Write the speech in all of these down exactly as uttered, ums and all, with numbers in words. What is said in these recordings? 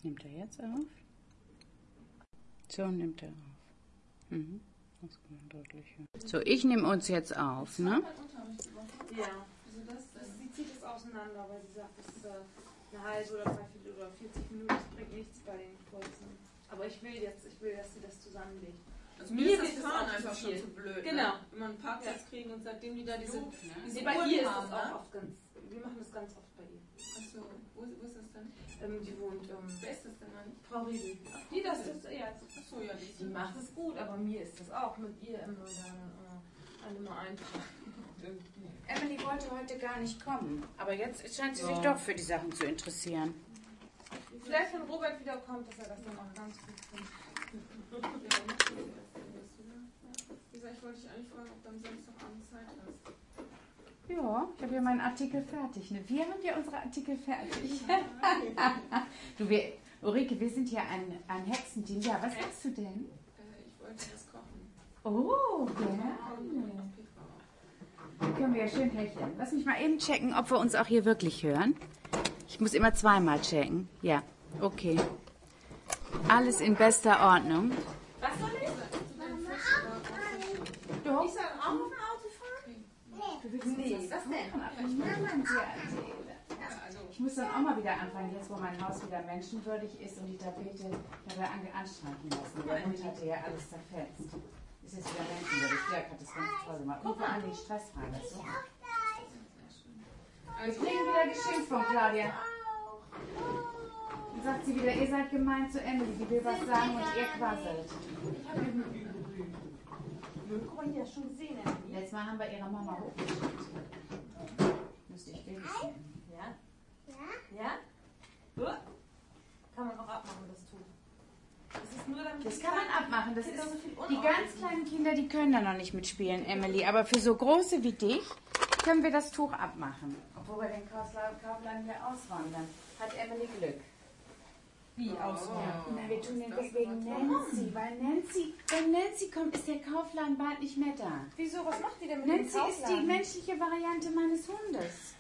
Nimmt er jetzt auf? So nimmt er auf. Mhm. Das kann man deutlich hören. So, ich nehme uns jetzt auf, ne? Ja, also das, das, sie zieht es auseinander, weil sie sagt, das ist äh, eine halbe oder dreiviertel oder vierzig Minuten, das bringt nichts bei den kurzen. Aber ich will jetzt, ich will, dass sie das zusammenlegt. Also mir ist das Fahren einfach schon zu blöd. Genau. Ne? Immer einen Parkplatz kriegen und seitdem die da diese, So, diese nee, bei Uhren ihr ist haben, das auch ne? oft ganz, wir machen das ganz oft bei ihr. Achso, wo, wo ist das denn? Ähm, die wohnt, ähm, Wer ist das denn eigentlich? Frau Riedel. Die, das ist, ja, Achso, ja, die, die macht es gut, aber mir ist das auch mit ihr immer dann äh, alle mal eintragen. Emily wollte heute gar nicht kommen, aber jetzt scheint sie sich doch für die Sachen zu interessieren. Vielleicht, wenn Robert wieder kommt, dass er das dann auch ganz gut findet. Wie gesagt, ich wollte dich eigentlich fragen, ob du am Samstagabend Zeit hast. Ja, ich habe ja meinen Artikel fertig. Ne? Wir haben ja unsere Artikel fertig. Du, wir, Ulrike, wir sind ja ein, ein Hexenteam. Ja, was machst du denn? Äh, ich wollte was kochen. Oh, gerne. Können wir ja schön hecheln. Lass mich mal eben checken, ob wir uns auch hier wirklich hören. Ich muss immer zweimal checken. Ja, okay. Alles in bester Ordnung. Was soll ich? Doch. Ich soll auch auf dem Auto fahren? Nee, was denn? Ich muss dann auch mal wieder anfangen, jetzt wo mein Haus wieder menschenwürdig ist und die Tapete hat er ange anstreichen lassen. Der Hund hatte ja alles zerfetzt. Ist jetzt wieder menschenwürdig. Dirk hat das ganz toll gemacht. Und vor allem Stress frei, weißt du? Wir kriegen wieder Geschenk von Claudia. Dann sagt sie wieder, ihr seid gemein zu Emily, die will was sagen und ihr quasselt. Ich habe eben übrigens. Guck mal hier, schon gesehen, Emily. Letztes Mal haben wir ihre Mama hochgeschickt. Müsste ich wirklich sehen. Ja? Ja? Ja? Kann man auch abmachen, das Tuch. Das ist nur damit Das kann man abmachen. Das ist ist, so viel die ganz kleinen Kinder, die können da noch nicht mitspielen, Emily. Aber für so große wie dich können wir das Tuch abmachen. Obwohl wir den Kaufladen hier auswandern, hat Emily Glück. Wie auswandern? Na, wir tun den deswegen Nancy, weil Nancy, wenn Nancy kommt, ist der Kaufladen bald nicht mehr da. Wieso? Was macht die denn mit Nancy dem ist die Kaufladen? menschliche Variante meines Hundes.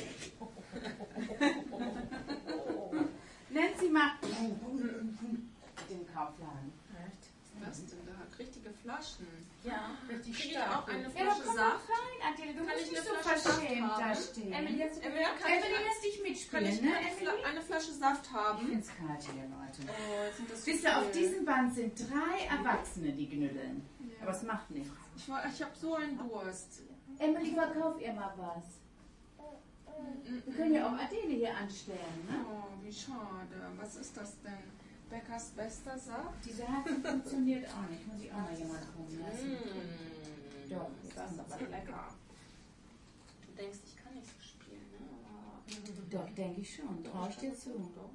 Nancy macht den Kaufladen. Was ist das denn da? Richtige Flaschen. Ja, richtig Kriege ich stark. auch eine Ja, aber Flasche komm Saft? doch rein, Adele, du Kann musst ich nicht eine so Flasche Saft verschämt haben? da stehen. Emily, hast du Emily, kann Emily ich, lässt dich kann mitspielen, ich ne, eine, Fla Emily? eine Flasche Saft Ich haben? find's kalt hier, Leute. Oh, jetzt sind das Wisst ihr, auf diesem Band sind drei Erwachsene, die knüdeln. Ja. Aber es macht nichts. Ich, war- ich habe so einen Durst. Emily, verkauf ihr mal was. Wir können ja auch Adele hier anstellen, ne? Oh, wie schade. Was ist das denn? Beckers bester Saft? Diese Herzen funktioniert auch nicht. Muss ich auch mal jemand kommen lassen. Mmh. Doch, Das ist aber lecker. Du denkst, ich kann nicht so spielen, ne? Aber Doch, denke ich schon. Traue ich dir zu. Doch.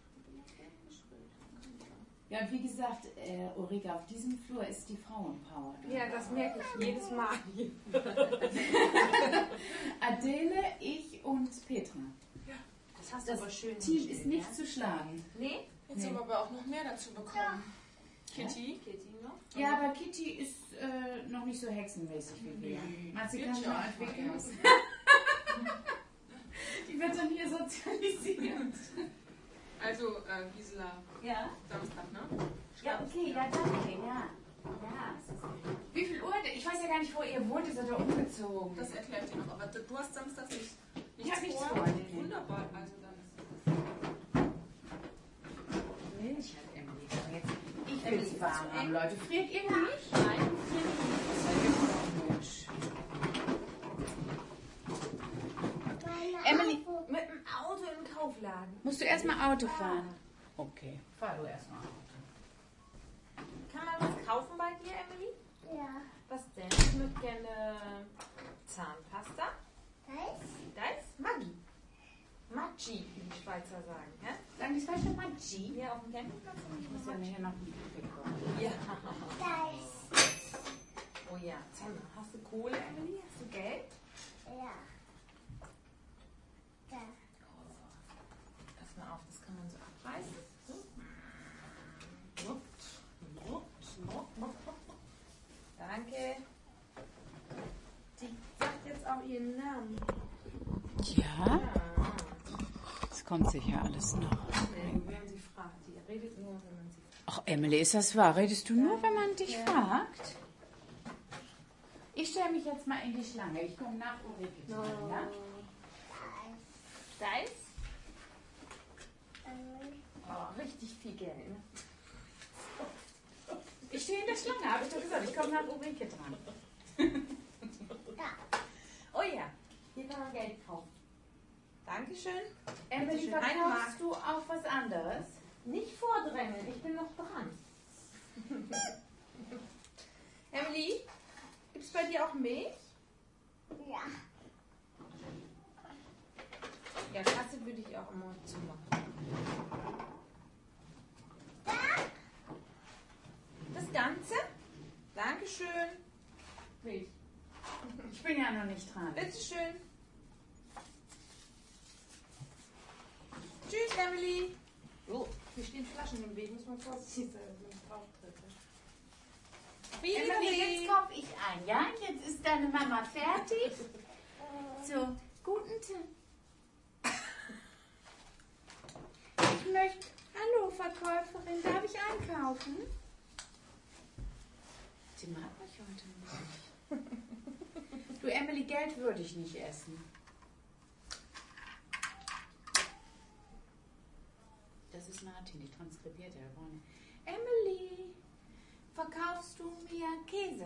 Ja, und wie gesagt, äh, Ulrike, auf diesem Flur ist die Frauenpower. Ja, das merke ich jedes Mal. Adele, ich und Petra. Das hast Das aber schön Team ist nicht zu schlagen. Nee? Jetzt haben wir aber auch noch mehr dazu bekommen. Kitty? Kitty noch? Ja, aber Kitty ist äh, noch nicht so hexenmäßig wie wir. Meinst du, sie kann sich noch entwickeln? Die wird dann hier sozialisiert. Also, äh, Gisela, Ja. Samstag, ne? Ja, okay, ja, danke, ja. Ja. Wie viel Uhr? Ich weiß ja gar nicht, wo ihr wohnt. Ihr seid doch umgezogen. Das erklärt dir noch. Aber du hast Samstag nicht, Ich nichts hab nichts vor. vor. Wunderbar, also dann ist das. Milch hat Emily. Aber jetzt, ich will es warm haben, Leute. Friert ihr nicht? Nein. Mensch. Emily, Mit dem Auto im Kaufladen. musst du erstmal Auto fahren? Okay, fahr du erstmal Auto. Kann man was kaufen bei dir, Emily? Ja. Was denn? Ich würde gerne Zahnpasta. Das? Das? Maggi. Maggi, wie die Schweizer sagen. Ja, Sagen die Schweizer Maggi? Hier auf dem Campingplatz. Ich muss ja nachher noch einen Kaffee kochen. Ja. Das. Oh ja, zeig mal. Hast du Kohle, Emily? Hast du Geld? Ja. Da. Pass mal auf, das kann man so abreißen. So. Danke. Die sagt jetzt auch ihren Namen. Ja, Ja. es kommt sicher alles noch. Wenn sie fragt, die redet nur, wenn man sie Ach, Emily, ist das wahr? Redest du nur, wenn man dich Ja. fragt? Ich stelle mich jetzt mal in die Schlange. Ich komme nach Ulrike dran, ja? Da ist oh, richtig viel Geld. Ne? Ich stehe in der Schlange, habe ich doch gesagt. Ich komme nach Ulrike dran. Oh ja, hier kann man Geld kaufen. Dankeschön. Emily, Bitteschön, eine Mark. verkaufst du auch was anderes? Nicht vordrängeln, ich bin noch dran. Emily, gibt es bei dir auch Milch? Ja. Ja, Kasse würde ich auch immer zumachen. Das Ganze? Dankeschön. Milch. Ich bin ja noch nicht dran. Bitteschön. Tschüss, Emily. Oh, hier stehen Flaschen im Weg. Muss man vorsichtig sein, dass man nicht drauf tritt. Emily, jetzt kaufe ich ein, ja? Jetzt ist deine Mama fertig. So, guten Tag. Ich möchte... Hallo, Verkäuferin, darf ich einkaufen? Sie mag mich heute nicht. Du, Emily, Geld würde ich nicht essen. Das ist Martin, die transkribiert ja vorne. Emily, verkaufst du mir Käse?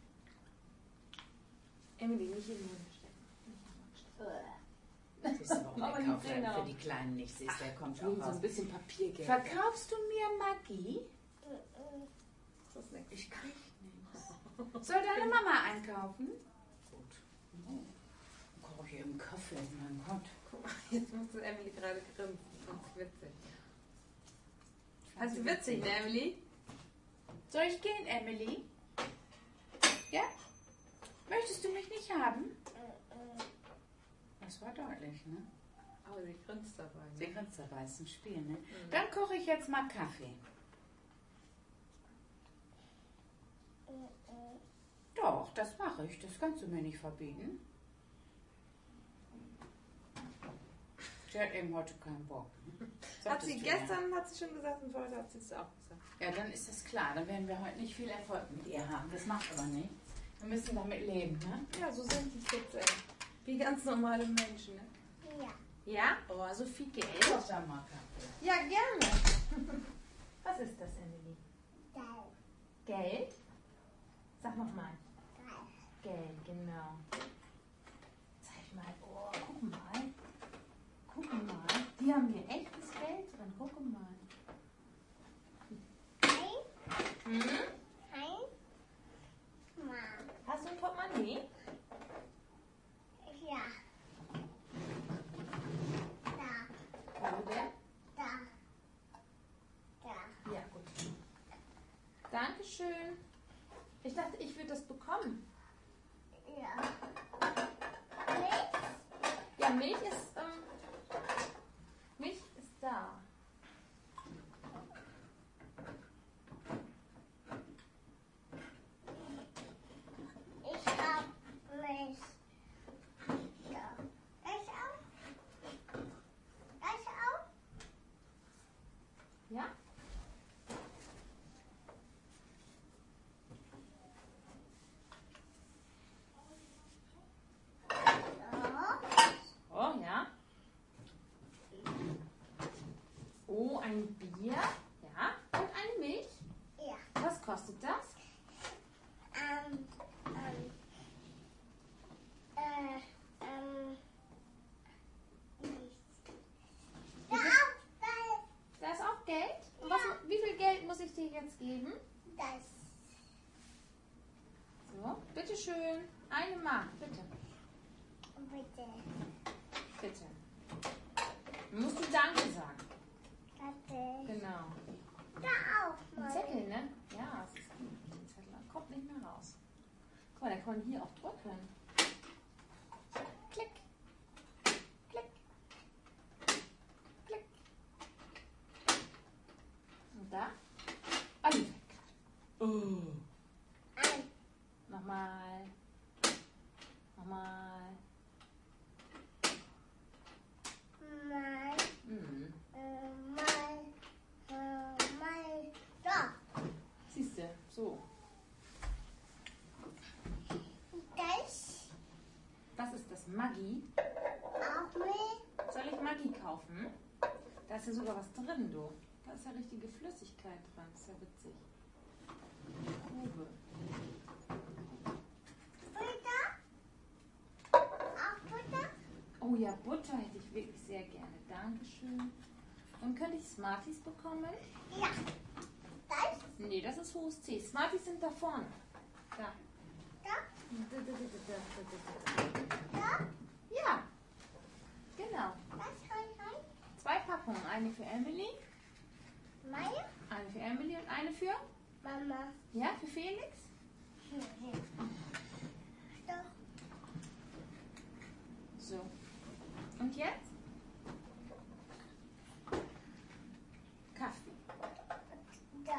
Emily, nicht in den Mund stecken. Das ist aber auch Aber ein die Kauf, Zähne für auch. die Kleinen nicht siehst, der kommt So auch raus. ein bisschen Papiergeld. Verkaufst du mir Maggi? Das ist nix. Ich krieg nichts. Soll deine Mama einkaufen? Gut. Oh. Koche ich eben Kaffee, mein Gott. Guck mal, jetzt musste Emily gerade grinsen. Das ist witzig. Also witzig, ne, Emily? Soll ich gehen, Emily? Ja? Möchtest du mich nicht haben? Das war deutlich, ne? Aber sie grinst dabei. Sie Ne? grinst dabei, ist ein Spiel, ne? Mhm. Dann koche ich jetzt mal Kaffee. Doch, das mache ich. Das kannst du mir nicht verbieten. Sie hat eben heute keinen Bock. Hat Sagtest sie du ja. gestern, hat sie schon gesagt und heute hat sie es auch gesagt. Ja, dann ist das klar. Dann werden wir heute nicht viel Erfolg mit ihr haben. Das macht aber nichts. Wir müssen damit leben, ne? Ja, so sind die Kids, ey. Wie ganz normale Menschen, ne? Ja. Ja? Oh, so viel Geld. Doch, dann mal Kaffee. Ja, gerne. Was ist das, Emily? Geil. Geld? Sag nochmal. Geil. Geld, genau. Zeig mal. Oh, guck mal. Guck mal. Die haben hier echtes Geld drin. Guck mal. Ein. Hm? Ein. Mal. Hast du ein Portemonnaie? Ja. Da. Wo denn? Da. Da. Ja, gut. Dankeschön. Ich dachte, ich würde das bekommen. Ja. Nichts. Ja, Milch ist, ähm, Milch ist da. Ich hab Milch. Da. Das auch. Das auch. Ja? So. Oh, ja. Oh, ein Bier. Ja. Und eine Milch. Ja. Was kostet das? Ähm. Ähm. Äh. Ähm. Nichts. Da auch. Da. Da ist auch Geld. Und was, wie viel Geld muss ich dir jetzt geben? Das. So, bitteschön. Eine Mark, bitte. Bitte. Bitte. Dann musst du Danke sagen. Bitte. Genau. Da auch. Ein Mal. Zettel, ne? Ja, es ist gut. Der Zettel kommt nicht mehr raus. Guck mal, da kann man hier auch drücken. Klick. Klick. Klick. Und da? Alle weg. Oh. Ein. Nochmal. Nochmal. Mal. Mhm. Äh, mal. Äh, Maggi? Auch mit. Soll ich Maggi kaufen? Da ist ja sogar was drin, du. Da ist ja richtige Flüssigkeit dran. Das ist ja witzig. Grube. Butter? Auch Butter? Oh ja, Butter hätte ich wirklich sehr gerne. Dankeschön. Und könnte ich Smarties bekommen? Ja. Das? Nee, das ist hohes C. Smarties sind da vorne. Da. Da? Da? Ja. Genau. Was rein, rein? Zwei Packungen. Eine für Emily. Meine? Eine für Emily und eine für? Mama. Ja, für Felix? Hier, hier. Doch. So. Und jetzt? Kaffee. Da.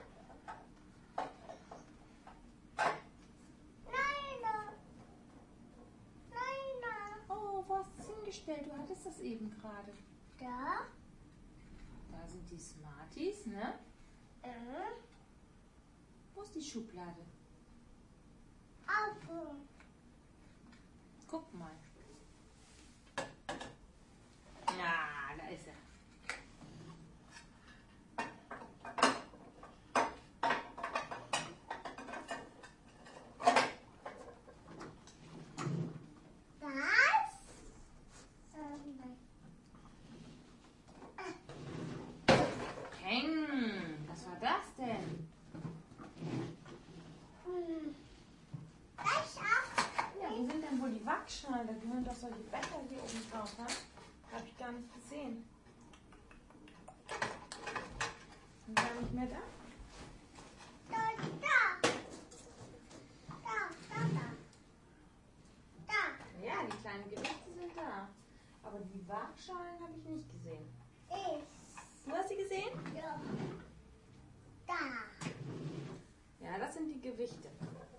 Nein, nein. Nein, nein. Oh, wo hast du es hingestellt? Du hattest das eben gerade. Da. Da sind die Smarties, ne? Äh. Wo ist die Schublade? Auf. Guck mal. Ja, da ist er. Das? Ähm, nein. Peng! Was war das denn? Hm. Das auch. Ja, wo sind denn wohl die Waagschalen? Da gehören doch solche Becher hier oben drauf, ne? Habe ich gar nicht gesehen. Sind gar nicht mehr da? Da, da. Da, da, da. Da. Ja, die kleinen Gewichte sind da. Aber die Waagschalen habe ich nicht gesehen. Ich. Du hast sie gesehen? Ja. Da. Ja, das sind die Gewichte.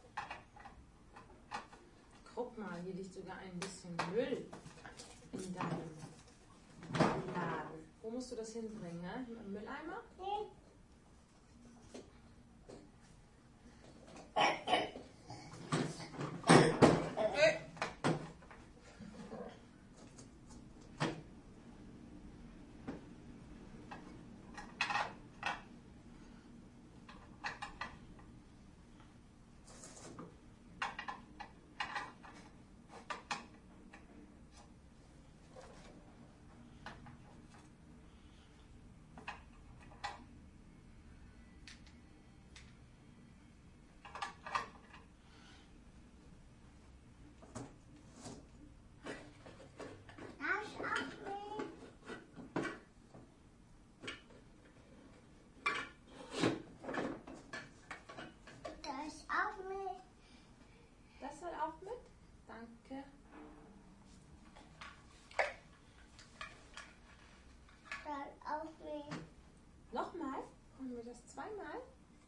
Guck mal, hier liegt sogar ein bisschen Müll in deinem Laden. Wo musst du das hinbringen, ne? Im Mülleimer? Nee. Das auch nicht. Das auch nicht. Das soll auch mit. Danke. Das auch nicht. Nochmal? Machen wir das zweimal?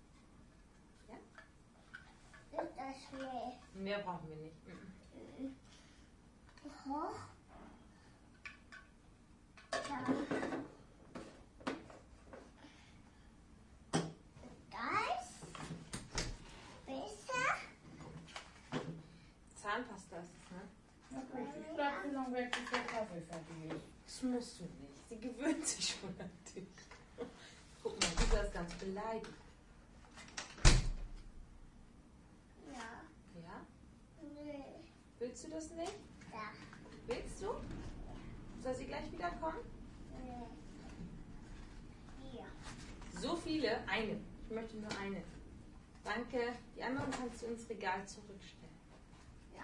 Ist das nicht. Mehr brauchen wir nicht. Mhm. Hoch. Da. Das. Besser. Zahnpasta ist es, ne? Na gut, ich bleib so lange weg, bis der Kaffee fertig ist. Das musst du nicht. Sie gewöhnt sich schon an dich. Guck mal, dieser ist ganz beleidigt. Ja. Ja? Nee. Willst du das nicht? Da. Willst du? Soll sie gleich wieder kommen? Nee. Hier. So viele? Eine. Ich möchte nur eine. Danke. Die anderen kannst du ins Regal zurückstellen. Ja.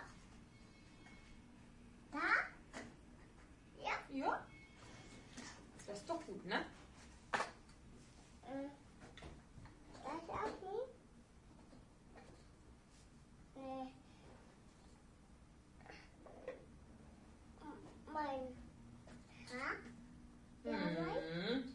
Da? Ja. Ja? Das ist doch gut, ne? Äh, Das auch nicht. Nee. Mein. Ha? Ja, mein. Mhm.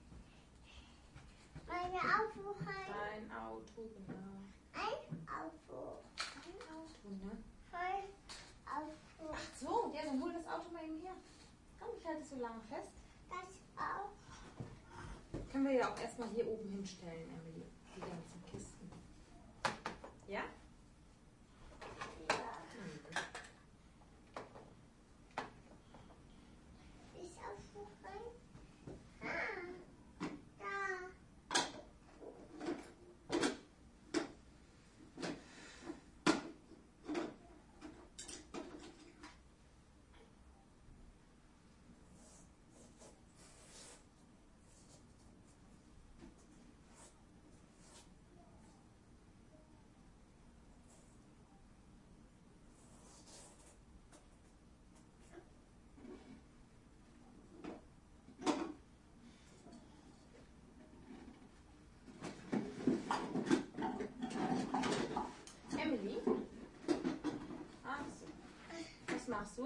Meine Auto halt. Dein Auto, genau. Ein Auto. Dein Auto, ne? Ein Auto. Ach so, ja, dann hol das Auto mal eben her. Komm, ich halte es so lange fest. Das auch. Können wir ja auch erstmal hier oben hinstellen, Emily. Die ganzen Kisten. Ja? Ja. Mhm. machst du?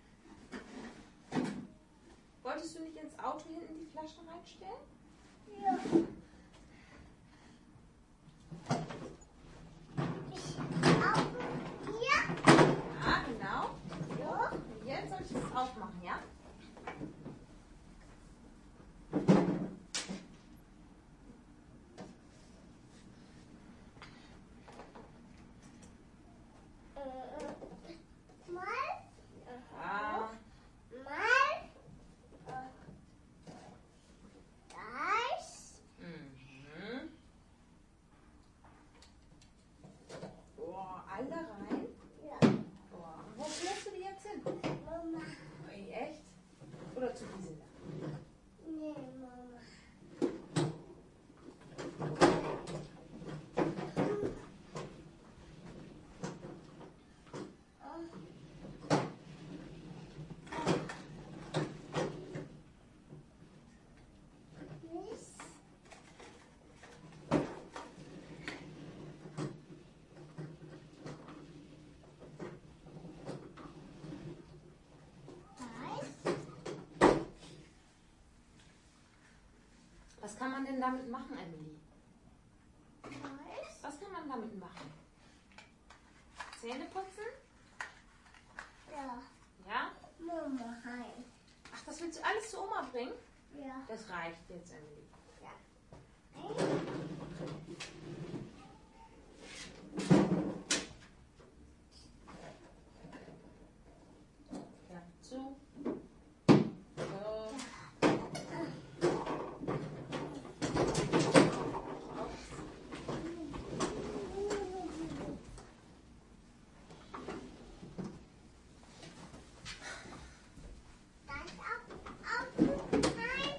Wolltest du nicht ins Auto hinten die Flaschen reinstellen? Ja. Ich Auto hier. Ja, genau. So. Und jetzt soll ich das aufmachen, ja? Äh, mal. Ah. Mal. Äh, das. Mhm. Boah, alle rein? Ja. Boah. Und wo fährst du die jetzt hin? Mama. Ey, echt? Oder zu Gisela? Nee, Mama. Nicht. Das. Was kann man denn damit machen, Emily? Das. Was kann man damit machen? Zähne putzen? Ja. Ja? Mama heim. Ach, das willst du alles zu Oma bringen? Ja. Das reicht jetzt, Emily. Ja, zu. So. Das Auto heim.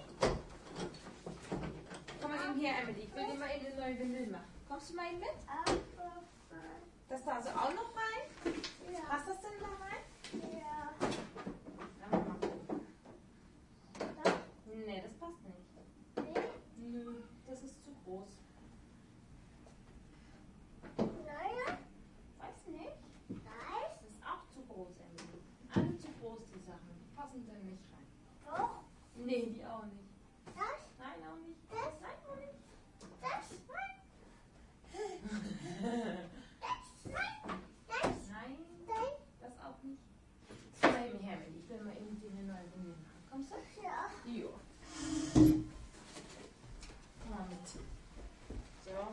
Komm mal eben her, Emily. Ich will dir mal eben eine neue Windel machen. Kommst du mal eben mit? Auto Das da also auch noch rein? Ja. Passt das denn da rein? Ja. Ja, mach mal gucken. Nee, das passt nicht. Nö, das ist zu groß. Naja. Weiß nicht. Das. Das ist auch zu groß, Emily. Alle zu groß, die Sachen. Die passen dann nicht rein. Doch. Nee, die auch nicht. Das. Nein, auch nicht. Das. Nein, auch nicht. Das. Das. Das. Nein, Nein. das auch nicht. Komm mal eben her, Emily. Ich will mal eben dir eine neue Windel machen. Kommst du? Ja. Jo. Komm mal mit. So.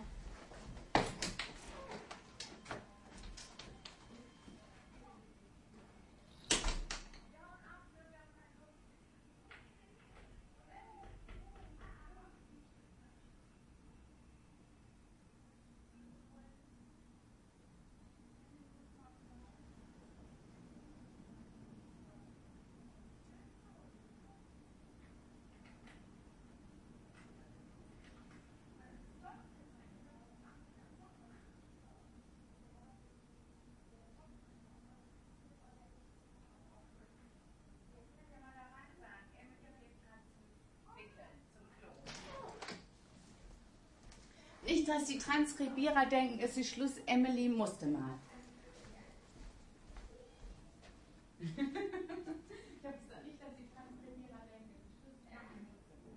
Nicht, dass die Transkribierer denken, es ist Schluss, Emily musste mal. Ich glaube nicht, dass die Transkribierer denken, es ist Schluss, Emily musste mal.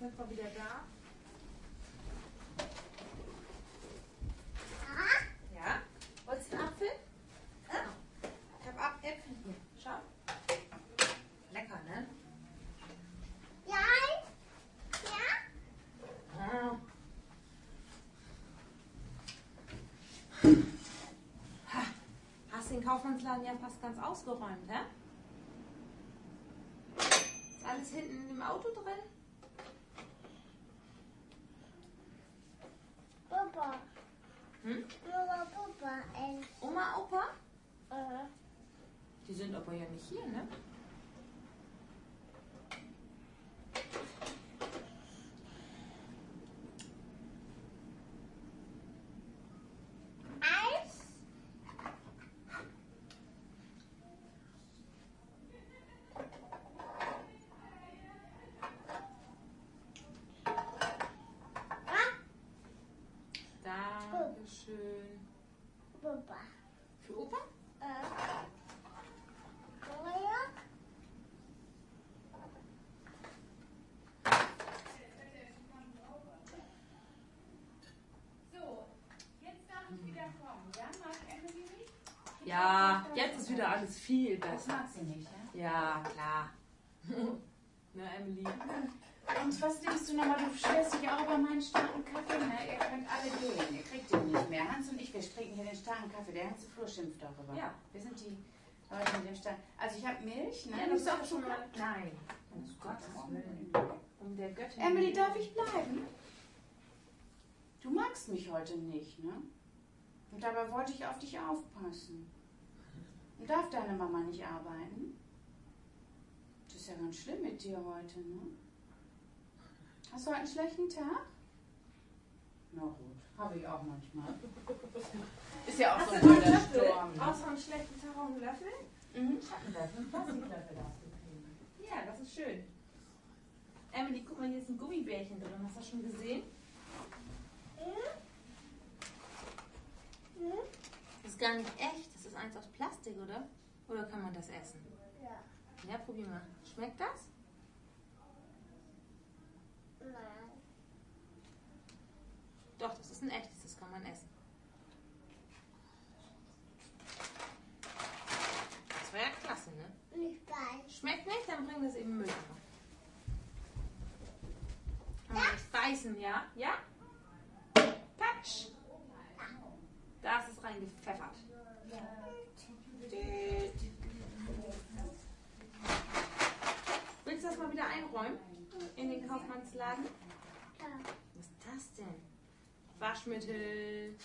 sind wir wieder da. Ja? Wolltest du einen Apfel? Ja. Ich habe Ab Äpfel hier. Schau. Lecker, ne? Ja. Ja. Ah. Hast den Kaufmannsladen ja fast ganz ausgeräumt, hä? Ist alles hinten in dem Auto drin? Papa. Hm? Mama, Papa. Ey. Oma, Opa? Äh. Die sind aber ja nicht hier, ne? Eis. Dankeschön. Papa. Für Opa? Äh. Mama. So, jetzt darf ich wieder kommen. Ja, mag Emily mich? Ja, jetzt ist wieder alles viel Das besser. mag sie nicht, ja? Ja, klar. Na, Emily. Und was denkst du nochmal? Du schwerst dich auch über meinen starken Kaffee? Ne? Ihr könnt alle gehen. Ihr kriegt den nicht mehr. Hans und ich, wir trinken hier den starken Kaffee. Der ganze Flur schimpft darüber. Ja. Wir sind die Leute mit dem starken. Also ich habe Milch. Ne? Ja, Du das bist ist auch auch schon schon mal. mal. Nein. Um Gottes Willen. Um der Göttin. Emily, darf ich bleiben? Du magst mich heute nicht, ne? Und dabei wollte ich auf dich aufpassen. Und darf deine Mama nicht arbeiten? Das ist ja ganz schlimm mit dir heute, ne? Hast du heute einen schlechten Tag? Na gut, habe ich auch manchmal. Ist ja auch so ein blöder Sturm. Brauchst du einen schlechten Tag auf einen Löffel? Mhm, ich habe einen Löffel, einen Plastiklöffel darfst du kriegen. Ja, das ist schön. Emily, guck mal, hier ist ein Gummibärchen drin. Hast du das schon gesehen? Das ist gar nicht echt. Das ist eins aus Plastik, oder? Oder kann man das essen? Ja. Ja, probier mal. Schmeckt das? Nein. Doch, das ist ein echtes. Das kann man essen. Das war ja klasse, ne? Nicht ganz. Schmeckt nicht? Dann bring das eben im Müll. Kann man nicht beißen, ja? Ja? Patsch! Da ist es reingepfeffert. Willst du das mal wieder einräumen? In den Kaufmannsladen? Ja. Was ist das denn? Waschmittel.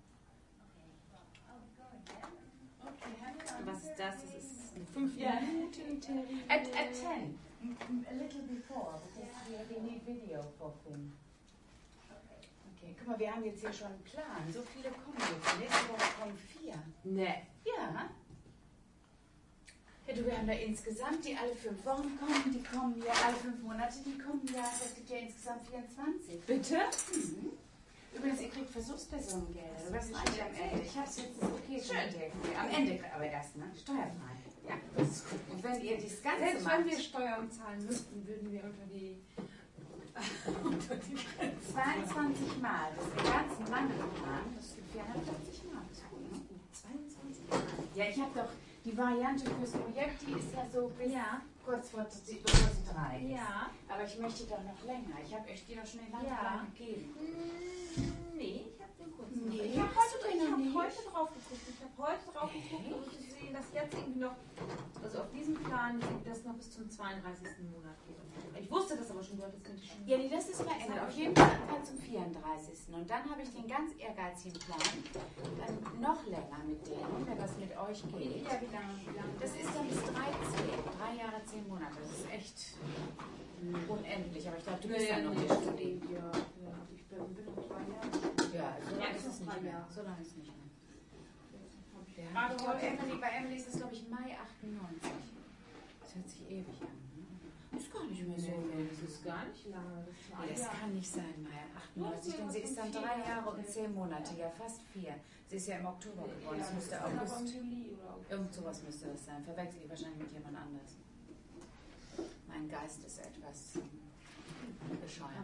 Was ist das? Das ist eine fünf Minuten Terrine. At, at ten. A little before, because we, we need video for film. Okay, guck mal, wir haben jetzt hier schon einen Plan. So viele kommen jetzt. Nächste Woche kommen vier. Ne. Ja. Ja, du, wir haben da insgesamt, die alle fünf Wochen kommen, die kommen ja alle fünf Monate, die kommen ja, das gibt ja insgesamt vierundzwanzig. Bitte? Mhm. Übrigens, ihr kriegt Versuchspersonengelder. Du wirst nicht am Ende. Ich hab's jetzt okay. Schön. Am Ende, aber erst, ne? Steuerfrei. Ja, das ist gut. Und wenn ihr das Ganze Selbst macht, wenn wir Steuern zahlen müssten, würden wir unter die, unter die Grenze. zweiundzwanzig Mal, das ist den ganzen langen Plan, das gibt vierhundertfünfzig Mal. Das ist gut, ne? zweiundzwanzig Mal. Ja, ich habe doch die Variante fürs Projekt, die ist ja so bis Ja. kurz vor die, bevor sie drei ist. Ja. Aber ich möchte doch noch länger. Ich habe euch die doch schon den langen Ja. Plan gegeben. Mm, Nee, ich habe den kurzen. Nee, ich habe hast heute, du den ich noch hab nicht? heute drauf geguckt. Ich habe heute drauf geguckt, um zu sehen, dass jetzt irgendwie noch, also auf diesem Plan, das noch bis zum zweiunddreißigsten Monat geht. Ich wusste das aber schon, du hattest mir schon. Ja, nee, das ist verändert. Auf jeden Fall zum vierunddreißigsten Und dann habe ich den ganz ehrgeizigen Plan, dann noch länger mit denen, wenn das mit euch geht. Ja, wie lange? Wie lange? Das ist dann bis dreizehn. Drei Jahre, zehn Monate. Das ist echt unendlich. Aber ich glaube, du bist ja noch nicht Student. Ja, ja, ich bin, bin noch drei Jahre. Ja, so lange Ja, ist es noch drei nicht mehr. Jahre. So lange ist es nicht mehr. Ja. Ja, ich glaube, Emily, bei Emily ist es, glaube ich, Mai achtundneunzig. Das hört sich ewig an. Ne? Ist gar nicht mehr so. Nee, das ist gar nicht lange. Das, war Nee, das ja. kann nicht sein, Mai achtundneunzig, denn sie ist dann drei Jahre und zehn Monate, ja fast vier. Sie ist ja im Oktober geboren, das müsste aber August. im Juli oder August. Irgend sowas müsste das sein. Verwechsel ich wahrscheinlich mit jemand anders. Mein Geist ist etwas bescheuert.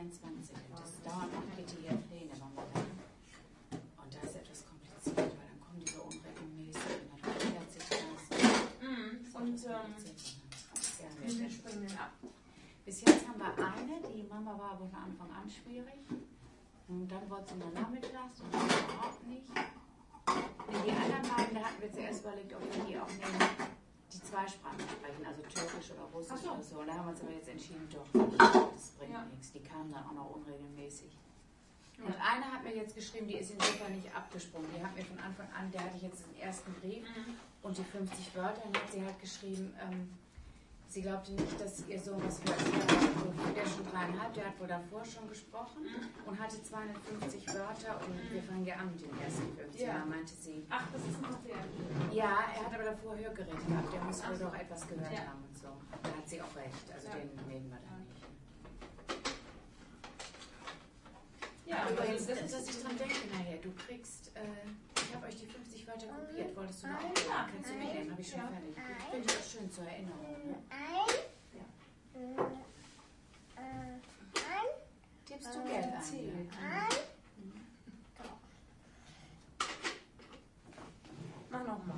vierundzwanzig. Das dauert noch mit die Pläne, wann wir dann. Und da ist etwas kompliziert, weil dann kommen die so unregelmäßig und dann verändert sich das. Mhm. Und ähm, Ja, wie wir springen den ab. bis jetzt haben wir eine, die Mama war aber von Anfang an schwierig. Und dann wurde sie nur nachmittags und dann überhaupt nicht. Und die anderen beiden, da hatten wir zuerst überlegt, ob wir die auch nehmen, die zwei Sprachen sprechen, also Türkisch oder Russisch so. oder so. Und da haben wir uns aber jetzt entschieden, doch nicht. Das bringt Ja. nichts. Die kamen dann auch noch unregelmäßig. Ja. Und eine hat mir jetzt geschrieben, die ist insofern nicht abgesprungen. Die hat mir von Anfang an, der hatte ich jetzt den ersten Brief Mhm. und die fünfzig Wörter. Und hat sie halt geschrieben, ähm, sie glaubte nicht, dass ihr Sohn was hört. Der ist schon dreieinhalb, der hat wohl davor schon gesprochen Mhm. und hatte zweihundertfünfzig Wörter und Mhm. wir fangen ja an mit den ersten fünfzig. Ja. Da meinte sie, Ach, das ist noch der. ja, er hat aber davor Hörgeräte gehabt, der muss wohl Ach so. doch etwas gehört Ja. haben und so. Da hat sie auch recht, also Ja. den nehmen wir dann nicht. Ja, Übrigens, das das ist ist, dass ich dran denke nachher. Du kriegst, äh, ich habe euch die fünfzig Wörter kopiert, wolltest du noch auch Ja, kannst du mitnehmen, habe ich schon ja. fertig. Finde ich auch schön zur Erinnerung. Ne? Tippst du Geld ein? Ja? Mach nochmal.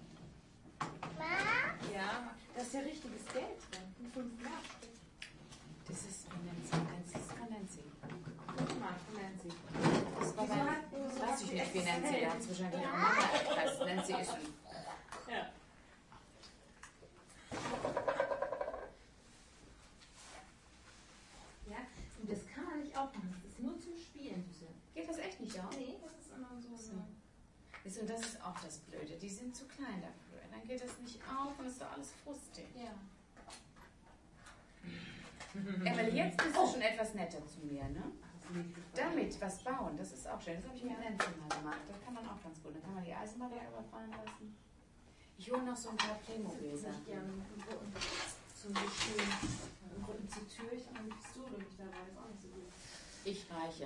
Ja, da ist ja richtiges Geld drin. fünf Mark. Das ist von Nancy. Das ist von Nancy. fünf Mark von Nancy. Das war Wieso bei, hat- wieso weiß hat ich die nicht, wie extra Nancy, Geld? da hat es wahrscheinlich ihre Mama erpresst. Nancy ist ein Ja. Ja, und das kann man nicht aufmachen. Das ist nur zum Spielen. Geht das echt nicht auf? Nee, das ist immer so. So. Ist- Und das ist auch das Blöde. Die sind zu klein dafür. Dann geht das nicht auf und ist so alles frustig. Ja. Emily, jetzt bist du schon etwas netter zu mir, ne? Damit was bauen, das ist auch schön. Das habe ich mit Nancy mal gemacht. Das kann man auch ganz gut. Dann kann man die Eisenbahn überfahren lassen. Ich hole noch so ein paar Playmobil-Sachen. Gerne zum Bestehen. Im Rücken zur Tür. Ich habe eine Pistole nicht dabei. Ist auch nicht so gut. Ich reiche.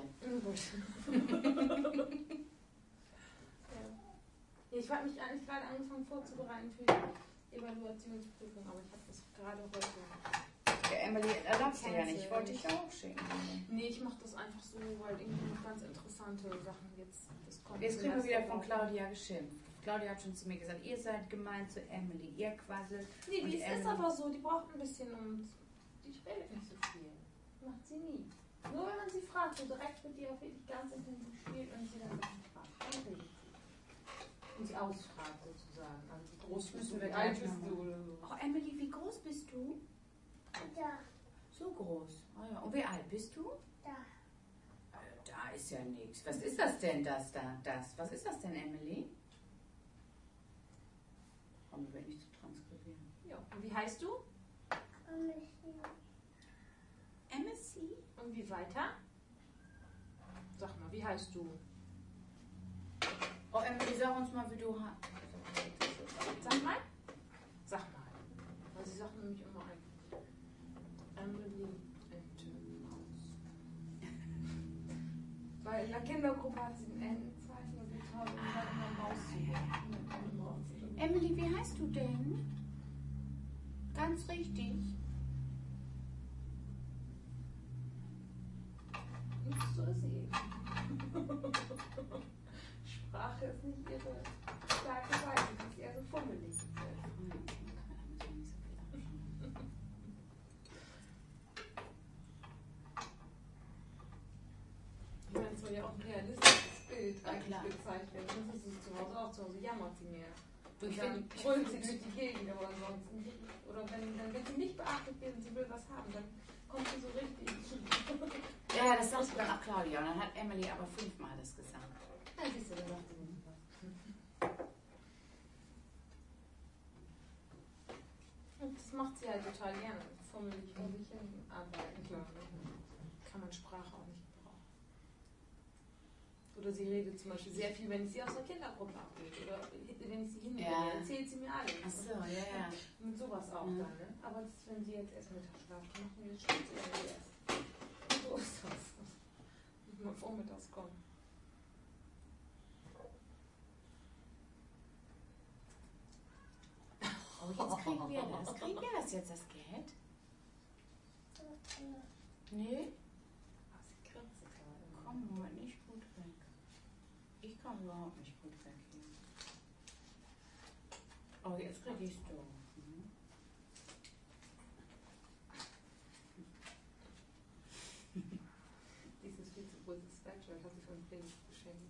Ja, ich habe mich eigentlich gerade angefangen vorzubereiten für die Evaluationsprüfung, aber ich habe das gerade heute. Ja, Emily, erlaubst du ja nicht. Wollte ich auch schicken. Nee, ich mache das einfach so, weil irgendwie noch ganz interessante Sachen jetzt. Das kommt Jetzt kriegen wir Semester wieder von raus. Claudia geschimpft. Claudia hat schon zu mir gesagt, ihr seid gemein zu Emily, ihr quasselt. Nee, Und die ist Emily- aber so, die braucht ein bisschen um. Die redet nicht so viel. Macht sie nie. Nur wenn man sie fragt, so direkt mit ihr auch wirklich ganz intensiv spielt und sie dann Sachen fragt. Dann redet sie. Und sie ausfragt sozusagen. Also wie groß bist du, wie alt bist du oder so. Oh, Emily, wie groß bist du? So groß. Oh ja. Und wie alt bist du? Äh, Da ist ja nichts. Was ist das denn, das da? Das? Was ist das denn, Emily? Haben wir nicht zu transkribieren. Ja. Und wie heißt du? M S C? Und wie weiter? Sag mal, wie heißt du? Oh, Emily, sag uns mal, wie du hast. Sag mal. Sag mal. Weil sie sagt nämlich immer ein. Emily and Maus. Weil in der Kindergruppe hat sie ein N-Zeichen und wir haben dann immer Maus zu. Emily, wie heißt du denn? Ganz richtig. So ist sie eben. Sprache ist nicht ihre starke Seite, sie ist eher so fummelig. Ich meine, es soll ja auch ein realistisches Bild Ja, eigentlich klar. gezeigt werden. Das ist sie zu Hause auch. Zu Hause jammert sie mehr. Du, ich Und dann find- brüllt sie durch die Gegend, aber ansonsten nicht. Oder wenn, dann, wenn sie nicht beachtet wird und sie will was haben, dann kommt sie so richtig. Ja, das sagst du dann auch Claudia. Und dann hat Emily aber fünfmal das gesagt. Ja, siehst du, da sagt sie nicht was. Und das macht sie halt total gerne. Fummelig vor sich hin arbeiten, klar. Kann man Sprache auch nicht gebrauchen. Oder sie redet zum Beispiel sehr viel, wenn ich sie aus der Kindergruppe abgehe. Oder wenn ich sie hinbringe, Ja. erzählt sie mir alles. Ach so, ja, ja. Und sowas auch Mhm. dann, ne? Aber das, wenn sie jetzt erst Mittagsschlaf machen, jetzt steht sie ja erst. So ist das. Muss man vormittags kommen. Oh, jetzt kriegen wir das. Kriegen wir das jetzt, das Geld? Nee? kann überhaupt nicht gut weggehen. Oh, jetzt krieg ich's doch. Mhm. Dieses viel zu großes Sweatshirt hat sie von Felix geschenkt.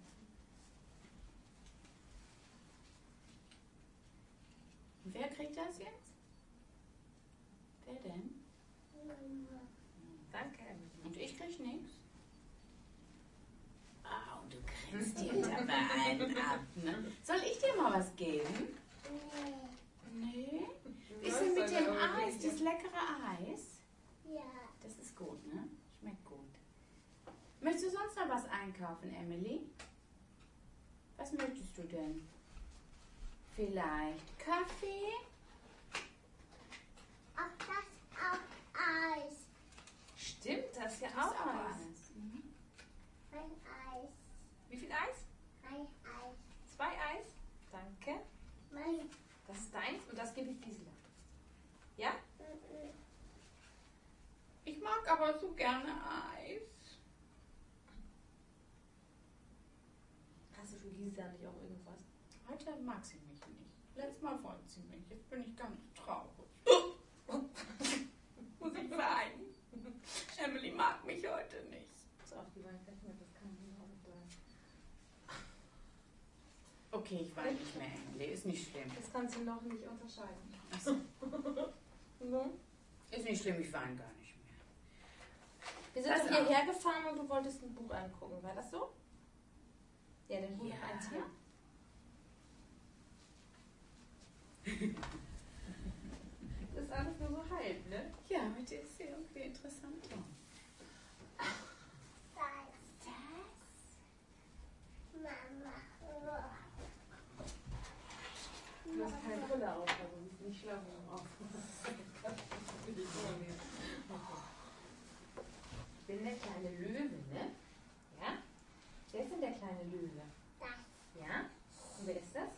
Wer kriegt das jetzt? Wer denn? Danke, Emily. Und ich krieg nichts. Ah, und du kriegst dir dabei einen ab, ne? Soll ich dir mal was geben? Nee. Wie ist denn mit dem Eis, das leckere Eis? Ja. Das ist gut, ne? Schmeckt gut. Möchtest du sonst noch was einkaufen, Emily? Was möchtest du denn? Vielleicht Kaffee? Auch das auch Eis. Stimmt, das ist ja Das auch ist auch Eis. Eis. Mhm. Ein Eis. Wie viel Eis? Ein Eis. Zwei Eis. Danke. Mein. Das ist deins und das gebe ich Gisela. Ja? Ich mag aber so gerne Eis. Hast du für Gisela nicht auch irgendwas? Heute mag sie mich nicht. Letztes Mal wollte sie mich. Jetzt bin ich ganz traurig. Muss ich weinen. Emily mag mich heute nicht. So, auf die Wein gleich mit, das kann ich auch nicht sein. Okay, ich weine nicht mehr, Emily. Ist nicht schlimm. Das kannst du noch nicht unterscheiden. Ach so. So. Ist nicht schlimm, ich weine gar nicht mehr. Wir sind Das doch hierher gefahren und du wolltest ein Buch angucken. War das so? Ja, dann hol Ja. noch eins her. Das ist alles nur so halb, ne? Ja, heute ist sie irgendwie interessant. Das. Das? Mama. Du hast keine Brille auf, also du bist nicht schlau auf. Ich bin der kleine Löwe, ne? Ja? Wer ist denn der kleine Löwe? Das. Ja? Und wer ist das?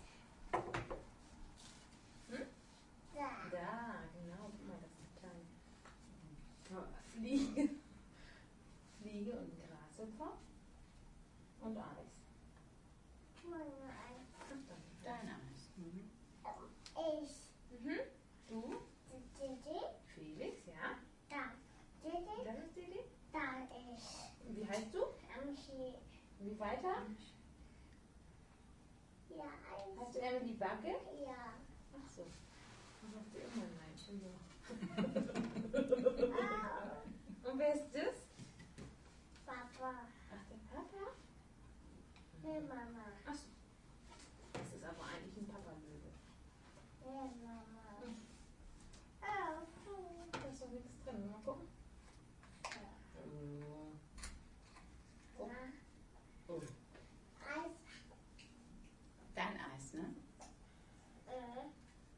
Hm? Da. Da, genau. Guck mal, das ist eine kleine Fliege. Fliege und ein Grashüpfer. Und Eis. Mama. Dein Eis. Mhm. Ich. Mhm. Du? Didi. Felix, ja? Da. Didi. Das ist Didi. Da ist. Und wie heißt du? Amchi. Und wie weiter? Ja, Eis. Heißt du Emily Backe? Ja. Ach so. Dann hast du immer Nein. Und wer ist das? Papa. Ach, der Papa? Nee, Mama. Ach so. Das ist aber eigentlich ein Papa-Löwe. Nee, Mama. Oh, cool. Da ist doch nichts drin. Mal gucken. Oh. Na, Oh. Eis. Dein Eis, ne? Äh.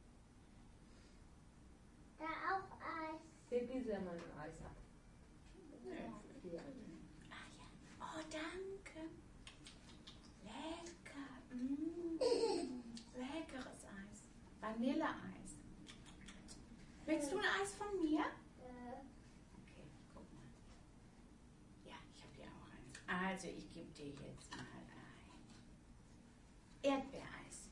Da auch Eis. Gib Gisela mal ein Eis ab. Hier. Ah ja. Oh, danke. Lecker. Mm. Leckeres Eis. Vanilleeis. Willst du ein Eis von mir? Äh. Okay, guck mal. Ja, ich habe hier auch eins. Also, ich gebe dir jetzt mal ein Erdbeereis.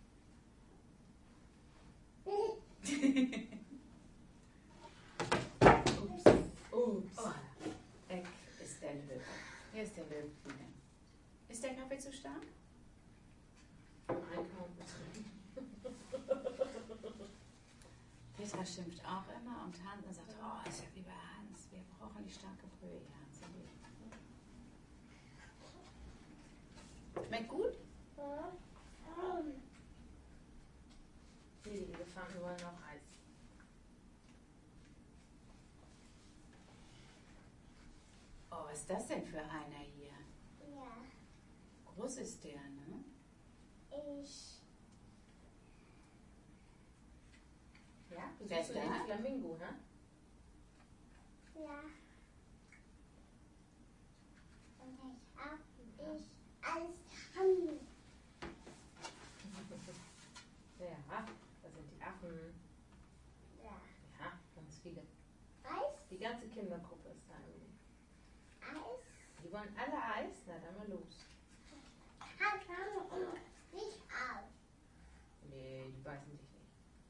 Ups. Oh, weg ist der Löwe. Hier ist der Löwe wieder. Ist der Kaffee zu stark? Einkaufen. Petra schimpft auch immer und Hans sagt, oh, ist ja wie bei Hans, wir brauchen die starke Brühe. Ja, Hans und ich. Schmeckt gut? Nee, die Elefanten wollen noch Eis. Oh, was ist das denn für einer hier? Ja. Groß ist der, ne? Ich. Ja? Du Wer siehst ist den da? Flamingo, ne? Ja. Und ich auch. Ich. Alles. Ham. Ja, das sind die Affen. Ja. Ja, ganz viele. Eis. Die ganze Kindergruppe ist da. Eis. Die wollen alle Eis? Na, dann mal los. Nicht auf. Nee, die beißen dich nicht.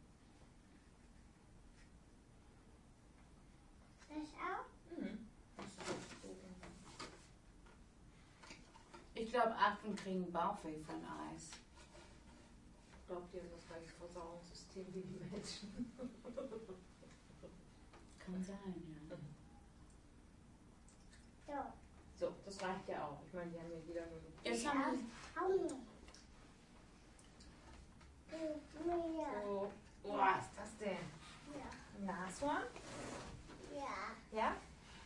Das auch? Mhm. Das ist so. Ich glaube, Affen kriegen Bauchweh von Eis. Glaubt ihr, das gleiche Verdauungssystem wie die Menschen? Kann sein, ja. So. So, das reicht ja auch. Ich meine, die haben ja jeder nur so. Jetzt haben wir Mehr. So, oh, was ist das denn? Ja. Ein Nashorn? Ja. Ja?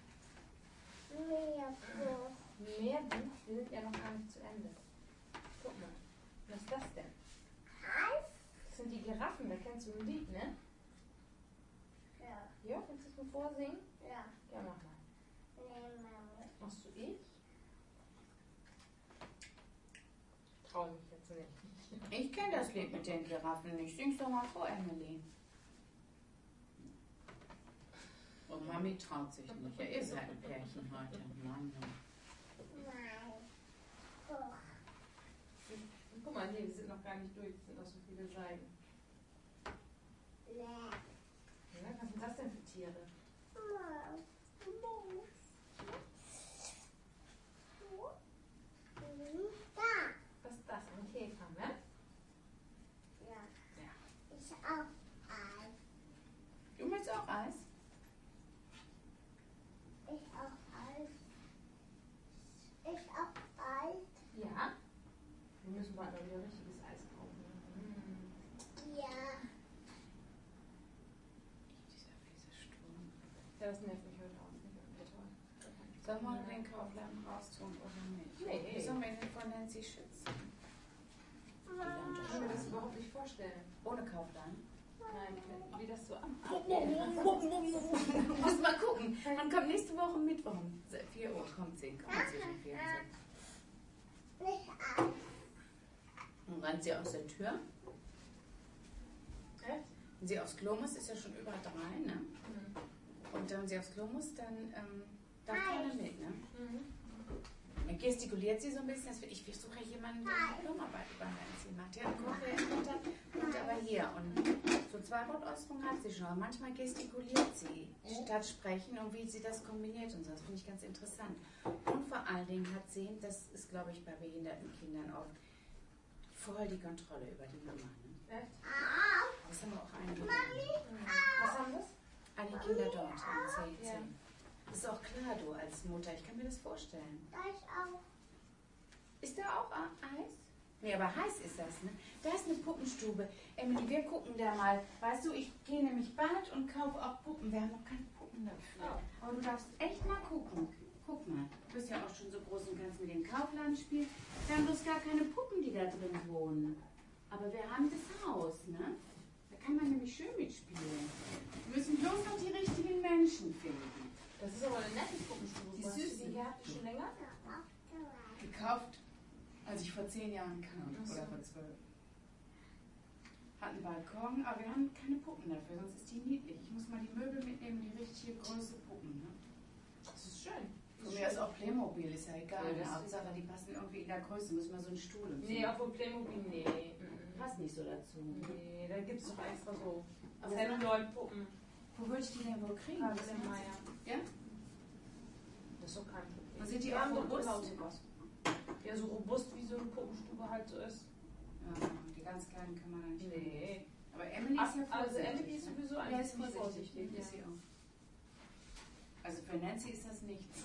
Mehr. Mehr Buch, wir sind ja noch gar nicht zu Ende. Guck mal, was ist das denn? Eis? Das sind die Giraffen, da kennst du ein Lied, ne? Ja. Ja, willst du es mir vorsingen? Ja. Ja, mach mal. Nee, Mama. Machst du ich? Trau mich jetzt nicht. Ich kenne das Lied mit den Giraffen nicht. Sing's doch mal vor, Emily. Und Mami traut sich nicht. Ja, ihr seid ein Pärchen heute. Mann, Mann. Nein. Doch. Guck mal, nee, wir sind noch gar nicht durch. Es sind noch so viele Seiten. Nee. Ja, was sind das denn für Tiere? Mama. Da. Was ist das? Ein Käfer, ne? Ja. Ja. Ich auch Eis. Du willst auch Eis? Ich auch Eis. Ich auch Eis. Ja? Wir müssen bald mal wieder richtiges Eis kaufen. Mm. Ja. Dieser fiese Sturm. Ja, das nervt mich heute auch nicht. Sollen wir den Kaufladen raustun oder nicht? Nee. Wie sollen wir den vor Nancy schützen? Ich kann mir das überhaupt nicht vorstellen. Ohne Kaufladen? Nein, wie das so an. Du musst mal gucken. Dann kommt nächste Woche Mittwoch um vier Uhr. Kommt sie. Kommt zwischen vier und sechs. Nicht Eis. Und rennt sie aus der Tür. Echt? Wenn sie aufs Klo muss, ist ja schon über drei, ne? Mhm. Und wenn sie aufs Klo muss, dann ähm, darf keiner mit, ne? Mhm. Dann gestikuliert sie so ein bisschen. Das will, ich suche jemanden, der die Diplomarbeit über Nancy macht. Ja, guck, wer ist runter, kommt aber hier. Und so zwei Wortäußerungen hat sie schon. Aber manchmal gestikuliert sie statt sprechen und wie sie das kombiniert und so. Das finde ich ganz interessant. Und vor allen Dingen hat sie, das ist, glaube ich, bei behinderten Kindern oft, voll die Kontrolle über die Mama. Ne? Echt? Das haben wir auch einige. Was haben wir? Einige Kinder dort im C C. Ja. Das ist auch klar, du als Mutter. Ich kann mir das vorstellen. Da ist auch. Ist da auch Eis? Nee, aber heiß ist das, ne? Da ist eine Puppenstube. Emily, wir gucken da mal. Weißt du, ich gehe nämlich bald und kaufe auch Puppen. Wir haben noch keine Puppen dafür. Aber du darfst echt mal gucken. Guck mal, du bist ja auch schon so groß und kannst mit dem Kaufland spielen. Wir haben bloß gar keine Puppen, die da drin wohnen. Aber wir haben das Haus, ne? Da kann man nämlich schön mitspielen. Wir müssen bloß noch die richtigen Menschen finden. Das ist aber eine nette Puppenstube. Die Wo hast du süße. Die hier habt ihr schon länger? Gekauft, als ich vor zehn Jahren kam. Ach so. Oder vor zwölf. Hat einen Balkon, aber wir haben keine Puppen dafür, sonst ist die niedlich. Ich muss mal die Möbel mitnehmen, die richtige Größe Puppen. Ne? Das ist schön. Von mir ist auch Playmobil, ist ja egal. Ja, Ne? das Hauptsache, die passen irgendwie in der Größe. Müssen wir so einen Stuhl und so. Nee, obwohl Playmobil, nee. Passt nicht so dazu. Nee, da gibt es doch extra so Aber Celluloid-Puppen. wo würde ich die denn wohl kriegen? Ah, Was das ist meinst du? Meier. Ja? Das ist doch kein Problem. Und sind die Wir auch haben doch robust? sowas. Ja, so robust wie so eine Puppenstube halt so ist. Ja, die ganz kleinen kann man da nicht. Nee. Aber Emily ist ja Also vorsichtig. Emily ist ne? sowieso Ja, eigentlich ist ziemlich vorsichtig. vorsichtig. Ist sie auch. Also für Nancy ist das nichts.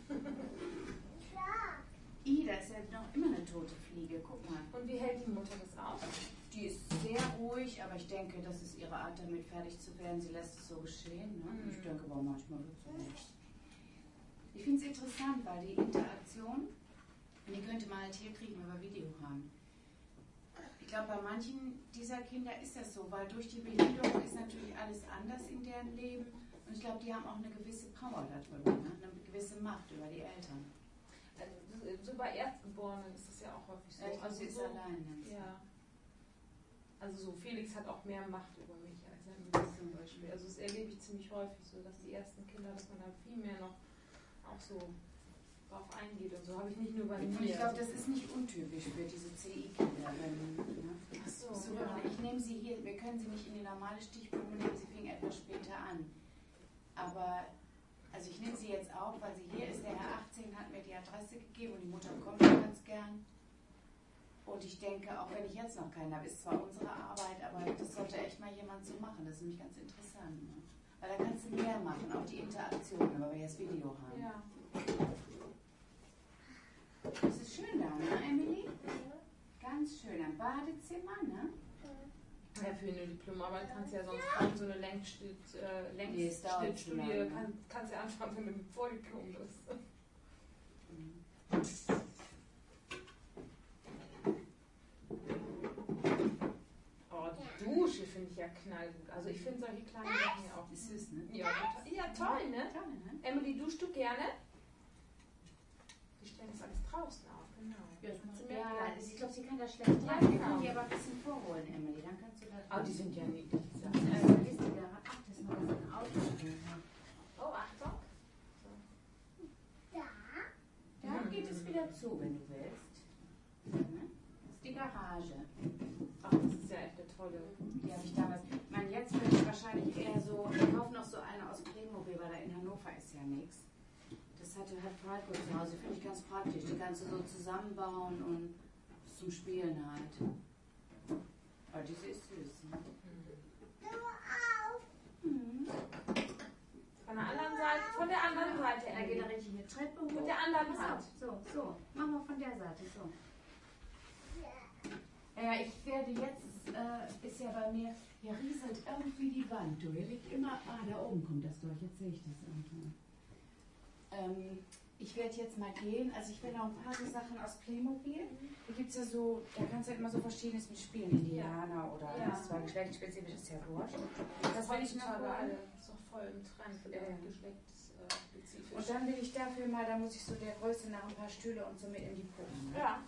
Klar. I, da ist ja noch immer eine tote Fliege. Guck mal. Und wie hält die Mutter das aus? Die ist sehr ruhig, aber ich denke, das ist ihre Art, damit fertig zu werden. Sie lässt es so geschehen. Ne? Mhm. Ich denke aber manchmal wird es so nicht. Ich finde es interessant, weil die Interaktion, die könnte man halt hier kriegen, wenn wir Video haben. Ich glaube, bei manchen dieser Kinder ist das so, weil durch die Behinderung ist natürlich alles anders in deren Leben. Und ich glaube, die haben auch eine gewisse Power darüber, ne? Eine gewisse Macht über die Eltern. Also, so bei Erstgeborenen ist das ja auch häufig so. Ja, ich glaube, sie ist so, allein. Ne? Ja. Also so Felix hat auch mehr Macht über mich als er mir zum Beispiel. Also das erlebe ich ziemlich häufig so, dass die ersten Kinder, dass man da viel mehr noch auch so drauf eingeht und so. Habe ich nicht nur bei mir. Und ich glaube, das ist nicht untypisch für diese C I-Kinder. Ne? Ach so, So, ja. Ich nehme sie hier, wir können sie nicht in die normale Stichprobe nehmen, sie fing etwas später an. Aber, also ich nehme sie jetzt auf, weil sie hier ist. Der Herr achtzehn hat mir die Adresse gegeben und die Mutter kommt schon ganz gern. Und ich denke, auch wenn ich jetzt noch keinen habe, ist zwar unsere Arbeit, aber das sollte echt mal jemand so machen. Das ist nämlich ganz interessant. Ne? Weil da kannst du mehr machen, auch die Interaktion, weil wir jetzt Video haben. Ja. Das ist schön da, ne, Emily? Ganz schön. Ein Badezimmer, ne? Ja, für eine Diplomarbeit kannst du ja sonst kaum so eine Längsschnitt, äh, Nee, es dauert zu Längsschnittstudie, lange. kann, kannst ja anfangen, wenn du mit Vordiplom bist. Oh, die Dusche finde ich ja knallgut. Also ich finde solche kleinen Sachen ja auch. Ist süß, ne? Ja, total. Ja, toll, ne? Toll, ne? Emily, duschst du gerne? Wir stellen das alles draußen auf, genau. Ja, ich glaube, sie kann da schlecht Ja, rein. Wir genau. können die aber ein bisschen vorholen, Emily. Dann kannst du da. Aber die sind ja niedlich. Also, ist die da? Ach, das ist noch so ein Auto. Oh, Achtung. Da. Da geht es wieder zu, wenn du willst. Ne? Das ist die Garage. Ach, das ist ja echt eine tolle. Die habe ich damals. Ich meine, jetzt würde ich wahrscheinlich eher so. Ich kaufe noch so eine aus Playmobil, weil da in Hannover ist ja nichts. Das hatte halt Falco zu Hause. Finde ich ganz praktisch. Die kannst du so zusammenbauen und zum Spielen halt. Aber diese ist süß. Ne? Du auf. Mhm. Von der anderen Seite, von der anderen Seite, Da geht Emily. eine richtige Treppe hoch. Mit der anderen Pass Hand. auf. So, so. Machen wir von der Seite. So. Ja, ich werde jetzt, äh, ist ja bei mir, hier rieselt irgendwie die Wand. Du, hier liegt immer, ah, da oben kommt das durch. Jetzt sehe ich das irgendwo. Ähm, ich werde jetzt mal gehen. Also ich will noch ein paar so Sachen aus Playmobil. Da gibt es ja so, da kannst du halt immer so Verschiedenes mit spielen. Indianer oder Ja. das war geschlechtsspezifisch, ist ja wurscht. Das will ich noch Heutzutage holen. alle. Ist doch voll im Trend, Ja. äh, geschlechtsspezifisch. Und dann will ich dafür mal, da muss ich so der Größe nach ein paar Stühle und so mit in die Puppen. Ne? Ja.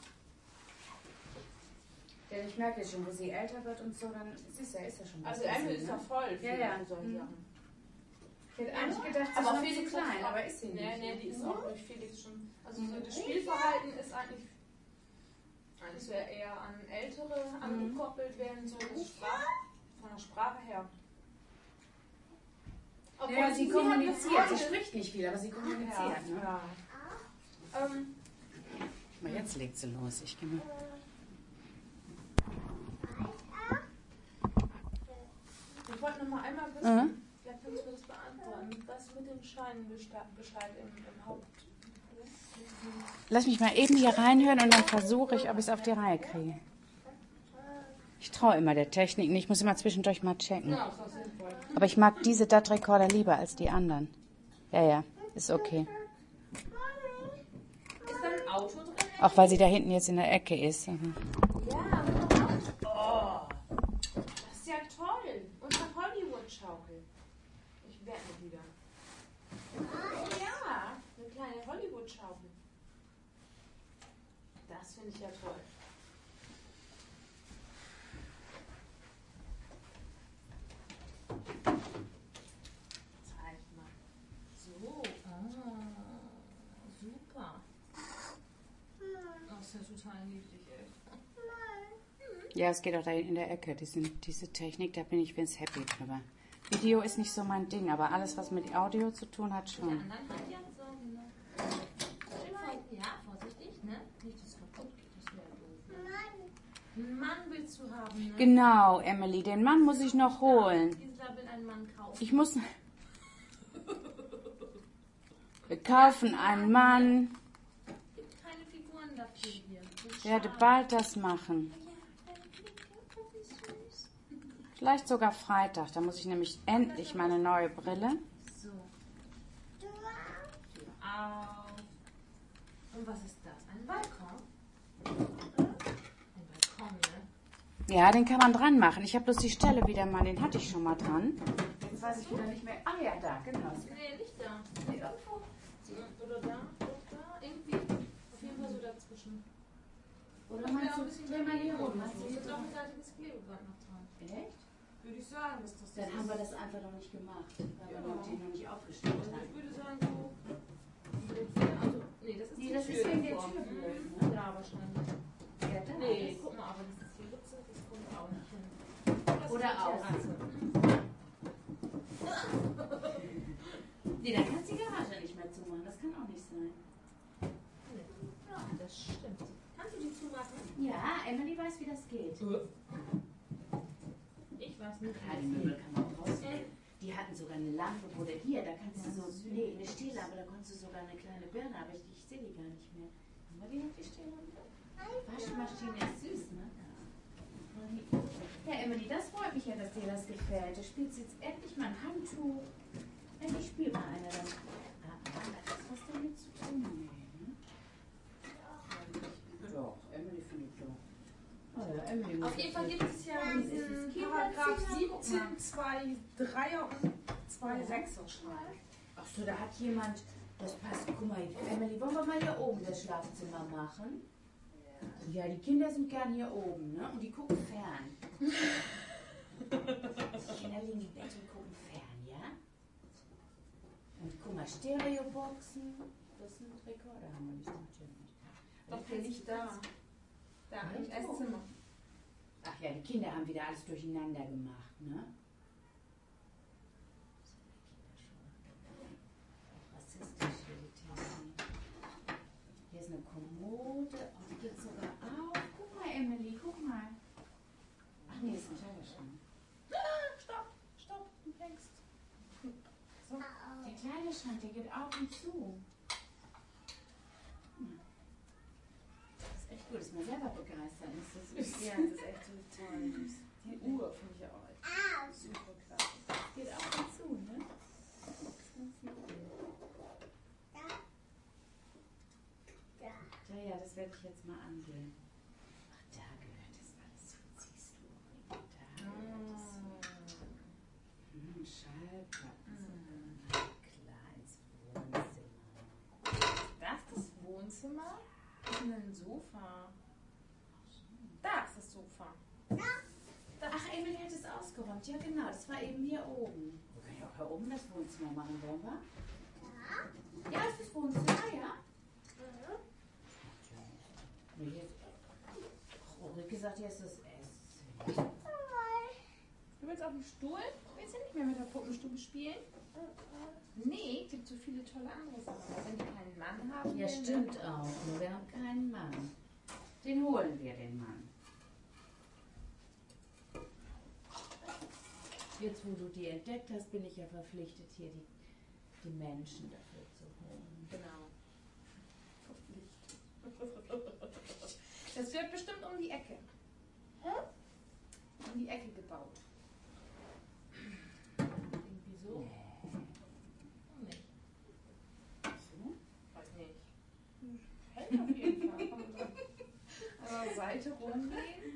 Denn ich merke jetzt schon, wo sie älter wird und so, dann ist ja, ist ja schon was. Also Emily ist ne? da voll für Ja, ja. solche Mhm. Sachen. Ich hätte eigentlich gedacht, sie Aber ist noch Felix zu klein, hat- aber ist sie nicht. Nee, nee, die ist auch durch Felix schon. Also so das Spielverhalten ist eigentlich, eigentlich so eher an Ältere angekoppelt werden, so das Sprach, von der Sprache her. Obwohl Ja, sie hat kommuniziert. eine Sie Freundin- spricht nicht viel, aber sie kommuniziert. Ne? Ja. Ähm, Mal jetzt legt sie los. Ich gehe mal. ich wollte noch mal einmal wissen, Mhm. vielleicht kannst du mir das beantworten, was mit dem Scheinbescheid im, im Haupt... Lass mich mal eben hier reinhören und dann versuche ich, ob ich es auf die Reihe kriege. Ich traue immer der Technik nicht. Ich muss immer zwischendurch mal checken. Ja, ist auch sinnvoll. Aber ich mag diese D A T-Rekorder lieber als die anderen. Ja, ja, ist okay. Ist da ein Auto drin? Auch weil sie da hinten jetzt in der Ecke ist. Mhm. Ja, mit dem Auto. Oh, das ist ja toll. Und eine Hollywood-Schaukel. Ich werde nicht wieder. Ja, eine kleine Hollywood-Schaukel. Das finde ich ja toll. Zeig mal. So, ah, super. Das ist ja total niedlich, ey. Ja, es geht auch da in der Ecke. Diese, diese Technik, da bin ich ganz happy drüber. Video ist nicht so mein Ding, aber alles, was mit Audio zu tun hat, Die schon. anderen hat ja so, genau. Schön vor- Ja, vorsichtig, ne? Nicht, dass es kaputt geht, das wäre doof. Ne? Einen Mann willst du haben, ne? Genau, Emily, den Mann muss ich noch holen. Gisela will einen Mann kaufen. Ich muss. Wir kaufen einen Mann. Es gibt keine Figuren dafür hier. Ich werde bald das machen. Vielleicht sogar Freitag. Da muss ich nämlich endlich meine neue Brille. So. Tür auf. Und was ist das? Ein Balkon? Ein Balkon, ne? Ja, den kann man dran machen. Ich habe bloß die Stelle wieder mal, den hatte ich schon mal dran. Jetzt weiß ich wieder nicht mehr. Ah ja, da, genau. Nee, nicht da. Nee, irgendwo. Oder da, oder da. Irgendwie. Auf jeden Fall so dazwischen. Oder meinst du, dreh mal hier rum. Meinst du, Hier hier ist so? auch ein seitiges Klebeband noch dran. Echt? Würde ich sagen, dass das Dann haben wir das einfach noch nicht gemacht, weil wir noch den noch nicht aufgestellt Also haben. ich würde sagen, so. Also Nee, das ist Nee, die das Tür ist wegen der davor. Tür blöd, Mhm. ne? Ja, wahrscheinlich. Ja, da Nee, ist- guck mal, aber das ist die Ritze, das kommt auch nicht hin. Das Oder ist die auch. Terrasse. Nee, dann kannst du die Garage nicht mehr zumachen. Das kann auch nicht sein. Nee. Ja, das stimmt. Kannst du die zumachen? Ja, Emily weiß, wie das geht. Ich weiß nicht. Ja, die Möbel kann man auch rausnehmen. Die hatten sogar eine Lampe, wo der hier, da kannst du so, nee, eine Stehlampe, da konntest du sogar eine kleine Birne, aber ich, ich sehe die gar nicht mehr. Haben wir die noch, die Stehlampe? Waschmaschine ist süß, ne? Ja, Emily, das freut mich ja, dass dir das gefällt. Du spielst jetzt endlich mal ein Handtuch. Endlich spielt mal einer dann. Ah, hat das was damit zu tun? Nee, ne? Doch, Emily findet doch. Oh ja, Emily muss Auf jeden Fall das gibt es ja diesen Diesen Paragraph Kinderzimmer. siebzehn, zwei Dreier und zwei Sechser schreiben. Ach so, da hat jemand, das passt, guck mal, Emily, wollen wir mal hier oben das Schlafzimmer machen? Ja, die Kinder sind gern hier oben, ne? Und die gucken fern. Die Kinder liegen im Bett und gucken fern, ja? Und guck mal, Stereoboxen. Das sind Rekorder, haben wir nicht natürlich. Doch, der liegt da. Da im Echt? Esszimmer. Ach ja, die Kinder haben wieder alles durcheinander gemacht, ne? Rassistisch hier die Theorie. Hier ist eine Kommode. Oh, die geht sogar auf. Guck mal, Emily, guck mal. Ach nee, ist ein Kleiderschrank. Ah, stopp, stopp, du hängst. So. Der Kleiderschrank, der geht auf und zu. Hm. Das ist echt gut, ist mir selber begeistert. Ist das süß? Ja, das ist echt total süß. Die Uhr finde ich auch echt super klasse. Geht auf und zu, ne? Das ist ganz niedlich. Ja, ja, das werde ich jetzt mal angehen. Ach, da gehört das alles zu. Siehst du? Da gehört das hin. Hm, Schallplatten. Kleines Wohnzimmer. Das ist das Wohnzimmer. Das ist ein Sofa. Da ist das Sofa. Ach, Emily hat es ausgeräumt. Ja, genau. Das war eben hier oben. Wir können ja auch hier oben das Wohnzimmer machen, wollen wir? Ja. Ja, ist das Wohnzimmer, ja? Nee, hier ist... Ach, Ulrike sagt, hier ist das Essen. Du willst auf dem Stuhl? Willst du nicht mehr mit der Puppenstube spielen? Nee, es gibt so viele tolle andere Sachen. Wenn die keinen Mann haben. Ja, will, stimmt auch. Nur wir haben keinen Mann. Den holen wir, den Mann. Jetzt, wo du die entdeckt hast, bin ich ja verpflichtet, hier die, die Menschen dafür zu holen. Genau. Das wird bestimmt um die Ecke. Um die Ecke gebaut. Irgendwie so. Nee. Nicht. So? Weiß nicht. Hält auf jeden Fall. Kann man so an der Seite rumgehen.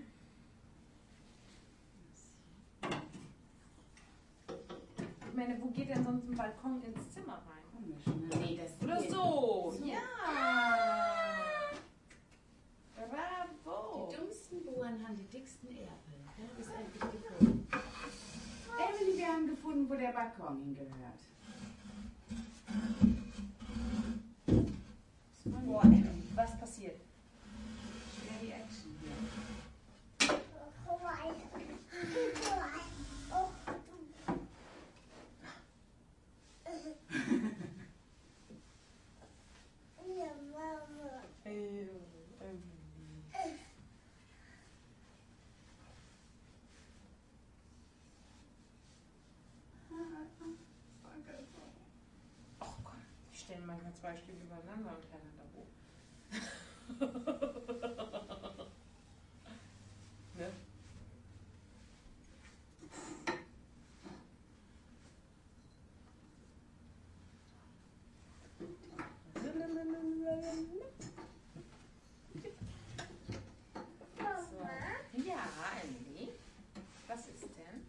Ich meine, wo geht denn sonst ein Balkon ins Zimmer rein? Komisch, ne? Nee, das Oder hier. so. So. Ja. Bravo. Die dümmsten Bohren haben die dicksten Erpel. Ja, ist endlich gefunden. Emily, wir haben gefunden, wo der Balkon hingehört. Boah, ey, was passiert? Schwer die Action hier. Ähm, ähm. Ach komm, ich stelle manchmal zwei Stühle übereinander und einander hoch. Ne? So. Ja, Emily. Was ist denn?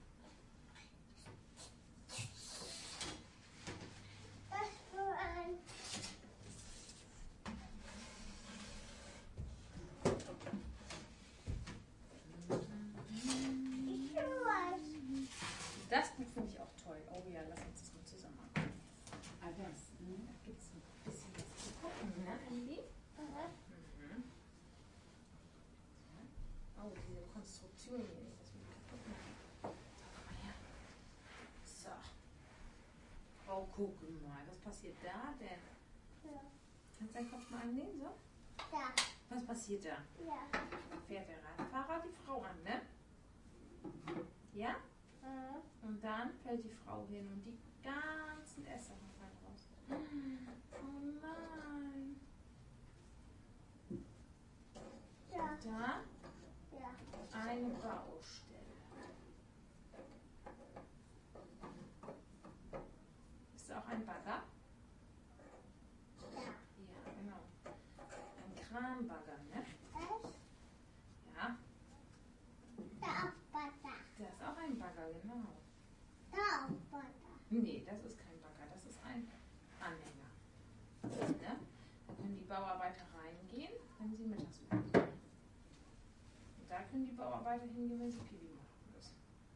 guck mal, was passiert da denn? Ja. Kannst du deinen Kopf mal annehmen, so? Da. Was passiert da? Ja. Da fährt der Radfahrer die Frau an, ne? Ja? Mhm. Und dann fällt die Frau hin und die ganzen Esser fallen raus. Oh nein. Ja. Da Ja. eine Baustelle. Ist da auch ein Bagger? Ja. Ja, genau. Ein Kranbagger, ne? Das. Ja, Da. Bata. da ist auch ein Bagger, genau. Da. Bata. Nee, das ist kein Bagger, das ist ein Anhänger. Ne? Da können die Bauarbeiter reingehen, wenn sie Mittagsschlaf machen. Und da können die Bauarbeiter hingehen, wenn sie Pipi machen müssen.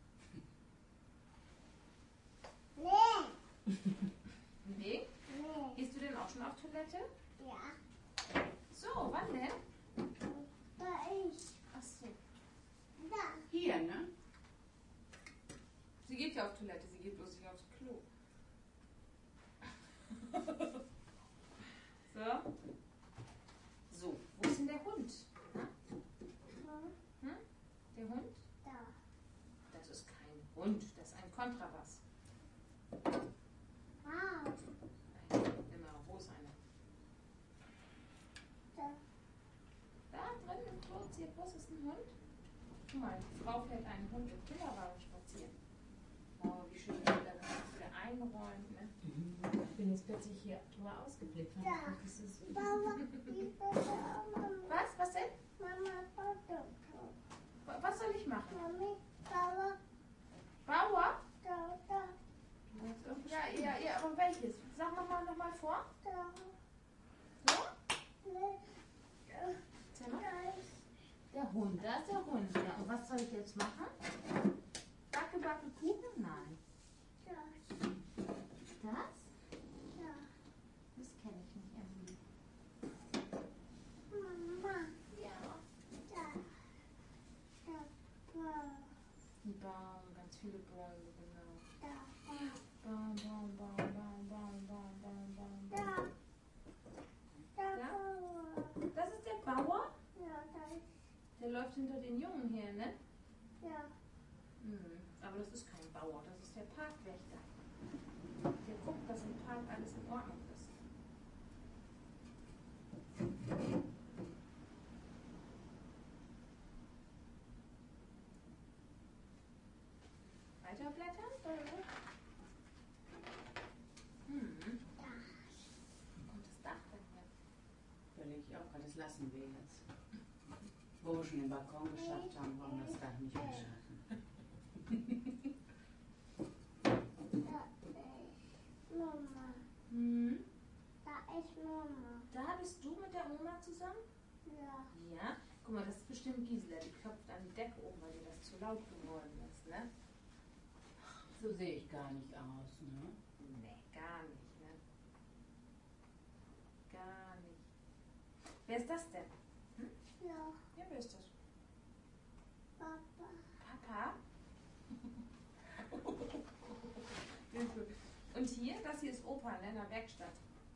Nee. Nee? Nee. Gehst du denn auch schon auf Toilette? Ja. So, wann denn? Da ich. Ach so. Da. Hier, ne? Sie geht ja auf Toilette, sie geht bloß nicht aufs Klo. So. So, wo ist denn der Hund? Hm? Hm? Hm? Der Hund? Da. Das ist kein Hund, das ist ein Kontrabass. Wow. Genau, wo ist einer? Da. Da drin im Klo, Zirkus ist ein Hund. Guck mal, die Frau fährt einen Hund im Kinderwagen spazieren. Oh, wie schön die Kinder das wieder einräumt, ne? Ich bin jetzt plötzlich hier drüber ausgeblickt. Ja. Das ist so. Mama. Ich will Mama. Was? Was denn? Mama. Foto. Wa- Was soll ich machen? Mami. Bauer. Bauer? Da. Da. Ja, ja, ja, aber welches? Sag nochmal noch mal vor. Da. So? Nee. Erzähl mal. Da. Der Hund, da ist der Hund. Ja, und was soll ich jetzt machen? Backe, backe, Kuchen? Nein. Da. Das? Da. Das kenne ich nicht, Emily. Mama. Ja. Da. Da. Wow. Ein Baum, ganz viele Bäume, genau. Da. Baum, Baum, Baum, Baum, Baum, Baum, Baum, Baum, Da. Baum. Da. Ja? Bauer. Das ist der Bauer? Ja, da ist. Der läuft hinter den Jungen her, ne? Ja. Hm, aber das ist kein Bauer, das ist der Parkwächter. Der guckt, dass im Park alles in Ordnung ist. Weiterblättern? Hm. Wo kommt das Dach denn her? Überlege ich auch gerade, das lassen wir jetzt. Wo wir schon den Balkon geschafft haben, wollen wir das Dach nicht mehr schaffen. Da ist Mama. Hm. Da ist Mama. Da bist du mit der Oma zusammen? Ja. Ja. Guck mal, das ist bestimmt Gisela. Die klopft an die Decke oben, weil dir das zu laut geworden ist, ne? So sehe ich gar nicht aus, ne? Nee, gar nicht, ne? Gar nicht. Wer ist das denn? Ja. Ja, wer ist das? Papa. Papa? Und hier, das hier ist Opa, ne, in der Werkstatt.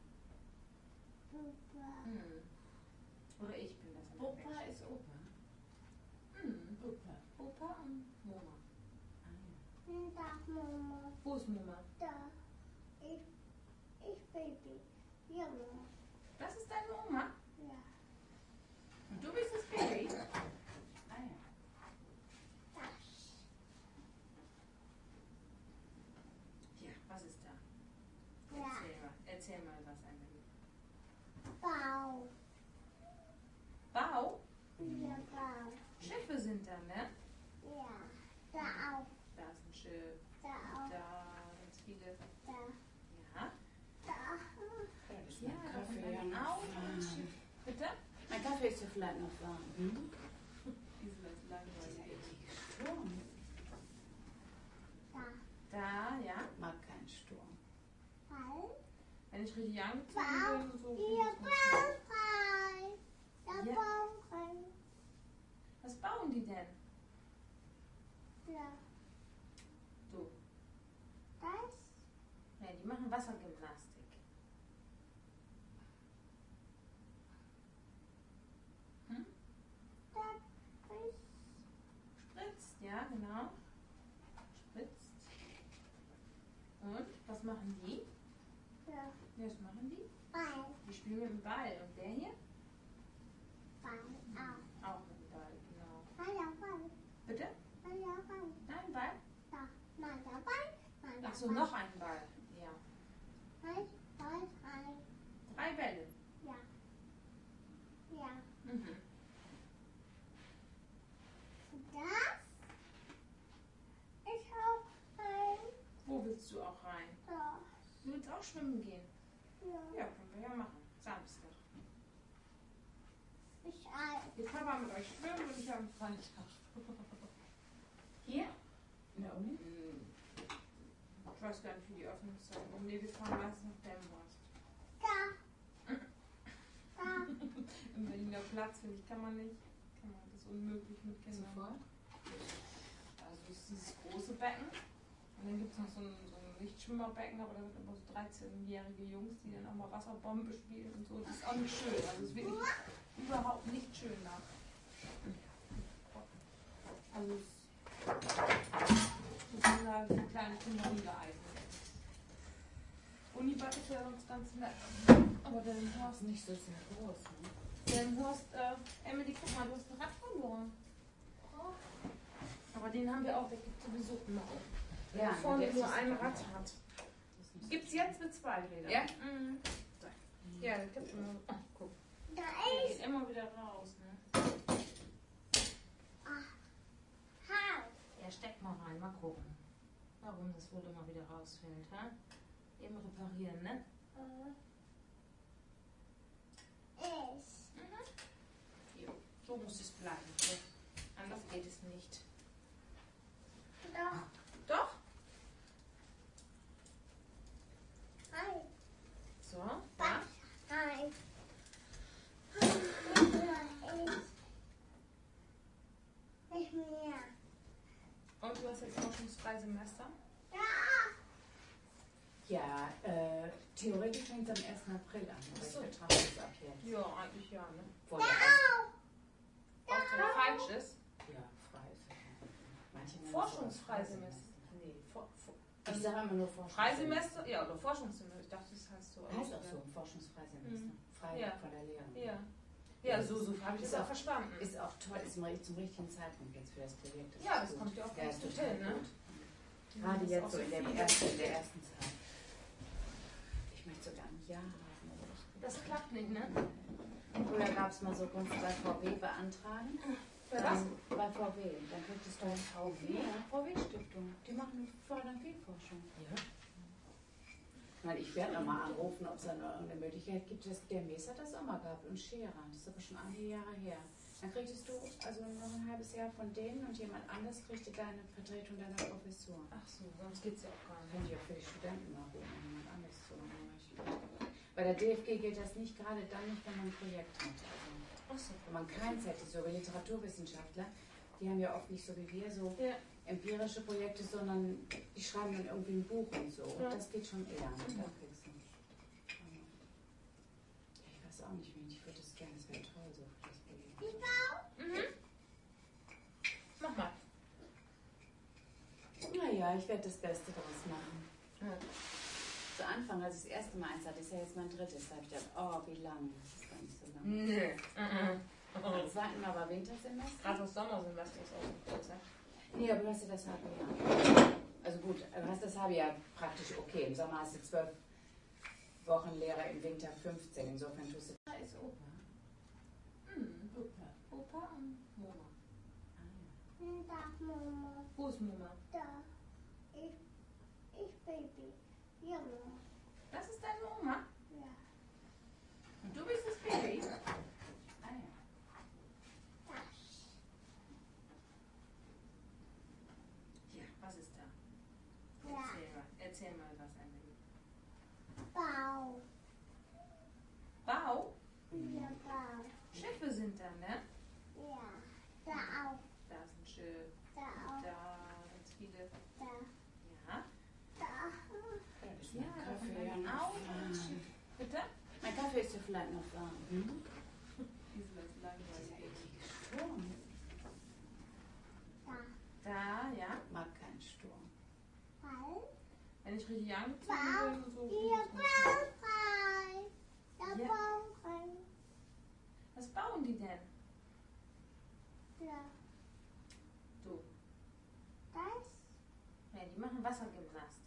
Papa. Hm. Oder ich bin das in der Opa Werkstatt. ist Opa. Hm. Opa. Opa und Mama. Ah, Da Mama. Wo ist Mama? Da. Ich. Ich Baby. Ja, Mama. Das ist deine Oma? Ja. Und du bist das Baby? ja. Ah ja. Das. Ja, was ist da? Ja. Erzähl mal, erzähl mal was, Emily. Bau. Bau? Ja, Bau. Schiffe sind da, ne? Ja. Da auch. Da ist ein Schiff, Da auch. da ganz viele. Da. Ja. Da. Da ist Ja, mein da Kaffee kommt ja ein noch Auto und ein warm. Schiff. Bitte? Mein Kaffee ist ja vielleicht noch warm. Hm? Gisela ist langweilig. Sturm. Da. Da, ja. Mag keinen Sturm. Ball. Wenn ich richtig angezogen Bau. bin und so. Hier finde ich ganz gut. Baufrei. Da Ja. Baufrei. Was bauen die denn? Ja. So. Das. Ja, die machen machen Wassergymnastik. Hm? Spritzt, ja, genau. Spritzt. Und, was machen die? Ja. Was machen die? Ball. Die spielen mit dem Ball. Und der hier? Ball. Auch. Auch mit dem Ball, genau. Ball, Ball. Bitte? Ball, Ball. Nein, Ball? Da. Nein, der Ball. Nein, der Ach so, Ball. noch ein Ball. Ja. Ball, Ball, Ball. Drei Bälle. Ja. Ja. Mhm. Das ist auch ein. Wo willst du auch rein? Da. Du willst auch schwimmen gehen? Ja. Ja, können wir ja machen. Samstag. Ich ein. Geht Papa mit euch schwimmen und ich am Freitag. Hier? In der Uni? Ich weiß gar nicht, wie die Öffnungszeiten sind. Nee, wir fahren meistens nach Delmenhorst. Da. Da. Im Berliner Platz, finde ich, kann man nicht. Kann man, das ist unmöglich mit Kindern. Sofort? Also es ist dieses große Becken. Und dann gibt es noch so ein, so ein Nichtschwimmerbecken, aber da sind immer so dreizehnjährige Jungs, die dann auch mal Wasserbombe spielen und so. Das ist auch nicht schön. Also es ist wirklich überhaupt nicht schön da. Also es die Kinder, die kleinen Kinder nie geeignet. Unibad ist ja sonst ganz nett. Aber der Horst Nicht so sehr groß, ne? Der Horst, äh, Emily, guck mal, du hast ein Rad verloren. Aber den haben wir auch, der gibt sowieso immer. Wenn Ja, er vorne der nur ist ein super. Rad hat. Gibt's jetzt mit zwei Rädern? Ja? Mhm. Ja, das gibt's immer. Ach, guck. Da Der ist. geht immer wieder raus, ne? Halt. Ja, steck mal rein, mal gucken. Warum das wohl immer wieder rausfällt, ha? Eben reparieren, ne? Ist. Jo, so muss es bleiben. Ne? Anders geht es nicht. Doch. Doch? Halt. So, ja. Was? Halt. Nicht mehr. Nicht mehr. Und du hast jetzt forschungsfrei Semester? Da. Ja, äh, theoretisch fängt es am ersten April an, aber Ach so. ich betrachte es ab jetzt. Ja, eigentlich ja, ne? Vor der ersten- Auch wenn falsch ist. Ja, frei ist es. Manche nennen es Forschungsfrei auch Semester. Nee, for, for, Ich sage immer nur Forschungsfreisemester. Freisemester? Ja, oder Forschungssemester. Ich dachte, das heißt so. Heißt auch so, Forschungsfreisemester. Mhm. Frei Ja. von der Lehre. Ja. Ja, so, so habe ich Ist das auch auch- verstanden. Ist auch toll, ist zum zum richtigen Zeitpunkt jetzt für das Projekt. Das Ja, ist das gut. kommt ja auch Ja, ganz ist gut total hin, ne? gut. Gerade Das ist jetzt auch so in der, viel. ersten, in der ersten Zeit. Ich möchte sogar ein Jahr haben. aber ich- Das klappt nicht, ne? Früher gab es mal so, konntest du bei V W beantragen. Bei was? Ähm, Bei V W. Dann kriegtest du V W? Ja, V W-Stiftung. Die machen fördern viel Forschung. Ja. Weil ich werde nochmal anrufen, ob es da noch irgendeine Möglichkeit gibt, dass der Mes hat das auch mal gehabt und Scherer. Das ist aber schon einige Jahre her. Dann kriegtest du also noch ein halbes Jahr von denen und jemand anders kriegte deine Vertretung deiner Professur. Ach so, sonst geht's ja auch gar nicht. Könnte ich auch für die Studenten machen, um jemand anderes zu machen. Bei der D F G gilt das nicht, gerade dann nicht, wenn man ein Projekt hat. Also, Ach so. wenn man keins hätte, so wie Literaturwissenschaftler, die haben ja oft nicht so wie wir so Ja. empirische Projekte, sondern die schreiben dann irgendwie ein Buch und so. Und Ja. das geht schon eher. Ne? Da kriegst du. Aber ich weiß auch nicht, wen ich würde das gerne. Das wäre toll so für das Projekt. Mhm. Mach mal. Naja, ich werde das Beste daraus machen. Ja. Zu Anfang, als ich das erste Mal eins hatte, ist ja jetzt mein drittes, da habe ich gedacht, oh, wie lang. Das ist gar nicht so lang. Nee. Mhm. Beim zweiten Mal war Wintersemester. Gerade das Sommersemester ist auch so kurz, ne? Nee, aber du hast ja das halbe Jahr. Also gut, du hast das halbe Jahr praktisch okay. Im Sommer hast du zwölf Wochen Lehre, im Winter fünfzehn. Insofern tust du. Da ist Opa. Mhm. Opa. Opa und Mama. Ah, Da, Mama. Wo ist Mama? Da. Ich. Ich, Baby. Ja, Mama. Das ist deine Oma? Ja. Und du bist das Baby? ja. Ah, ja. Das. Ja. Was ist da? Ja. Erzähl mal, erzähl mal was, Emily. Bau. Bau? Ja, Bau. Schiffe sind da, ne? Ja. Da auch. Da ist ein Schiff, Da auch. da ganz viele. Da. Ja? Da. Ja, das ist mein Ja, Kaffee. Kaffee ist ja vielleicht noch warm. Hm? Sturm. Da, ja. Mag keinen Sturm. Weil Wenn ich richtig angezogen Baum, bin und so. hier Baum frei. Der Ja. Baum frei. Was bauen die denn? Ja. Du. Das Ja, die machen Wassergymnastik.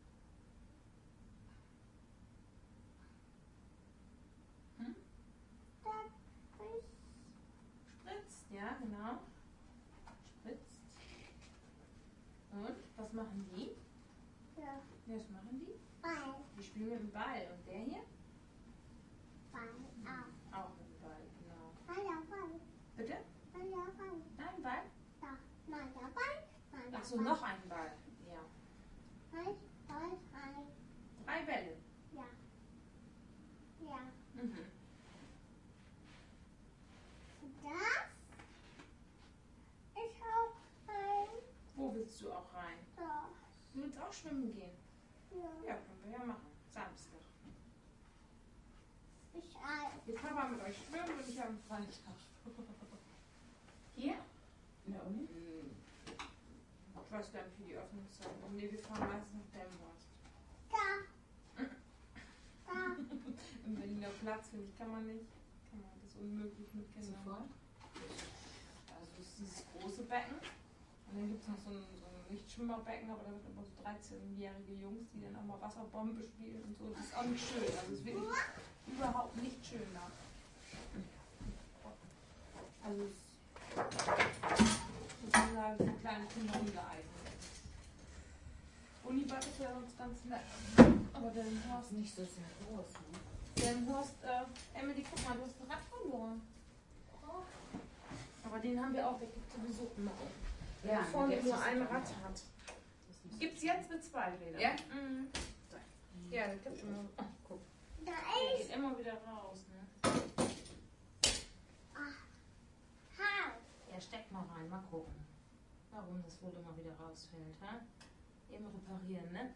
Hm? das ist Spritzt, ja, genau. Spritzt. Und was machen die? ja. Ja, was machen die? Ball. Die spielen mit dem Ball. Und der hier? Ball auch. Auch mit dem Ball, genau. Ball, ja, Ball. Bitte? Ball, ja, Ball. Nein, Ball? Da. Ball, ja, Ball. Ball, ja, Ach so, Ball. noch ein Ball. Ja. Ball, Ball, Ball. Drei Bälle. Ja. Ja. Mhm. Und das ist auch ein. Wo willst du auch rein? Da. Du willst auch schwimmen gehen? Ja. Ja, können wir ja machen. Samstag. Ich ein. Geht Papa mit euch schwimmen und ich am Freitag. Hier? In der Uni? Ich weiß gar nicht, wie die Öffnungszeit ist. Nee, wir fahren meistens nach Delmenhorst. Da. Da. Im Berliner Platz, finde ich, kann man nicht. Kann man das unmöglich mit Kindern. Sofort? Also es ist dieses große Becken. Und dann gibt es noch so ein, so ein Nicht-Schwimmerbecken, aber da sind immer so dreizehnjährige Jungs, die dann auch mal Wasserbombe spielen und so. Das ist auch nicht schön. Also es ist wirklich überhaupt nicht schön da. Also es ist sozusagen für kleine Kinder ungeeignet. Unibad ist ja sonst ganz nett. Aber Delmenhorst Ist nicht so sehr groß, ne? Delmenhorst, äh, Emily, guck mal, du hast ein Rad verloren. Aber den haben wir auch, der gibt sowieso immer. Weil Ja, er vorne jetzt nur ist ein es Rad auch. hat. Gibt es jetzt mit zwei Rädern? Ja? Mhm. Ja, der gibt immer. Ach, guck. Da Der ist. geht immer wieder raus, ne? Ha. Ja, steck mal rein, mal gucken. Warum das wohl immer wieder rausfällt, ha? Eben reparieren, ne?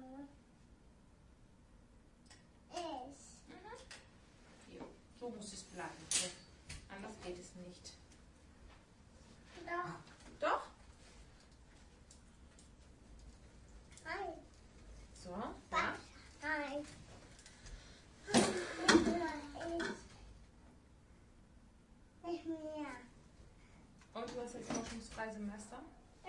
Ist. Jo, so muss es bleiben. Anders geht es nicht. Doch. Doch? Hi. So, ja. Hi. Nicht mehr. Und du hast jetzt forschungsfrei Semester? Ja.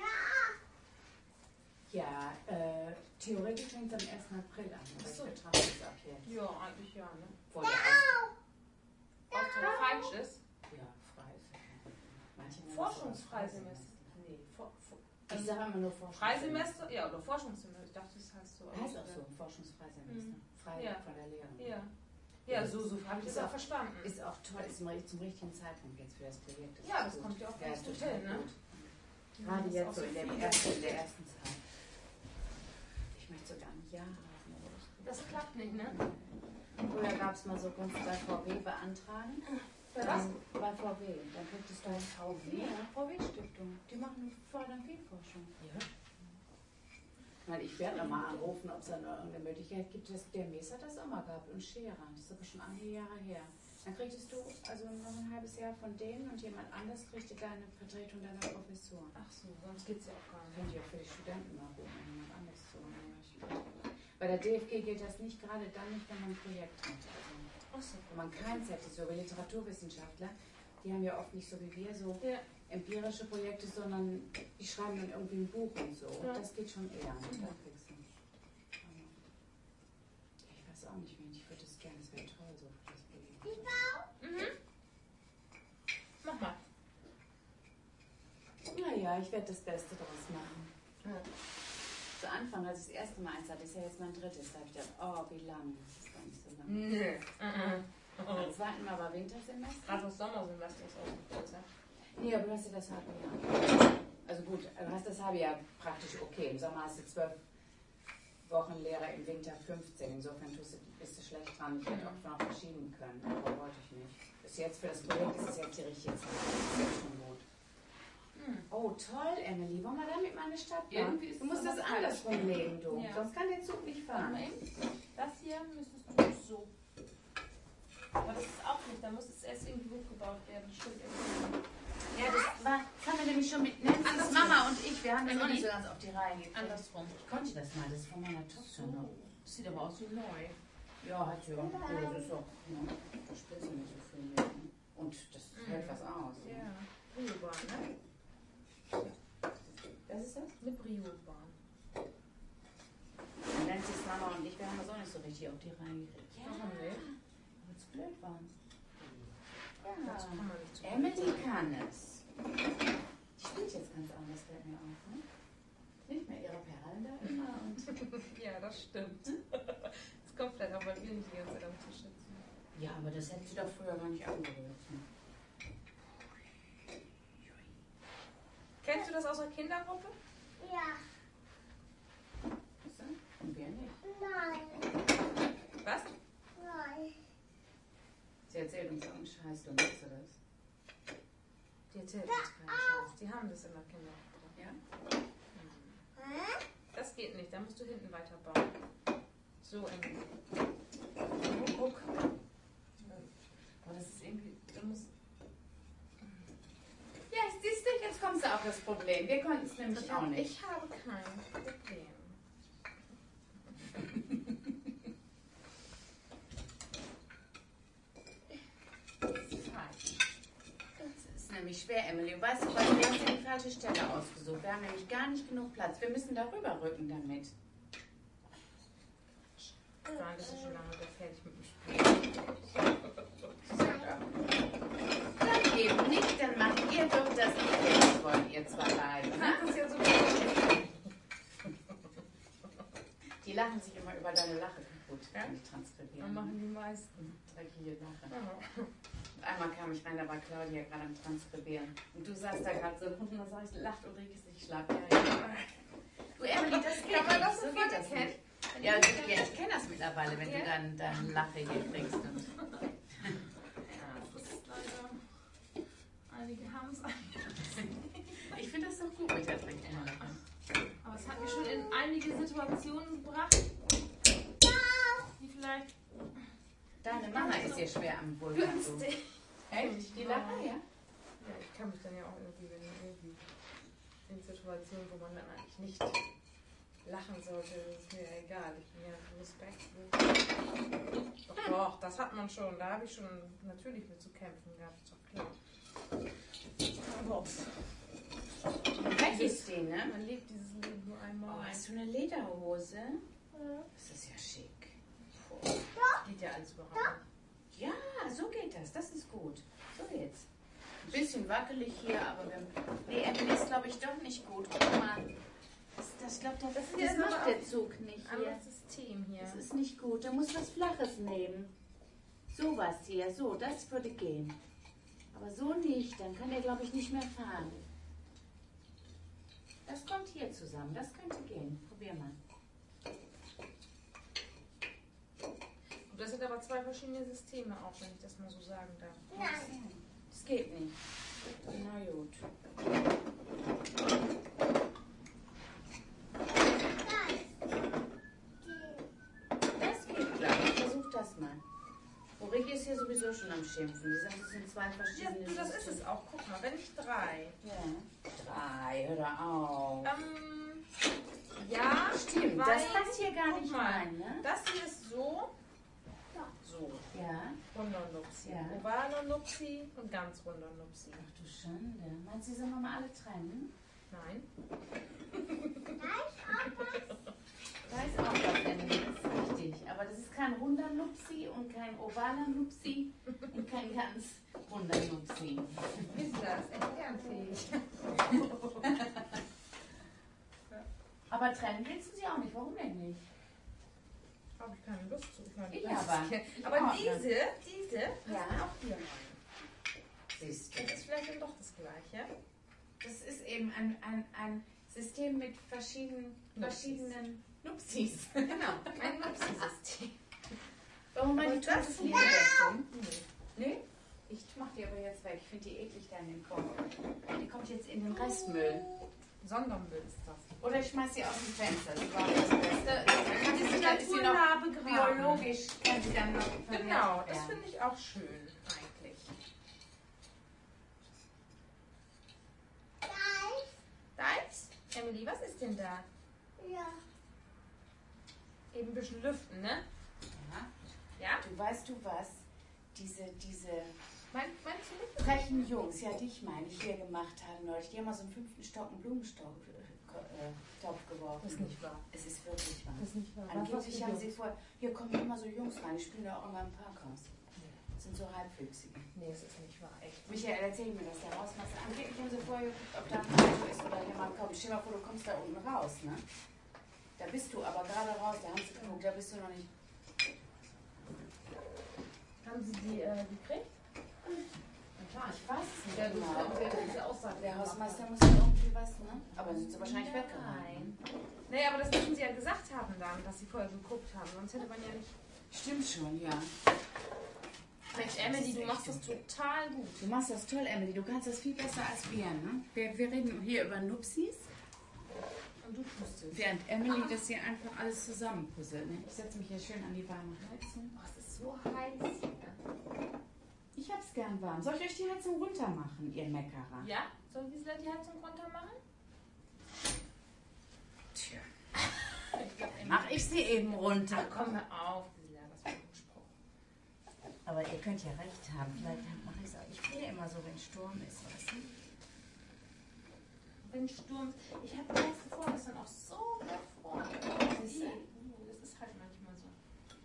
Ja, äh, theoretisch fängt es am ersten April an. Aber Ach so. ich betrachte es ab jetzt. Ja, eigentlich ja, ne? Vor der ersten. Was so falsch ist? Ja, frei. Manche nennen das Forschungsfrei auch Semester. Nee, for, for, Ich sage immer nur Forschungsfreisemester. Freisemester? Ja, oder Forschungssemester. Ich dachte, das heißt so. Heißt auch so, Forschungsfreisemester. Mhm. Frei Ja. von der Lehre. Ja. Ja, so, so habe ich Ist das auch auch- verstanden. Ist auch toll, ist zum, zum richtigen Zeitpunkt jetzt für das Projekt. Ja, ist das gut. kommt ja auch Ja, ganz ist gut total hin, ne? gut. Ja, Gerade das ist jetzt auch so in, dem viele. ersten, in der ersten Zeit. Ich möchte sogar ein Jahr haben. aber ich- Das klappt nicht, ne? Früher gab es mal so, konntest du bei V W beantragen. Bei was? Ähm, Bei V W. Dann kriegtest du ein V W? Ja, V W-Stiftung. Die machen fördern viel Forschung. Ja. Weil ich werde noch mal anrufen, ob es da noch irgendeine Möglichkeit gibt. Das, der Mies hat das auch mal gehabt und Scherer. Das ist aber schon einige Jahre her. Dann kriegtest du also noch ein halbes Jahr von denen und jemand anders kriegte deine Vertretung deiner Professur. Ach so, sonst geht's ja auch gar Könnt nicht. ihr für die Studenten mal gucken, wenn jemand anderes so. Bei der D F G gilt das nicht, gerade dann nicht, wenn man ein Projekt hat. Also, Ach so. wenn man keins hätte, so wie Literaturwissenschaftler, die haben ja oft nicht so wie wir so Ja. empirische Projekte, sondern die schreiben dann irgendwie ein Buch und so. Ja. Und das geht schon eher. Und dann kriegst du. Aber ich weiß auch nicht, wen ich würde das gerne, das wäre toll so für das Projekt. Mhm. Mach mal. Naja, ich werde das Beste draus machen. Ja. Zu Anfang, als ich das erste Mal eins hatte, ist ja jetzt mein drittes, da habe ich gedacht, oh, wie lang. Das ist gar nicht so lang. Nee. Mhm. Beim zweiten Mal war Wintersemester. Gerade das Sommersemester ist auch so kurz, ja? Nee, aber du hast ja das halbe Jahr. Also gut, du hast das halbe Jahr praktisch okay. Im Sommer hast du zwölf Wochen Lehre, im Winter fünfzehn. Insofern tust du, bist du schlecht dran. Ich hätte auch noch verschieben können, aber wollte ich nicht. Bis jetzt für das Projekt ist es jetzt die richtige Zeit. Das ist jetzt schon gut. Mhm. Oh, toll, Emily. Wollen wir damit mal eine Stadt bauen? Irgendwie ist Du musst es das aber andersrum legen, du. Ja. Sonst kann der Zug nicht Warte fahren. mal eben. Das hier müsstest du so. Aber das ist auch nicht, da muss es erst irgendwie hochgebaut werden. Stimmt irgendwie. Ja, das, war, das haben wir nämlich schon mit Nancy's Mama und ich. Wir haben das auch nicht so ganz auf die Reihe gekriegt. Andersrum. Ich konnte das mal, das ist von meiner Tochter So. noch. Das sieht aber aus wie neu. Ja, hat sie auch. Oh, das ist auch. Ne? Da spielt sie nicht so viel mit. Ne? Und das Mhm. hält was aus. Ne? Ja. Brio-Bahn, ne? Was ist das? Eine Brio-Bahn. Nancy's Mama und ich, wir haben das auch nicht so richtig auf die Reihe gekriegt. Ja, Warum nicht? weil es blöd war. Das Ja. kann man nicht so gut Emily sagen. kann es. Die spielt jetzt ganz anders, fällt mir auf. Ne? Nicht mehr ihre Perlen da immer. Und Ja, das stimmt. Das kommt vielleicht auch, weil wir nicht die ganze Zeit am Tisch sitzen. ja, aber das hätte sie doch früher gar nicht angerührt. Ne? Kennst du das aus der Kindergruppe? Ja. Weißt du? Und wir nicht. Nein. Was? Nein. Sie erzählt uns auch einen Scheiß, du machst du das. Die erzählt uns keinen Scheiß. Die haben das in der Kindergruppe. Ja? Hä? Das geht nicht, da musst du hinten weiterbauen. So eng. Guck, guck. Aber das ist irgendwie. Da muss, Ja, siehst du, jetzt kommst du auf das Problem. Wir konnten es nämlich ich, auch hab, nicht. ich habe kein Problem. Das ist nämlich schwer, Emily. Und weißt du, weil wir haben die falsche Stelle ausgesucht. Wir haben nämlich gar nicht genug Platz. Wir müssen darüber rücken damit. Nein, das ist schon lange wieder fertig mit dem Spiel. Dann eben nicht, dann macht ihr doch das, was ihr nicht wollt, ihr zwei beiden. Ne? Das ist ja so. Die lachen sich immer über deine Lache kaputt, Ja? wenn ich transkribiere. Dann machen die meisten. Dreckige Lache. Oh. Und einmal kam ich rein, da war Claudia gerade am Transkribieren. Und du saßt da gerade so und dann sag ich, lacht Ulrike sich schlapp. Ja, ja. Du Emily, das geht Kann man das nicht. so geht das erkennen? nicht. Ja, ich, ja, ich kenne das mittlerweile, wenn Ja? du dann, dann Lache hier kriegst. Und Ja, das ist leider. Einige haben es ich finde das doch gut mit der dreckigen Lache. Aber es hat mich schon in einige Situationen gebracht, die vielleicht Deine Mama ist hier schwer am Vulkan. So. günstig. Echt? Die Lache, ja? Ja, ich kann mich dann ja auch irgendwie, wenn irgendwie in Situationen, wo man dann eigentlich nicht lachen sollte, ist mir ja egal. Ich bin ja respektlos. Doch, doch, das hat man schon. Da habe ich schon natürlich mit zu kämpfen gehabt, ist doch klar. Aber Weg ist die, ne? man lebt dieses Leben nur Oh, einmal. hast du eine Lederhose? Das ist ja schick. Puh. Geht ja alles überhaupt nicht. Ja, so geht das. Das ist gut. So geht's. Ein bisschen wackelig hier, aber wir. Nee, Emily ist, glaube ich, doch nicht gut. Guck mal. Das, das, ich glaube, das, Das das, hier ist macht aber der Zug nicht hier. Anderes System hier. Das ist nicht gut. Du musst was Flaches nehmen. Sowas hier. So, das würde gehen. Aber so nicht. Dann kann er, glaube ich, nicht mehr fahren. Das kommt hier zusammen. Das könnte gehen. Probier mal. Und das sind aber zwei verschiedene Systeme auch, wenn ich das mal so sagen darf. Nein. Das geht nicht. Na gut. Das geht, glaube ich. Versuch das mal. Ulrike ist hier sowieso schon am Schimpfen. Die sagt, es sind zwei Ja, verschiedene du, das ist es auch. Guck mal, wenn ich drei. Ja. Drei, hör da auf. Ähm, ja, Stimmt, weil- das passt hier gar guck nicht mal, rein, ne? Das hier ist so. So. Ja. Runder Nupsi. Ja. Ovaler Nupsi und ganz runder Nupsi. Ach du Schande. Meinst du, die sollen wir mal alle trennen? Nein. Da ist auch was drin, das ist richtig. Aber das ist kein runder Nupsi und kein ovaler Nupsi und kein ganz runder Nupsi. Ist das? Echt lernfähig. Aber trennen willst du sie auch nicht. Warum denn nicht? Habe ich keine Lust zu. Ich meine, Ich das aber. ist- Ich Aber auch, diese, ne? diese, Ja. passen auch hier rein. Siehst du. Das ist vielleicht dann doch das Gleiche. Das ist eben ein, ein, ein System mit verschiedenen, verschiedenen Nupsis. Genau, ein Nupsi-System. Wollen wir mal die Und das Tüte hier- wegtun? Nee. Nee? Ich mach die aber jetzt weg. Ich finde die eklig da in den Kopf. Die kommt jetzt in den Restmüll. Sondermüll ist das. Oder ich schmeiß sie aus dem Fenster. Das war das Beste. Das kann ich sie dann ist sie noch nah begraben. biologisch, kann sie dann noch Genau, vermehrt das werden. finde ich auch schön eigentlich. Deins? Emily, was ist denn da? Ja. Eben ein bisschen lüften, ne? Ja. Ja? Du weißt du was? Diese, diese Mein, meinst du nicht? frechen Jungs, ja, die ich meine, hier gemacht haben neulich, die haben mal so einen fünften Stock einen Blumenstrauch äh, Topf geworfen. Das ist nicht wahr. Es ist wirklich wahr. Das ist nicht wahr. Angeblich haben sie vor, hier kommen immer so Jungs rein, die spielen da auch immer im Parkhaus. Das sind so halbwüchsige. Nee, das ist nicht wahr, echt. Michael, erzähl mir das, der Hausmeister. Angeblich haben sie vorher geguckt, ob da ein Auto ist oder jemand kommt. Stell dir mal vor, du kommst da unten raus, ne? Da bist du aber gerade raus, da haben sie geguckt, da bist du noch nicht. Haben Sie die äh, gekriegt? Ich weiß es nicht Ja, du genau. hast diese Aussage. Der gemacht. Hausmeister muss ja irgendwie was, ne? Aber dann sind sie wahrscheinlich weggerannt. Nein. Nee, aber das müssen Sie ja gesagt haben dann, dass Sie vorher geguckt haben. Sonst hätte man ja nicht... Stimmt schon, ja. Mensch, Emily, du machst das total gut. Du machst das toll, Emily. Du kannst das viel besser als wir, ne? Wir, wir reden hier über Nupsis, Und du tust es. während Emily das hier einfach alles zusammenpuzzelt. Ne? Ich setze mich hier schön an die warme Heizung. Oh, es ist so heiß hier. Ich hab's gern warm. Soll ich euch die Heizung runter machen, ihr Meckerer? Ja? Soll Gisela die Heizung runter machen? Tja. Ich glaub, Emily- Mach ich sie eben runter. Ach, komm mal auf, Gisela, das war ein Spruch. Aber ihr könnt ja recht haben. Vielleicht mache ich es auch. Ich friere immer so, wenn Sturm ist, weißt du? Wenn Sturm... Ich habe letzte vorgestern auch so gefroren. Das ist, das ist halt manchmal so.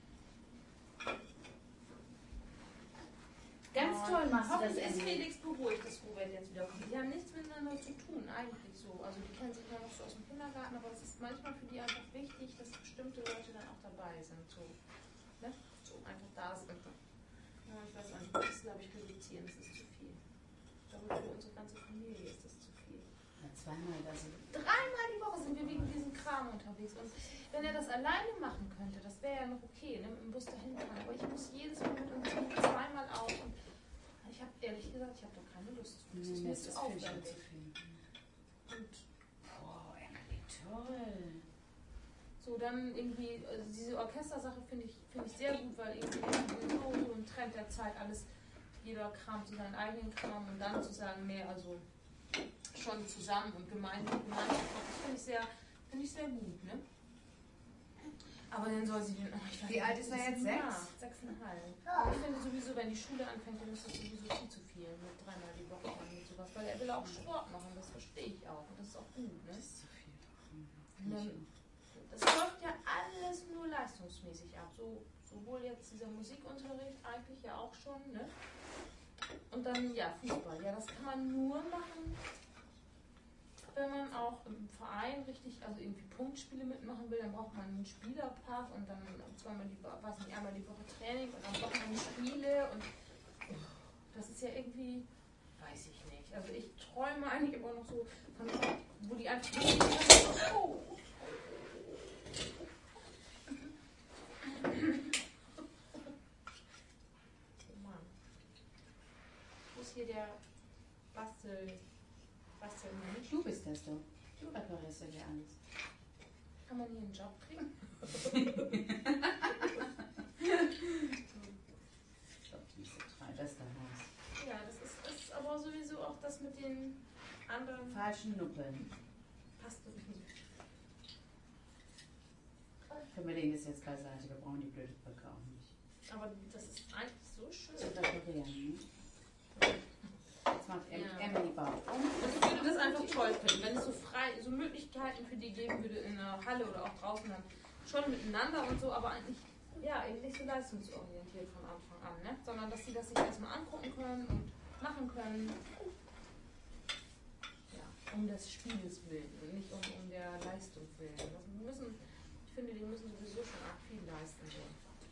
Ganz Ja, toll machst du das, hoffentlich ist Emily. Felix beruhigt, dass Robert jetzt wieder kommt. Die haben nichts miteinander zu tun, eigentlich so. Also die kennen sich ja noch so aus dem Kindergarten, aber es ist manchmal für die einfach wichtig, dass bestimmte Leute dann auch dabei sind. So, ne? So einfach da sind. Ja, ich weiß nicht, das ist, glaube ich, reduzieren, das ist zu viel. Ich glaube, für unsere ganze Familie ist das zu viel. Ja, zweimal das. Dreimal die Woche sind wir wegen diesem Kram unterwegs. Und wenn er das alleine machen könnte, das wäre ja noch okay, ne? Mit dem Bus dahin fahren. Aber ich muss jedes Mal mit dem Zug zweimal auf. Und ich habe ehrlich gesagt, ich habe da keine Lust zu. Das ist Nee, mir das zu ist für mich auch aufwendig. zu viel. Und Boah, Emily, toll. so dann irgendwie, also diese Orchestersache finde ich, find ich sehr gut, weil irgendwie so, so ein Trend der Zeit, alles, jeder kramt so seinen eigenen Kram und dann zu sagen, nee, also schon zusammen und gemeinsam, gemeinsam, das finde ich sehr, finde ich sehr gut, ne? Aber dann soll sie den, oh, ich weiß Wie nicht, alt ist er jetzt? ja, Sechs? Sechseinhalb. Aber ich finde sowieso, wenn die Schule anfängt, dann ist das sowieso viel zu viel mit dreimal die Woche und mit sowas, weil er will auch Sport machen, das verstehe ich auch und das ist auch gut, ne? Das ist zu viel. Und dann- Das läuft ja alles nur leistungsmäßig ab. So, sowohl jetzt dieser Musikunterricht eigentlich ja auch schon, ne? Und dann ja Fußball. Ja, das kann man nur machen, wenn man auch im Verein richtig, also irgendwie Punktspiele mitmachen will, dann braucht man einen Spielerpass und dann zweimal die Woche, weiß nicht, einmal die Woche Training und dann braucht man Spiele und das ist ja irgendwie, weiß ich nicht. Also ich träume eigentlich immer noch so von, wo die einfach oh. Oh Mann. Wo ist hier der Bastel, Bastelmensch? Du bist das doch. Du reparierst ja hier alles. Kann man hier einen Job kriegen? Ich glaube, die ist drei beste Haus. Ja, das ist, das ist aber sowieso auch das mit den anderen. Falschen Nuppeln. Passt irgendwie nicht. Können wir legen das jetzt beiseite. Wir brauchen die blöde Brücke auch nicht. Aber das ist eigentlich so schön. Zu reparieren, ne? Jetzt macht em Ja. Emily Bauch. Ich würde das einfach toll finden, wenn es so frei, so Möglichkeiten für die geben würde in der Halle oder auch draußen dann schon miteinander und so, aber eigentlich ja eben nicht so leistungsorientiert von Anfang an, ne? Sondern dass sie das sich erstmal angucken können und machen können. Ja, um des Spieles willen und nicht um, um der Leistung willen. Das müssen, ich finde, die müssen sowieso schon arg viel leisten. So.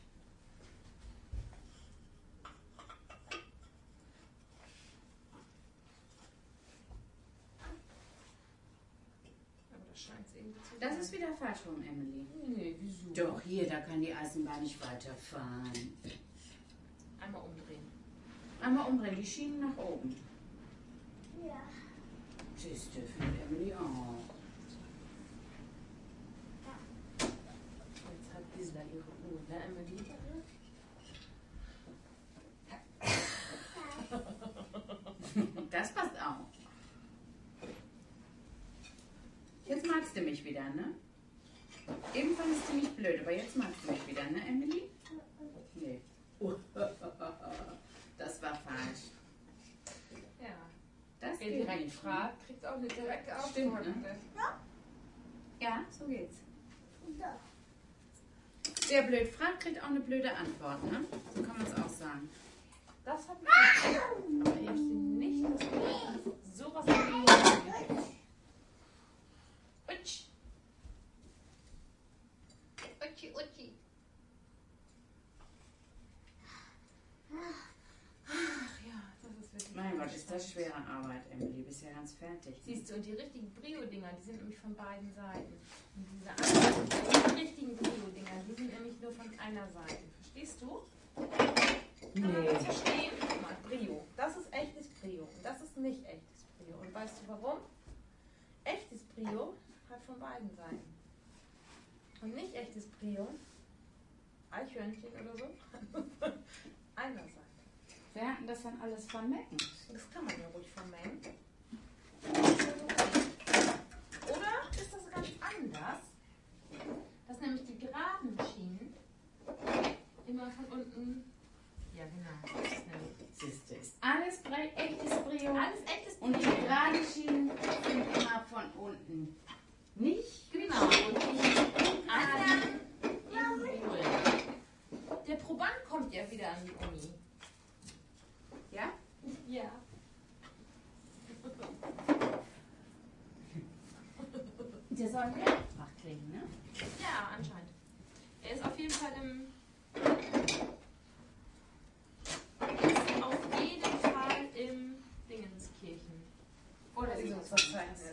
Aber das scheint es irgendwie zu Das sein. ist wieder falsch rum, Emily. Nee, wieso? Doch, hier, da kann die Eisenbahn nicht weiterfahren. Einmal umdrehen. Einmal umdrehen, die Schienen nach oben. Ja. Siehste, für Emily auch. Jetzt hat ne, Emily? Das passt auch. Jetzt magst du mich wieder, ne? Eben fandest du mich blöd, aber jetzt magst du mich wieder, ne, Emily? Nee. Das war falsch. Ja. Das Wer geht direkt nicht. fragt, kriegt auch eine direkte Antwort. Stimmt, ne? Ja, so geht's. Wer blöd fragt, kriegt auch eine blöde Antwort, ne? So kann man es auch sagen. Das hat mich nicht. Aber ich wusste nicht, dass du sowas wie Utsch. Utschi, Utschi. Ach ja, das ist wirklich. Mein Gott, ist das schwere Arbeit, Emily. Du bist ja ganz fertig. Siehst du, und die richtigen Brio-Dinger, die sind nämlich von beiden Seiten. Und diese anderen, die richtigen Brio-Dinger, die sind nämlich nur von einer Seite. Verstehst du? Kann man das verstehen? Guck mal, Brio. Das ist echtes Brio. Und das ist nicht echtes Brio. Und weißt du warum? Echtes Brio hat von beiden Seiten. Und nicht echtes Brio, Eichhörnchen oder so, einer Seite. Wir hatten das dann alles vermecken. Das kann man ja ruhig vermengen. Oder ist das ganz anders? Dass nämlich die geraden Schienen immer von unten. Ja, genau. Das ist nämlich. Siehst du, ist alles Bre echtes Brio. Alles echtes Und die Brio. geraden Schienen sind immer von unten. Nicht? Genau. Und die anderen im Null. Der Proband kommt ja wieder an die Uni. Ja? Ja. Der soll ein Lehrfach kriegen, ne? Ja, anscheinend. Er ist auf jeden Fall im. Ist auf jeden Fall im Dingenskirchen. Oder ist so es Verzeichnis.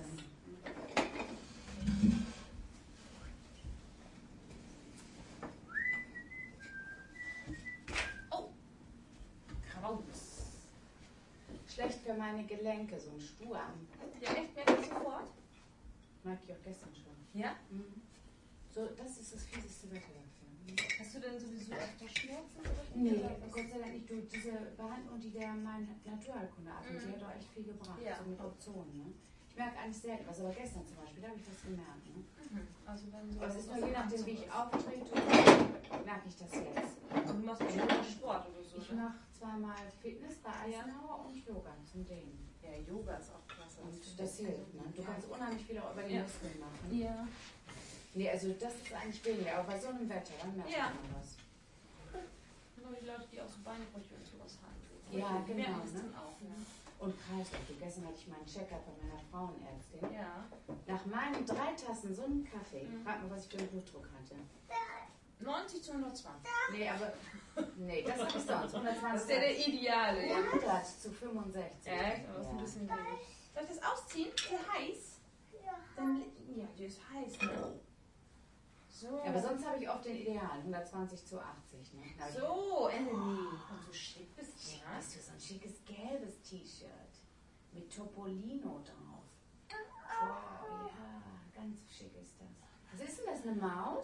Oh! Kraus. Schlecht für meine Gelenke, so ein Stuarm. Ja, echt? Merkt ihr sofort? Mag ich auch gestern schon. Ja? Mhm. So, das ist das fieseste Wetter dafür. Hast du denn sowieso öfter Schmerzen? Oder Nee, oder was? Gott sei Dank nicht. Du, diese Behandlung, die der mein Naturheilkunde hat, Mhm. die hat doch echt viel gebracht. Ja. So mit Optionen, ne? Ich merke eigentlich selten was, aber gestern zum Beispiel, da habe ich das gemerkt. Ne? Mhm. Also wenn so. Aber es ist nur je nachdem, wie ich auftrete, merke ich das jetzt. Und du machst bestimmt Sport oder so. Ich ne? mache zweimal Fitness bei Eisenhower und Yoga zum Dehnen. Ja, Yoga ist auch klasse. Und das hilft. Ne? Du kannst unheimlich viel auch über die Ja. Muskeln machen. Ja. Nee, also das ist eigentlich weniger, aber bei so einem Wetter, dann merkt Ja. man was. Nur die Leute, die auch so Beinbrüche und sowas haben. Ja, Die genau, merken das ne? dann auch, ne? Und Kreislauf. Du, gestern hatte ich meinen Check-up bei meiner Frauenärztin. Ja. Nach meinen drei Tassen so einen Kaffee, Mhm. frag mal, was ich für einen Blutdruck hatte. neunzig zu hundertzwanzig. Nee, aber, nee, das habe ich sonst. hundertzwanzig. Das ist ja der Ideale, ja. hundert zu fünfundsechzig. Echt? Aber das ist ein bisschen wenig. Soll ich das ausziehen? Ist der heiß? Dann, ja, der ist heiß, ne? So. Ja, aber sonst habe ich oft den Ideal, hundertzwanzig zu achtzig. Ne? Da hab ich- So, Emily. Und so schick bist du, ne? Hast du so ein schickes gelbes T-Shirt mit Topolino drauf? Wow, ja, ganz schick ist das. Was ist denn das, eine Maus?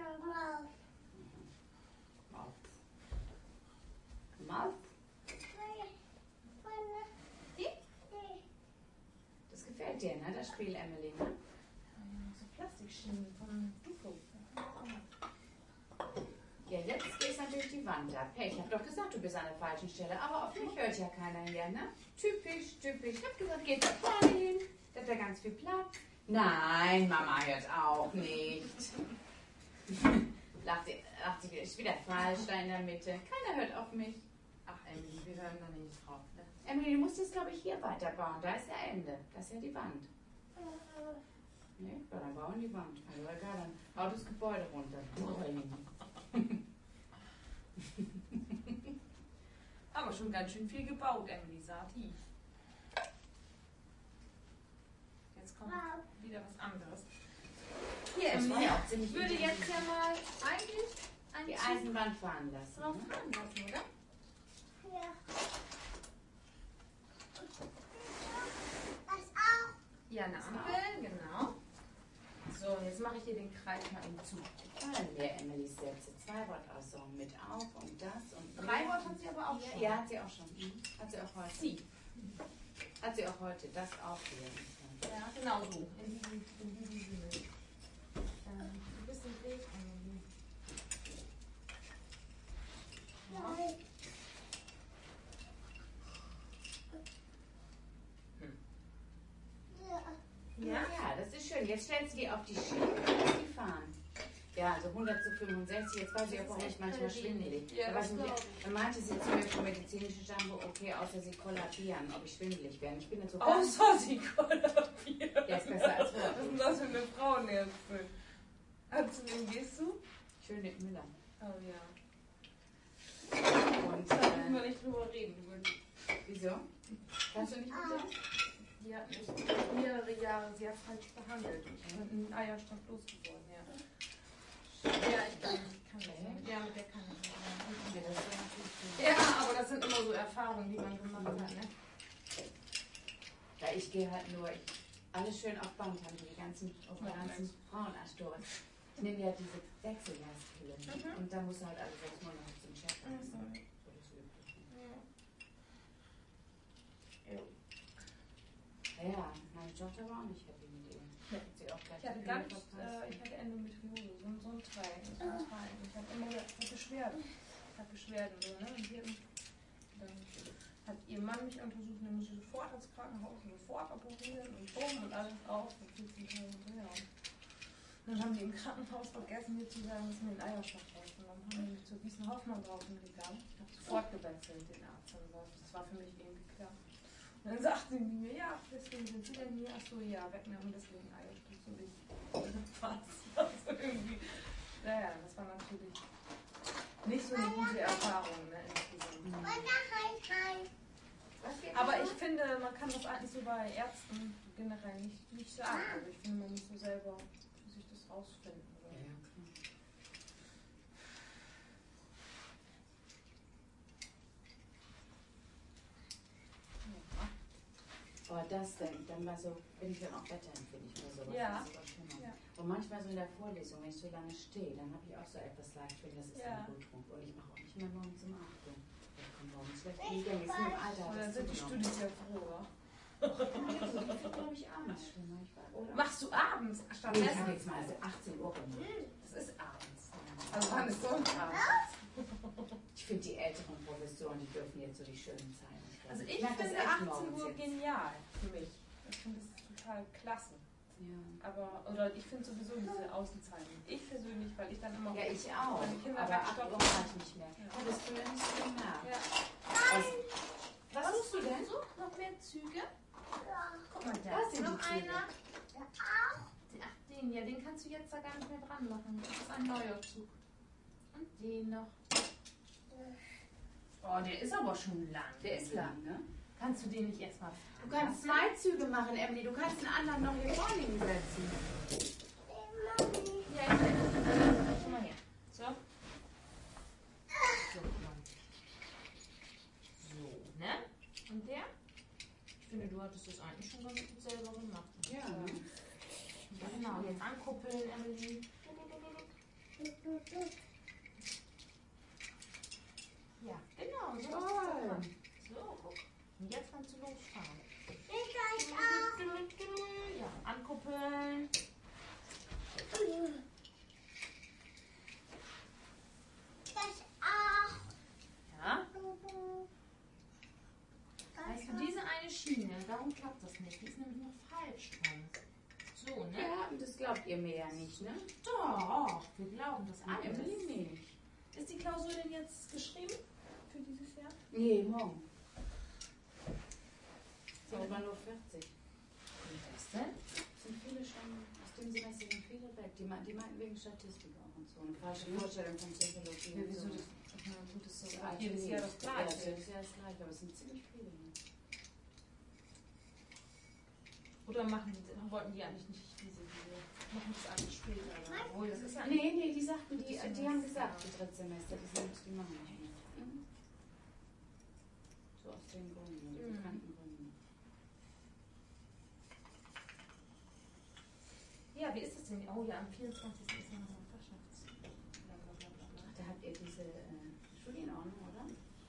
Maus. Maus? Das gefällt dir, ne, das Spiel, Emily, ne? So Plastikschienen von Dufo. Ja, jetzt geht natürlich die Wand ab. Hey, ich habe doch gesagt, du bist an der falschen Stelle, aber auf mich hört ja keiner hier, ne? Typisch, typisch. Ich habe gesagt, geht da vorne hin, da hat er ganz viel Platz. Nein, Mama hört auch nicht. lacht, sie, lacht sie wieder, ist wieder falsch da in der Mitte. Keiner hört auf mich. Ach, Emily, wir hören da nicht drauf, ne? Emily, du musst jetzt, glaube ich, hier weiterbauen. Da ist ja Ende. Das ist ja die Wand. Ne? Ja, dann bauen die Wand. Also egal, dann haut das Gebäude runter. Aber schon ganz schön viel gebaut, Emily, Sati. Jetzt kommt wieder was anderes. Hier, Das war Emily, ja auch ziemlich ich würde intensiv. jetzt ja mal eigentlich ein Die Zug Eisenbahn fahren lassen. drauf Ne? fahren lassen, oder? Ja, eine Ampel, genau. So, So, jetzt mache ich hier den Kreis mal eben zu. Fallen mir Emilys Sätze. Zwei Wort also mit auf und das und Drei Wort hat sie aber auch schon. Ja, hat sie auch schon. Hat sie auch heute. Sie. Hat sie auch heute. Das auch hier. Ja, genau so. In diesem, in diesem Sinne. Ähm, ein bisschen Weg, Emily. Ja. Ja? Ja, das ist schön. Jetzt stellst du die auf die Schiene und lässt die fahren. Ja, so hundert zu fünfundsechzig. Jetzt weiß ich auch, warum ich manchmal schwindelig. Ja, da, das nicht, dann meinte sie zu mir vom medizinischen Jumbo, okay, außer sie kollabieren, ob ich schwindelig werde. Ich bin jetzt so ganz... Außer sie kollabiert. Ja, ist besser als vor. Was ist denn das für eine Frauenhilfe? Zu wem gehst du? Schön mit Müller. Oh ja. Und, Da müssen wir äh, nicht drüber reden. Über die. wieso? Kannst du nicht mit der? Die hat mich mehrere Jahre sehr falsch behandelt. Ich bin in den Eierstock losgeworden, ja. Ja, ich kann, ich kann das nicht. Ja, mit der kann ich nicht. Ja, aber das sind immer so Erfahrungen, die man gemacht hat, ne? Ja, ich gehe halt nur, ich, alles schön auf Band haben, die ganzen, auf die ganzen Frauenarschdorf. Ich nehme ja diese Wechseljahrspille Mhm. und da muss halt alle sechs Monate zum Chef. Ach so. So das Übliche. Ja. Ja, meine Tochter war auch nicht happy mit ihr. Ja. Hat sie auch gleich Ich hatte die ganz, Pille verpasst. äh, ich hatte Endometriose, so, so ein Teil, so ein Teil. Ich habe immer ich hab Beschwerden. Ich habe Beschwerden, so, ne? Und die haben, dann hat ihr Mann mich untersucht und dann musste ich sofort ins Krankenhaus und sofort operieren und bumm und alles auf und vierzehntausend ja. Und dann haben die im Krankenhaus vergessen, mir zu sagen, dass mir ein Eierstock ist. Und dann haben die mich zur Gießen Hoffmann draußen gegangen. Ich habe sofort gewechselt, den Arzt. Und das war für mich irgendwie klar. Und dann sagten die mir, ja, deswegen sind sie denn hier? Achso, ja, wegnehmen, deswegen Eierstock. So ich. Und dann passt das irgendwie. Naja, das war natürlich nicht so eine gute Erfahrung, ne, insgesamt. Aber ich finde, man kann das eigentlich so bei Ärzten generell nicht, nicht sagen. Also ich finde, man muss so selber für sich das rausfinden. So. Ja, ja, klar. Oh, das denn, dann war so, bin ich dann auch wetterempfindlich oder sowas. Ja. Das ist auch schlimmer. Ja. Und manchmal so in der Vorlesung, wenn ich so lange stehe, dann habe ich auch so etwas leicht, finde, das ist Ja. ein Blutdruck. Und ich mache auch nicht mehr morgens um acht Uhr. Ich komme morgens schlecht in die Gänge. Ist nur im Alter. Aber dann das sind die zugenommen. Studis ja froh, wa? Ja, so, ich finde, glaube ich, abends schlimmer. Ich weiß, oder? Machst du abends Nee, ich stattdessen? habe jetzt mal also achtzehn Uhr gemacht. Das ist abends. Also wann ist Sonntag? Ich finde, die älteren Professoren, die dürfen jetzt so die schönen Zeiten. Also ich mag das finde echt achtzehn morgens Uhr jetzt. genial für mich. Ich finde das total klasse. Ja. Aber, oder ich finde sowieso diese Außenzeiten. Ich persönlich, weil ich dann immer... Ja, ich auch. Meine Kinder Aber acht Uhr wegstoppen. mache ich nicht mehr. Ja. Ja, das früher nicht so nach. Ja. Was, was suchst du denn? So, noch mehr Züge? Guck mal, da Das ist sind noch die Züge. einer. Ach, den, ja, den kannst du jetzt da gar nicht mehr dran machen. Das ist ein neuer Zug. Und den noch. Oh, der ist aber schon lang. Der ist lang, ne? Kannst du den nicht erstmal Du kannst zwei Züge machen, Emily. Du kannst den anderen noch hier vorne hinsetzen. Ja, ich will. Komm mal her. So. So, guck mal. So, ne? Und der? Ich finde, du hattest das eigentlich schon ganz gut selber gemacht. Ja, ne? Genau, jetzt ankuppeln, Emily. Ja, genau, so ist das dran. So, guck. Und jetzt kannst du losfahren. Ja, ankuppeln. Ja. Weißt du, diese eine Schiene, darum klappt das nicht. Die ist nämlich noch falsch dran. So, ne? Ja, und das glaubt ihr mir ja nicht, ne? Doch, wir glauben das Ah, alles. Emily nicht. Ist die Klausur denn jetzt geschrieben für dieses Jahr? Nee, morgen. Sind aber nur vierzig. Wie das denn? Sind viele schon, aus dem Semester sind viele weg. Die, me- die meinten wegen Statistik auch und so. Eine falsche Vorstellung von Psychologie. Ja, und wieso so. das? Ach, na gut, das ist Das doch ist jedes Jahr das Ja, Gleiche. jedes Jahr das gleiche, aber es sind ziemlich viele. Ne? Oder machen die, wollten die eigentlich nicht diese, diese, machen das alles später? Oder? Obwohl, das ist ja Nee, nee, die sagten, die, Das ist die haben ja- gesagt, die Drittsemester, die, sind, die machen nicht mehr. Mhm. So aus den Gründen, die Mhm. bekannten Gründen. Ja, wie ist das denn? Oh ja, am vierundzwanzigsten ist ja noch ein Fachschafts. Da habt ihr diese äh, Studienordnung, oder?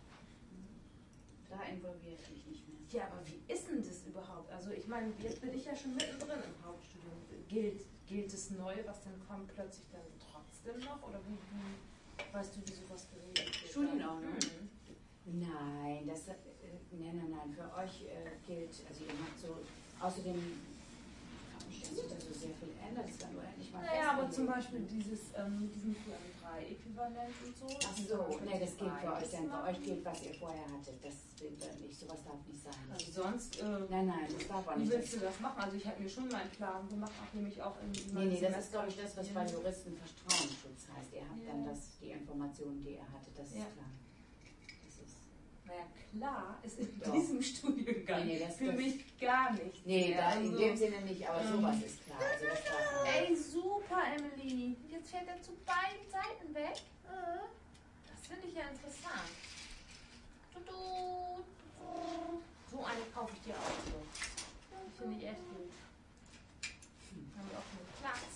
Da involviere ich mich nicht mehr. Ja, aber wie ist denn das überhaupt? Also ich meine, jetzt bin ich ja schon mittendrin im Hauptstudium. Gilt, gilt es neu, was dann kommt, plötzlich dann trotzdem noch? Oder wie, wie weißt du, wie sowas geregelt wird? Studienordnung? Mhm. Nein, das, äh, nein, nein, nein, für euch äh, gilt, also ihr habt so, außerdem dass sich da so sehr viel ändert, das kann nur endlich mal Naja, aber festgelegt. zum Beispiel dieses, ähm, diesen Q M drei Äquivalent und so. Ach so, nee, das gilt für euch dann, für euch gilt, was ihr vorher hattet, das gilt dann nicht, sowas darf nicht sein. Also sonst, äh, Nein, nein, das darf auch wie nicht. willst du das machen? Also ich habe mir schon meinen Plan gemacht, auch nämlich auch in Nee, nee, das ist glaube ich das, was bei Juristen Vertrauensschutz heißt. Ihr habt Ja. dann das, die Informationen, die ihr hattet, das Ja. ist klar. Das ist, Naja, klar, ist in Doch. diesem Studiengang Nee, nee, das- für das- mich gar nichts. nee, mehr. da, in Also, dem Sinne nicht, aber ähm, sowas ist klar. Also das darf man nicht. Ey, super, Emily. Jetzt fährt er zu beiden Seiten weg. Das finde ich ja interessant. Tudu. So eine kaufe ich dir auch so. Die finde ich echt gut. Dann haben wir auch einen Platz.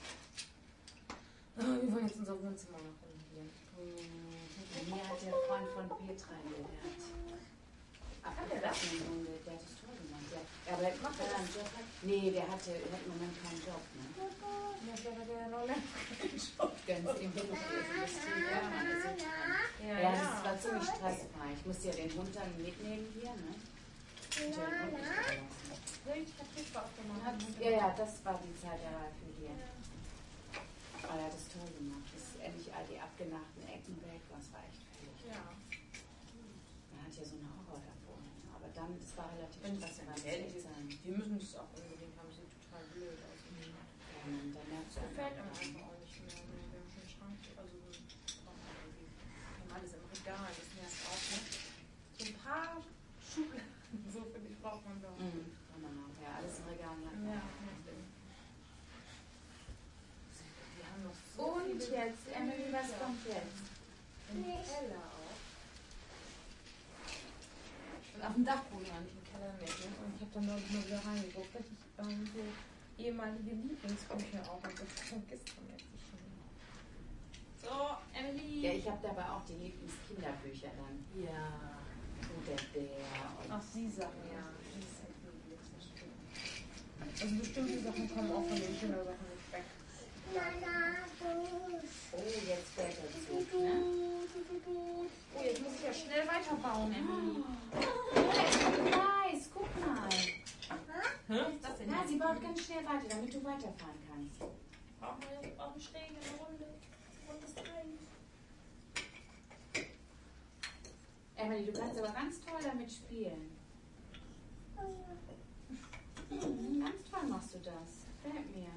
Oh, wir wollen jetzt unser Wohnzimmer noch renovieren. Mir hat der Freund von Petra hier, der hat Kann der das? abgeschlossenen Hunde, der hat das toll gemacht. Der, ja, aber macht er einen Job? Hat? Nee, der hatte, der hat im Moment keinen Job. Ne? Ja, der hat ja noch länger keinen Job. Ganz im Beruf, der ist Industrie, ja, man ist nicht dran. Ja, Ja, das war ziemlich stressfrei. Ich musste ja den Hund dann mitnehmen hier, ne? Und ja den Hund nicht verlassen. Ja, ich habe viel Spaß gemacht. Ja, ja, das war die Zeit der Reife hier. Aber er hat das toll gemacht. Das ist endlich all die abgenagten Ecken weg. Das war echt fertig. Ja. Man hat ja so eine Horror davor. Aber dann, das war relativ Wenn stressig. es Das ehrlich echt ist, sein. wir müssen das auch unbedingt haben, sieht total blöd aus. Ja, man, dann merkst du Das gefällt einfach, einem einfach auch nicht mehr. Wir haben schon einen Schrank, also so ein- wir haben alles im Regal, das nervt auch, ne? So ein paar Schubladen, so finde ich, braucht man doch. Mhm, kann man auch. Ja, alles im Regal. Ja, wir haben noch so Und viele jetzt, Emily, was Bücher. kommt jetzt? Im Keller auch. Und auf dem Dachboden war nicht im Keller nicht. Ne? Und ich habe dann neulich mal wieder reingeguckt, dass ich ähm, so ehemalige Lieblingsbücher auch und das vergisst man jetzt nicht schon. So, Emily. Ja, ich habe dabei auch die Lieblingskinderbücher dann. Ja. Und der Bär und Ach, die Sachen, ja. Die ist echt lieblich, das stimmt. Also bestimmte Sachen kommen auch von den Kindersachen nicht weg. oh, jetzt fällt er zu. Ne? Oh, jetzt muss ich ja schnell weiterbauen, Emily. Nice, guck mal. Was ist das denn? Ja, sie baut ganz schnell weiter, damit du weiterfahren kannst. Brauchen wir jetzt auch eine schräge eine Runde. Rundes Teil. Emily, du kannst aber ganz toll damit spielen. Mhm, ganz toll machst du das. Gefällt mir.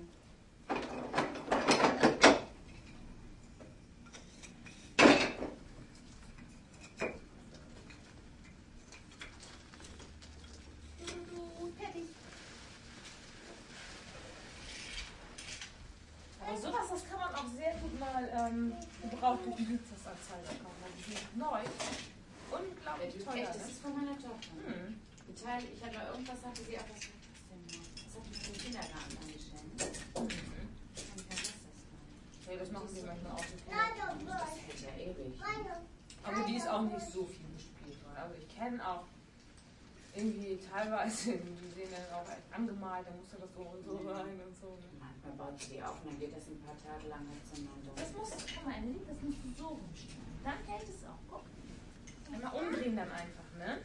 Aber sowas, das kann man auch sehr gut mal ähm, gebraucht durch die Glücksanzeige kaufen. Weil die sind neu. Der Unglaublich Typ, teuer. echt, das Ne? ist von meiner Tochter. Hm. Die Teil, ich hatte mal irgendwas, hatte sie auch, was war das denn noch? Das hatte ich für den Kindergarten angestellt. Mhm. Ich vergesse das gar nicht. Ja, das machen sie manchmal auch so. Das hält ja ewig. Aber die ist auch nicht so viel gespielt worden. Also ich kenne auch irgendwie teilweise, die sehen dann auch echt angemalt, da musst du das so und so rein und so. Manchmal baut sie die auf und dann geht das ein paar Tage lang auseinander. Das musst du, guck mal, Emily, das musst du so rumstellen. Dann hält es auch. Guck. Einmal umdrehen dann einfach, ne?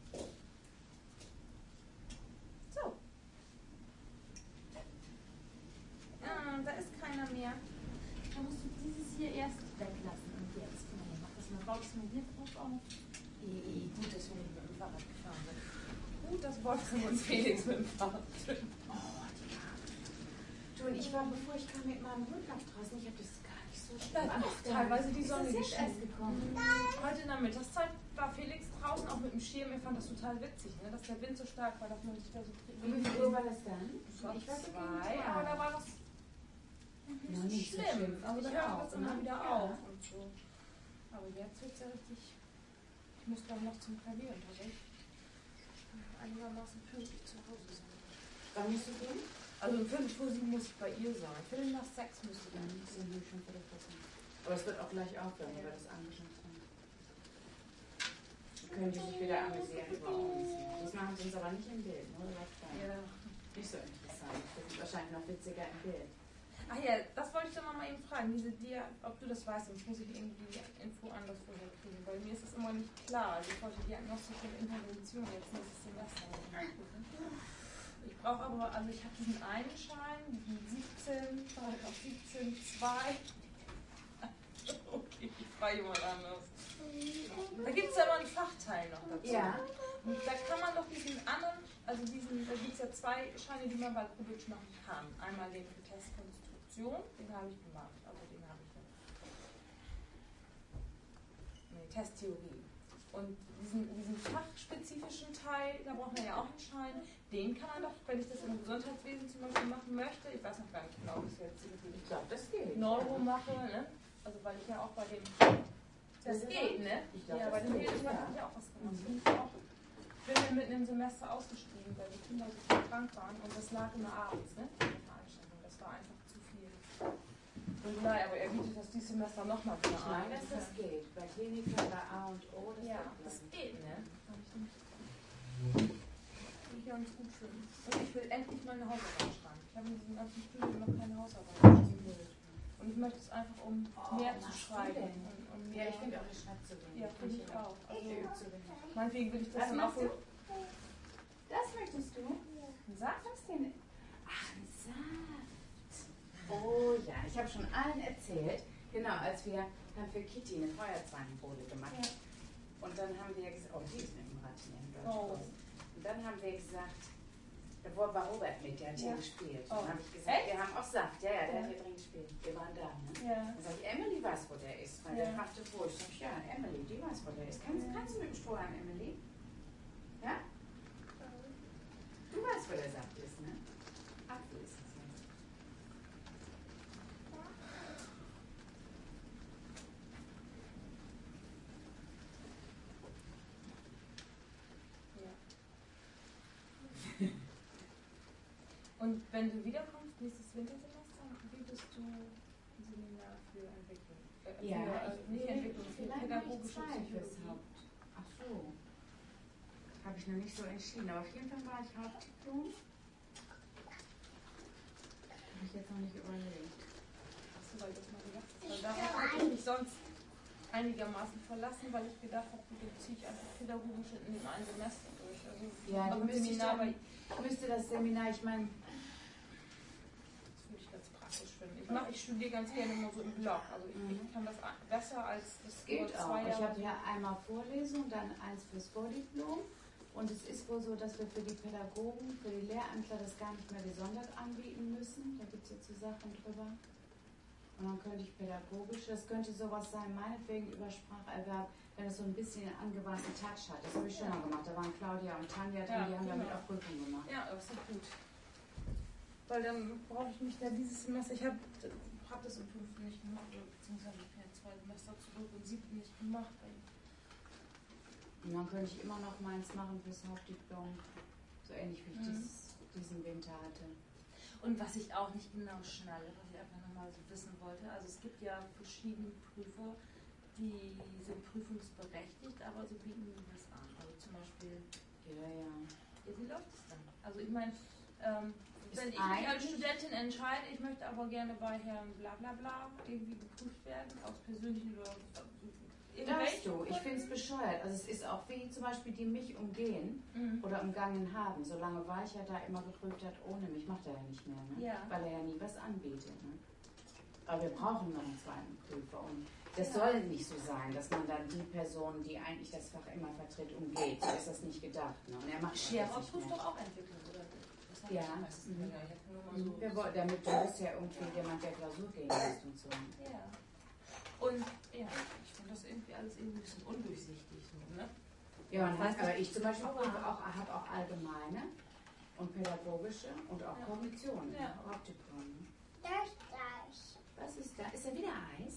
So. Ja, da ist keiner mehr. Da musst du dieses hier erst weglassen und jetzt. Guck mal, mach das mal, bau das mal hier drauf auf. I, gut, dass wir nicht mit dem Fahrrad gefahren sind. Gut, dass Wolfgang und Felix mit dem Fahrrad sind. Oh, die Arme. Du, und ich war, bevor ich kam, mit meinem Hund nach draußen. Ich habe das gar nicht so schlimm. Da ist teilweise die Sonne Ist das jetzt geschienen. erst gekommen? Heute in der Mittagszeit war Felix draußen auch mit dem Schirm. Er fand das total witzig, ne? Dass der Wind so stark war, dass man sich da so Und wie viel Uhr war das dann? Das war Ich war so zwei, gegen aber da Tag. war das Noch nicht so schlimm. schlimm. Also da Ich hört auch, das immer ne? wieder Ja. auf und so. Aber jetzt wird es ja richtig. Ich muss dann noch zum Klavierunterricht. Einigermaßen pünktlich zu Hause sein. Wann musst du gehen? Also um Viertel vor sieben muss ich bei ihr sein. Viertel nach sechs müsste ich dann. sind wir schon Viertel vor sieben. Aber es wird auch gleich aufhören, wenn wir das angeschaut haben. Können die sich wieder amüsieren über uns. Diesmal haben sie uns aber nicht im Bild, ne? Ja. Nicht so interessant. Das ist wahrscheinlich noch witziger im Bild. Ach ja, das wollte ich doch noch mal eben fragen. Diese Dia, ob du das weißt, sonst muss ich irgendwie die Info anders vorher kriegen. Weil mir ist es immer nicht klar. Also ich wollte Diagnostik und Intervention jetzt nächstes Semester machen. Ich brauche aber, also ich habe diesen einen Schein, diesen siebzehn, Paragraph siebzehn Punkt zwei. Okay, ich frage jemand anders. Da gibt es ja immer einen Fachteil noch dazu. Ja. Und da kann man doch diesen anderen, also diesen, da gibt es ja zwei Scheine, die man bei Kubic machen kann. Einmal den für Testkonstruktion, den habe ich gemacht, also den habe ich nicht. Nee, Testtheorie. Und diesen, diesen fachspezifischen Teil, da braucht man ja auch einen Schein. Den kann man doch, wenn ich das im Gesundheitswesen zum Beispiel machen möchte, ich weiß noch gar nicht genau, ob ich jetzt Ich glaube, das geht. Neuro mache, ne? Also weil ich ja auch bei dem, das geht, ne? Ich glaub, Ja, das bei dem geht, Hilfsmann ja. habe ich auch was gemacht. Ich auch, bin dann mitten im Semester ausgestiegen, weil die Kinder so viel krank waren und das lag immer abends, ne? Die Veranstaltung. Das war einfach zu viel. Und nein, aber er bietet das dieses Semester nochmal wieder Ich an. meine, dass das geht. Bei Klinika, bei A und O, das Ja, geht. das geht, ne? Finde ich ganz gut finden. Und ich will endlich mal eine Hausarbeit schreiben. Ich habe in diesem ganzen Studium noch keine Hausarbeit geschrieben. Und ich möchte es einfach, um mehr zu schreiben. Und, und Ja, mehr, ich finde auch, ich schreibe zu wenig. ja, finde ich auch. Also, Ich übe zu wenig. meinetwegen will ich das Was dann auch machst du? wohl. Das möchtest du? Sag Was denn? Ach, ein Saft. Oh ja, ich habe schon allen erzählt, genau, als wir haben für Kitty eine Feuerzangenbowle gemacht. Ja. Und dann haben wir gesagt, oh, die ist mit dem Rad hier im Oh. Deutschkurs. Und dann haben wir gesagt, da war war Robert mit, der hat hier Ja. gespielt. Oh. Dann habe ich gesagt, Echt? wir haben auch Saft. Ja, ja, der Ja. hat hier drin gespielt. Wir waren da, ne? Ja. Dann sag ich, Emily weiß, wo der ist, weil Ja. der fragte wo. Ich sag, ja, Emily, die weiß, wo der ist. Kannst, Ja. kannst du mit dem Strohhalm, Emily? Ja? Du weißt, wo der Saft ist, ne? Apfel ist es, ne? Ja. Und wenn du wiederkommst, nächstes Wintersemester, bietest du ein Seminar für Entwicklung. Äh, Ja, für, also ich nicht will Entwicklung, für vielleicht pädagogische nicht zwei fürs Psychologie. Haupt. Ach so. Habe ich noch nicht so entschieden. Aber auf jeden Fall war ich Hauptdiplom. Habe ich jetzt noch nicht überlegt. Hast du weil das mal gedacht? Weil darauf habe ich mich sonst einigermaßen verlassen, weil ich gedacht habe, du ziehe ich einfach pädagogisch in dem einen Semester durch. Also Ja, mach du ein müsstest Seminar bei, dann, müsste das Seminar, ich meine, das würde ich ganz praktisch finden. Ich, mach, ich studiere ganz gerne immer so im Blog. Also ich, Mhm. ich kann das a- besser als das geht nur auch. zwei Ich Jahre. habe ja einmal Vorlesung, dann eins fürs Vordiplom. Und es ist wohl so, dass wir für die Pädagogen, für die Lehrämtler das gar nicht mehr gesondert anbieten müssen. Da gibt es jetzt so Sachen drüber. Und dann könnte ich pädagogisch, das könnte sowas sein, meinetwegen über Spracherwerb, wenn es so ein bisschen einen angewandten Touch hat. Das habe ich schon mal gemacht. Da waren Claudia und Tanja drin, Ja, die haben genau. damit auch Prüfungen gemacht. Ja, das ist doch gut. Weil dann brauche ich mich da dieses Semester, ich habe hab das im fünften nicht gemacht, oder beziehungsweise ich bin ja zwei Semester zurück und siebten nicht gemacht. Und dann könnte ich immer noch meins machen fürs Hauptdiplom. So ähnlich wie ich Mhm. dies, diesen Winter hatte. Und was ich auch nicht genau schnalle, was ich einfach nochmal so wissen wollte, also es gibt ja verschiedene Prüfer, die sind prüfungsberechtigt, aber sie bieten nie was an. Also zum Beispiel, Ja, ja. ja, wie läuft es dann? Also ich meine, ähm, Ist wenn ich mich als eigentlich- Studentin entscheide, ich möchte aber gerne bei Herrn Blablabla irgendwie geprüft werden, aus persönlichen oder Darfst du, ich finde es bescheuert. Also es ist auch wie zum Beispiel, die mich umgehen Mhm. oder umgangen haben. Solange Weicher da immer geprüft hat, ohne mich, macht er ja nicht mehr, ne? Ja. Weil er ja nie was anbietet. Ne? Aber wir brauchen noch einen zweiten Prüfer. Und das Ja. soll nicht so sein, dass man dann die Person, die eigentlich das Fach immer vertritt, umgeht. So ist das nicht gedacht. Ne? Und er macht das Scherer jetzt prüft nicht mehr. doch auch Entwicklung, oder? Das hab Ja. ich meistens Mhm. nicht. Ich hab nur mal so- Wir wollen, damit du bist ja irgendwie jemand, der Klausur gehen lässt und so. Ja. Und ja, ich finde das irgendwie alles irgendwie ein bisschen undurchsichtig. So, ne? Ja, und Weißt du- aber ich zum Beispiel Aber- prüfe auch, habe auch allgemeine und pädagogische und auch Ja. Kognition, Ja. Hauptdiplom. Ne? Das gleich. Was ist da? Ist da wieder Eis?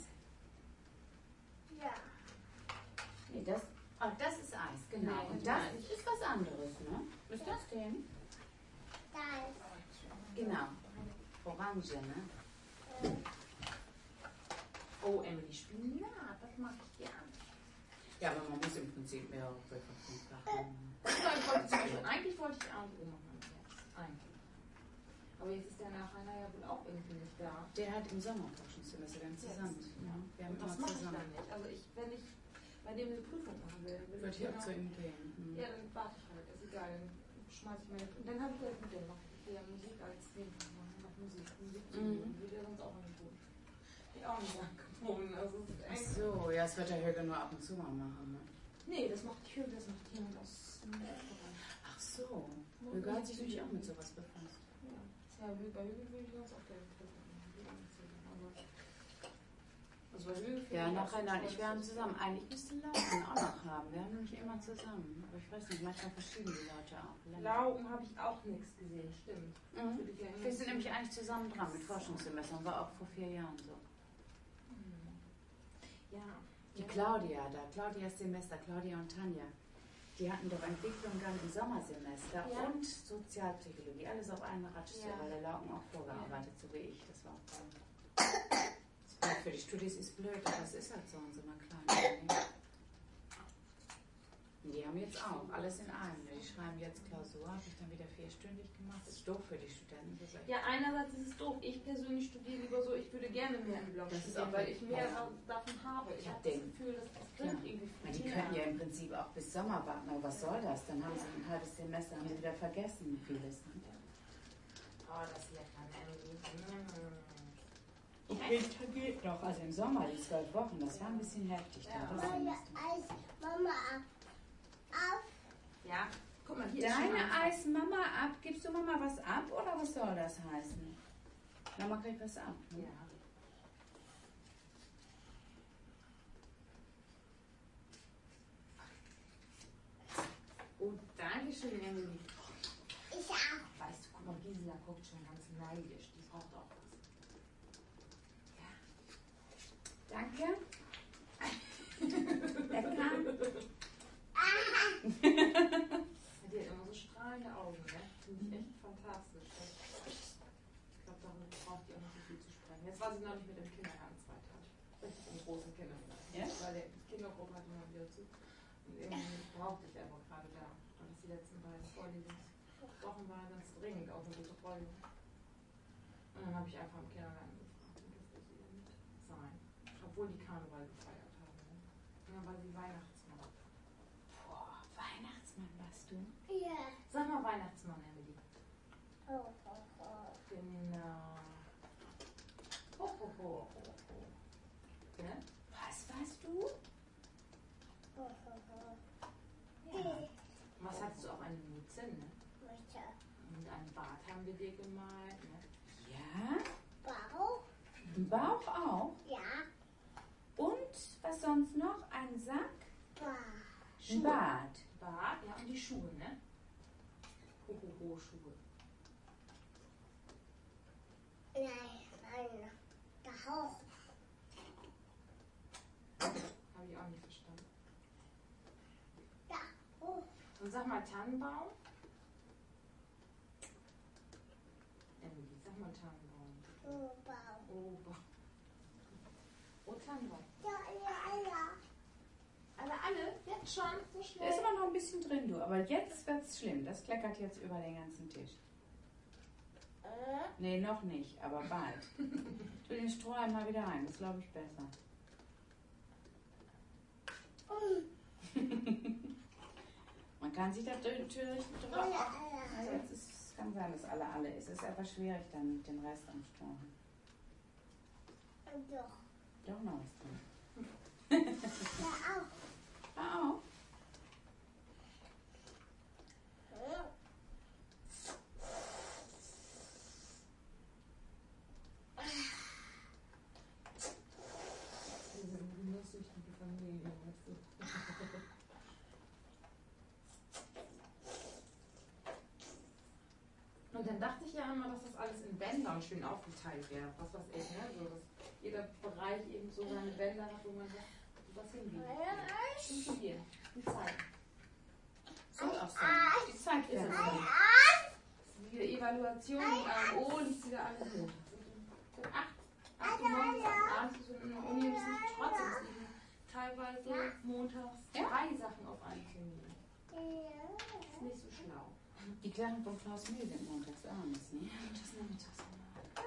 Ja. Nee, das, oh, das ist Eis, genau. Nee, und das nein. ist was anderes, ne? Was ist das denn? Das. Genau. Orange, ne? Oh, Emily, Spinat, das mag ich gern. Ja, aber man muss im Prinzip mehrere Pfeffer machen. Das war, ich wollte zum Beispiel, eigentlich wollte ich A und O machen jetzt. Eigentlich. Aber jetzt ist der Nachhinein ja wohl auch irgendwie nicht da. Der hat im Sommer Forschungssemester dann zusammen. Ja, wir haben Und das immer mache ich zusammen. dann nicht. Also ich, wenn ich bei dem eine Prüfung machen will, will Würde ich auch genau- zu ihm gehen. Mhm. Ja, dann warte ich halt, ist egal. Dann schmeiße ich meine. Und dann habe ich ja mit dem noch eher Musik als Nebenfach machen. Noch Musik. Musik zu Mhm. üben. Würde ja sonst auch nicht tun. Die auch nicht angeboten. Also es ist Ach echt. so, ja, das wird der Höger nur ab und zu mal machen. Ne? Nee, das macht die Höhe, das macht jemand aus dem Bereich. Ach so, Höger hat sich nämlich auch mit sowas befasst. Ja, ja, bei Höhe würde ich sonst auch gerne Prüfung machen. Also bei Höhe Ja, nachher, nein, ich, wir haben zusammen, eigentlich müsste Laufen auch noch haben. Wir haben nämlich immer zusammen. Aber ich weiß nicht, manchmal verschieben die Leute auch. Laugen habe ich auch nichts gesehen, stimmt. Mhm. Würde ich gerne Wir sind nämlich eigentlich zusammen dran mit Forschungssemestern, war auch vor vier Jahren so. Ja. Die Claudia, da, Claudias Semester, Claudia und Tanja, die hatten doch Entwicklung dann im Sommersemester Ja. und Sozialpsychologie, alles auf einen Ratsch, Ja. weil der Lauken auch vorgearbeitet, so wie ich. Das war auch toll. Das ist blöd für die Studis, ist blöd, aber das ist halt so in so einer kleinen Uni. Die haben jetzt auch alles in einem. Die schreiben jetzt Klausur, habe ich dann wieder vierstündig gemacht. Das ist doof für die Studenten. Das ist echt- Ja, einerseits ist es doof. Ich persönlich studiere lieber so, ich würde gerne mehr im Block Das ist studieren, auch weil gut. ich mehr Ja. davon habe. Ich Ja, habe das denk. Gefühl, dass das Klar. bringt irgendwie Na, die viel können ja mehr. im Prinzip auch bis Sommer warten, aber was soll das? Dann haben sie ein halbes Semester, haben sie wieder vergessen, vieles. Ne? Oh, das ist lecker, Emily. Mm. Winter geht noch, also im Sommer, die zwölf Wochen, das war ein bisschen heftig. Ja. Da, das Meine Semester. Eis, Mama, auf. Ja, guck mal, hier ist schon Deine mal- Eis Mama ab, gibst du Mama was ab oder was soll das heißen? Mama kriegt was ab. Ne? Ja. Oh, danke schön, Emily. Ich auch. Weißt du, guck mal, Gisela guckt schon ganz neidisch. Die braucht auch was. Danke. Lecker. Die hat immer so strahlende Augen, ne? Finde ich echt fantastisch. Ich glaube, darum braucht die auch nicht so viel zu sprechen. Jetzt war sie noch nicht mit dem Kindergarten zwei Tage. Richtig im großen Kindergarten. Ja? Weil der Kindergruppe hatte mal wieder zu. Und irgendwie brauchte ich einfach gerade da. Und das die letzten beiden Vorlesungswochen waren ganz dringend auch eine Betreuung. Und dann habe ich einfach im Kindergarten gefragt, und durfte sie ja mit sein. Obwohl die Karneval gefeiert haben. Ne? Und dann war sie Weihnachtsmann. Boah, Weihnachtsmann warst du? Ja. Sag mal Weihnachtsmann, Emily. Oh, oh, oh. Genau. Ho, ho, ho, ho, ho. Ne? Was warst du? Oh, oh, oh. Ja. Was hattest du auch eine Mütze, ne? Mutter. Und einen Bart haben wir dir gemalt, ne? Ja. Bauch. Ein Bauch auch. Ja. Und was sonst noch? Ein Sack? Bauch. Ein Bart. Bart, ja, und die Schuhe, ne? Ho, ho, ho, Schuhe. Nein, nein. Bauch. Habe ich auch nicht verstanden. Ja. Oh. Und sag mal Tannenbaum. Emily, sag mal Tannenbaum. Oh, Bauch. Oh, Baum. Oh, Tannenbaum. Ja, ja, ja. Alle, alle? Jetzt schon? So Da schnell? ist immer noch ein bisschen drin, du. Aber jetzt wird's schlimm. Das kleckert jetzt über den ganzen Tisch. Äh. Nee, noch nicht, aber bald. Tu den Strohhalm mal wieder rein. Das glaube ich besser. Man kann sich da natürlich Alle, drauf. alle. Also jetzt ist, es kann sein, dass alle alle ist. Es ist aber schwierig dann mit dem Rest am Strohhalm. Doch. Doch noch was drin. Ja, auch. Ah, auch. Ja. Wir sind eine genusssüchtige Familie, weißt du. Und dann dachte ich ja immer, dass das alles in Bändern schön aufgeteilt wäre. Was weiß ich, ne? So, dass jeder Bereich eben so seine Bänder hat, wo man sagt, was hingeht. Und hier, die Zeit. Soll auch sein. Die Zeit Ist wird es sein. so? wieder Evaluation und A und O liest sie da alle Montag. Von acht, acht Uhr morgens bis abends ist in der Uni, das ist trotzdem es liegen teilweise montags drei Sachen auf einen Termin. Das ist nicht so schlau. Die Kleinen von Klaus Mühl sind montags abends, ne? Montags nachmittags immer.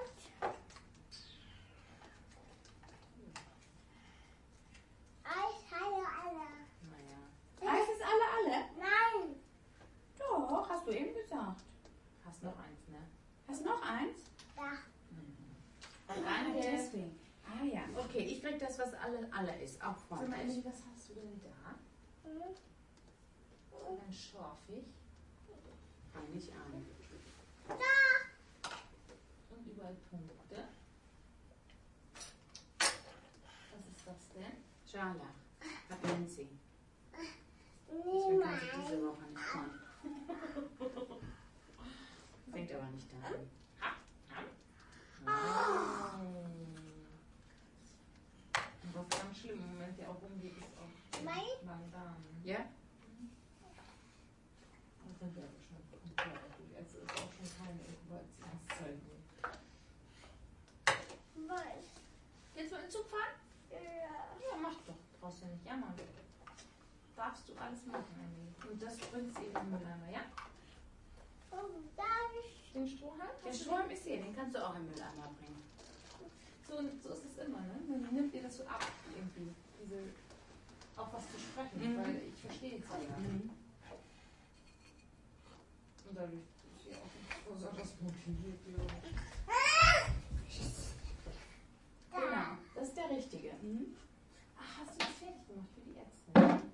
Eis, hallo, alle. Naja. Heißt es alle, alle? Nein. Doch, hast du eben gesagt. Hast noch eins, ne? Hast du noch eins? Ja. Ah, deswegen. Ah ja, okay, ich krieg das, was alle, alle ist, auch Sag mal, freundlich. Emily, was hast du denn da? So ganz schorfig. Fang nicht an. Und überall Punkte. Was ist das denn? Scharlach. Was nennt sie? Deswegen kann sie diese Niemand. Woche nicht kommen. Fängt aber nicht da an. Und was ganz schlimm im Moment ja auch rumgeht, ist auch Mein? Mangan. Ja? Das sind wir aber schon komplett durch. Also ist auch schon keine Inkubationszeit mehr. Was? Jetzt mal in den Zug fahren? Ja. Ja, mach doch. Brauchst du ja nicht jammern. Darfst du alles machen, Emily. Und das bringst du eben im Mülleimer, ja? Oh, darf ich? Den Strohhalm? Der Strom ist hier, den kannst du auch im Mülleimer bringen. So, so ist es immer, ne? Man nimmt dir das so ab, irgendwie. Diese, auch was zu sprechen, Mhm. weil ich verstehe es ja. Mhm. Und dadurch ist sie auch nicht besonders motiviert, glaube ich. Genau, das ist der richtige. Mhm. Ach, hast du das fertig gemacht für die Ärzte?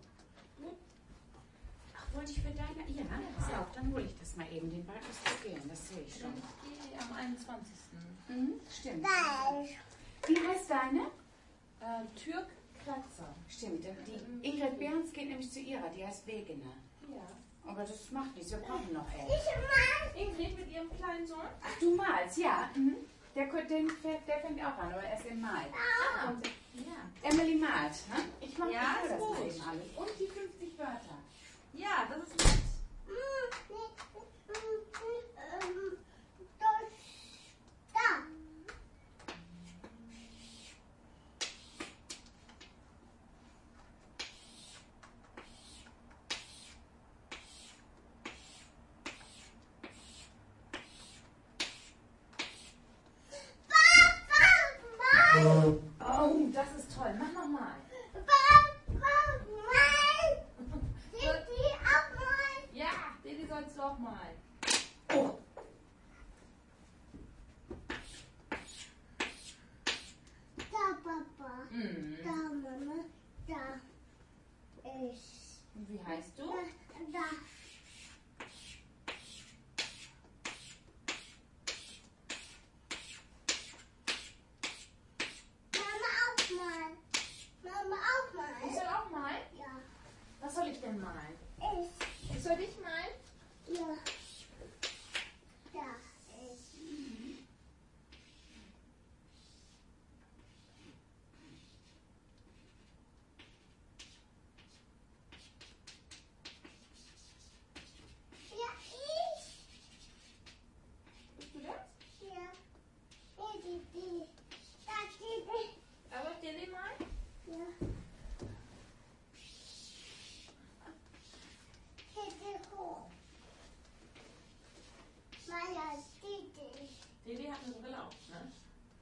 Ach, wollte ich für deine... Ja, pass auf, dann hole ich das mal eben. Den Ball ist zu gehen, das sehe ich schon. Ich gehe am einundzwanzigsten Mhm, stimmt. Nein. Wie heißt deine? Äh, Türk Kratzer. Stimmt, die Ingrid Behrens geht nämlich zu ihrer, die heißt Wegener. Ja. Aber das macht nichts, wir brauchen noch elf. Ich mag. Ingrid mit ihrem kleinen Sohn? Ach, du malst, ja. Mhm. Der, den, der fängt auch an, aber erst im Mai. Ah. Und, ja. Emily malt. Ne? Ich mache Ja, das ist mal gut. eben alles. Und die fünfzig Wörter. Ja, das ist nett. Das. Da. Oh, das ist toll. Mach nochmal. Ja, Didi sollst du auch mal. Oh. Da, Papa. Mhm. Da, Mama. Da. Ich. Und wie heißt du? Da. Da. Mama auch mal. Mama auch mal. Ich soll auch mal. Ja. Was soll ich denn malen? Ich. Ich soll dich malen? Ja. Da. Ich. Ja, ich. Bist du das? Ja. Nee, die, die. Da, die, die. Aber Didi mal? Ja. Hände hoch. Maya, die, die. Didi hat eine Brille auf, ne?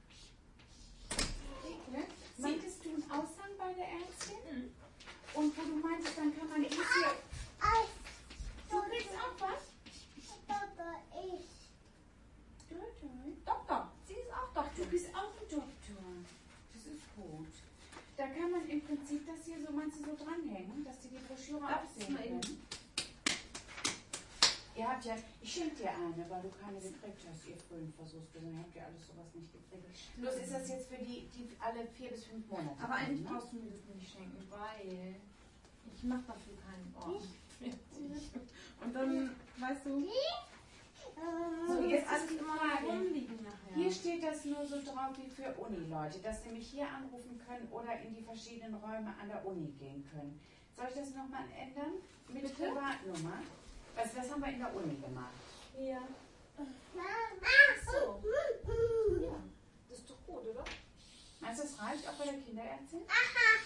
Ne? Siehst du einen Aushang bei der Ärztin? Mhm. Und wo du meinst, dann kann man dies hier... Eis. Du kriegst auch was? Papa, ich. Doktor. Sie ist auch Du Doktor. bist auch ein Doktor. Das ist gut. Da kann man im Prinzip das hier so, meinst du, so dranhängen, dass die die Broschüre Darf auch ich sehen mal eben? können. Ihr habt ja, ich schenke dir eine, weil du keine gekriegt hast, ihr frühen Versuchspersonen. Ihr habt ja alles sowas nicht gekriegt. Bloß ist das jetzt für die, die alle vier bis fünf Monate. Aber eigentlich kommen, ne? brauchst du mir das nicht schenken, weil ich mache dafür keinen Ort. Und dann, weißt du, So, so jetzt jetzt ist alles die immer Frage. rumliegen nachher. Hier steht das nur so drauf wie für Uni-Leute, dass sie mich hier anrufen können oder in die verschiedenen Räume an der Uni gehen können. Soll ich das nochmal ändern? Mit Bitte? Privatnummer? Also das haben wir in der Uni gemacht. Ja. So. Ja, das ist doch gut, oder? Meinst du, das reicht auch bei der Kinderärztin? Ja.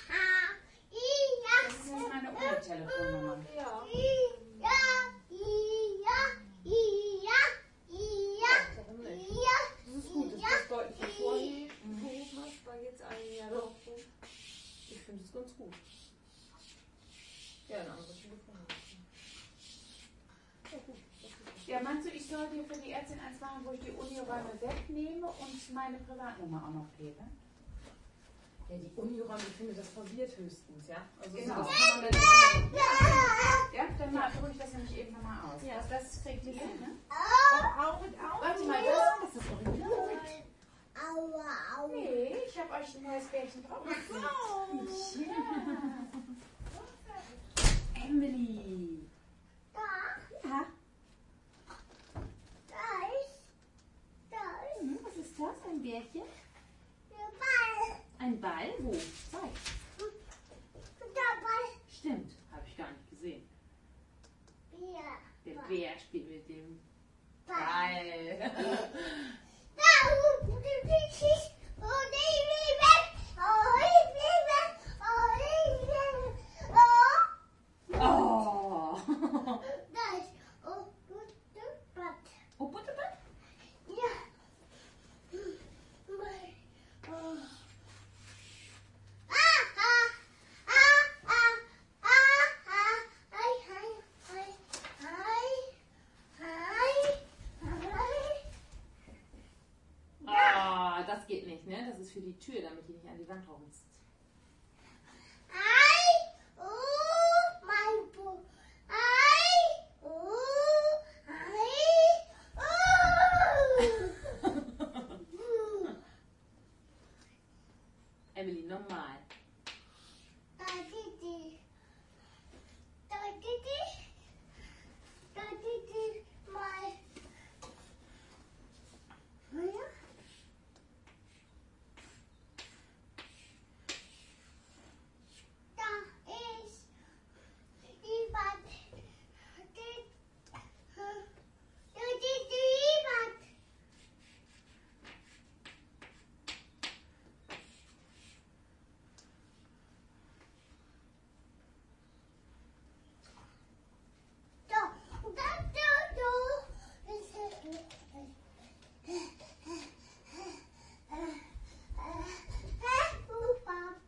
Das ist jetzt meine Uni-Telefonnummer. Ja. Ja, ja, ja, ja, Warum nicht? ja. Das ist gut, dass du das deutlich hervorgehoben hast, weil jetzt ein Jahr doch. Ich finde es ganz gut. Ja, ein anderes Telefon. Ja, gut. Ja, meinst du, ich soll dir für die Ärztin eins machen, wo ich die Uniräume wegnehme und meine Privatnummer auch noch gebe? Ja, die Uniräume, ich finde, das verwirrt höchstens, ja? Also Genau. das kann man dann Ja, dann mal ruhe ich das nämlich eben nochmal aus. Ja. Das, das kriegt ihr hin, ne? auch mit Augen. Warte mal, das, Das ist original. Aua, aua. nee, ich habe euch ein neues Bärchen drauf. Ja. Emily. Da, Ja. da ist, da ist Hm, was ist das? Ein Bärchen? der Ball. Ein Ball? Wo? Zeig. Der Ball. Stimmt, habe ich gar nicht gesehen. Ja. Der Bär spielt mit dem Ball. Ball. Da, wo die Pixie, wo die Liebe, oh, die Liebe, oh, die Liebe, oh. Oh. Da ist, oh, du, du, Bad. Oh, Butterball? Ja. Oh. Ah, ah, ah, ah, ah, ah, hi, hi, hi, hi, hi, hi. Ah, das geht nicht, ne? Das ist für die Tür, damit die nicht an die Wand rumst. Hi, oh, mein Bu. Hi, oh, hi, oh. Emily, nochmal. Da Didi. Da Didi. Da Didi mal. Ja. Da ist jemand. Die- Da Didi jemand. Da, da, da, da.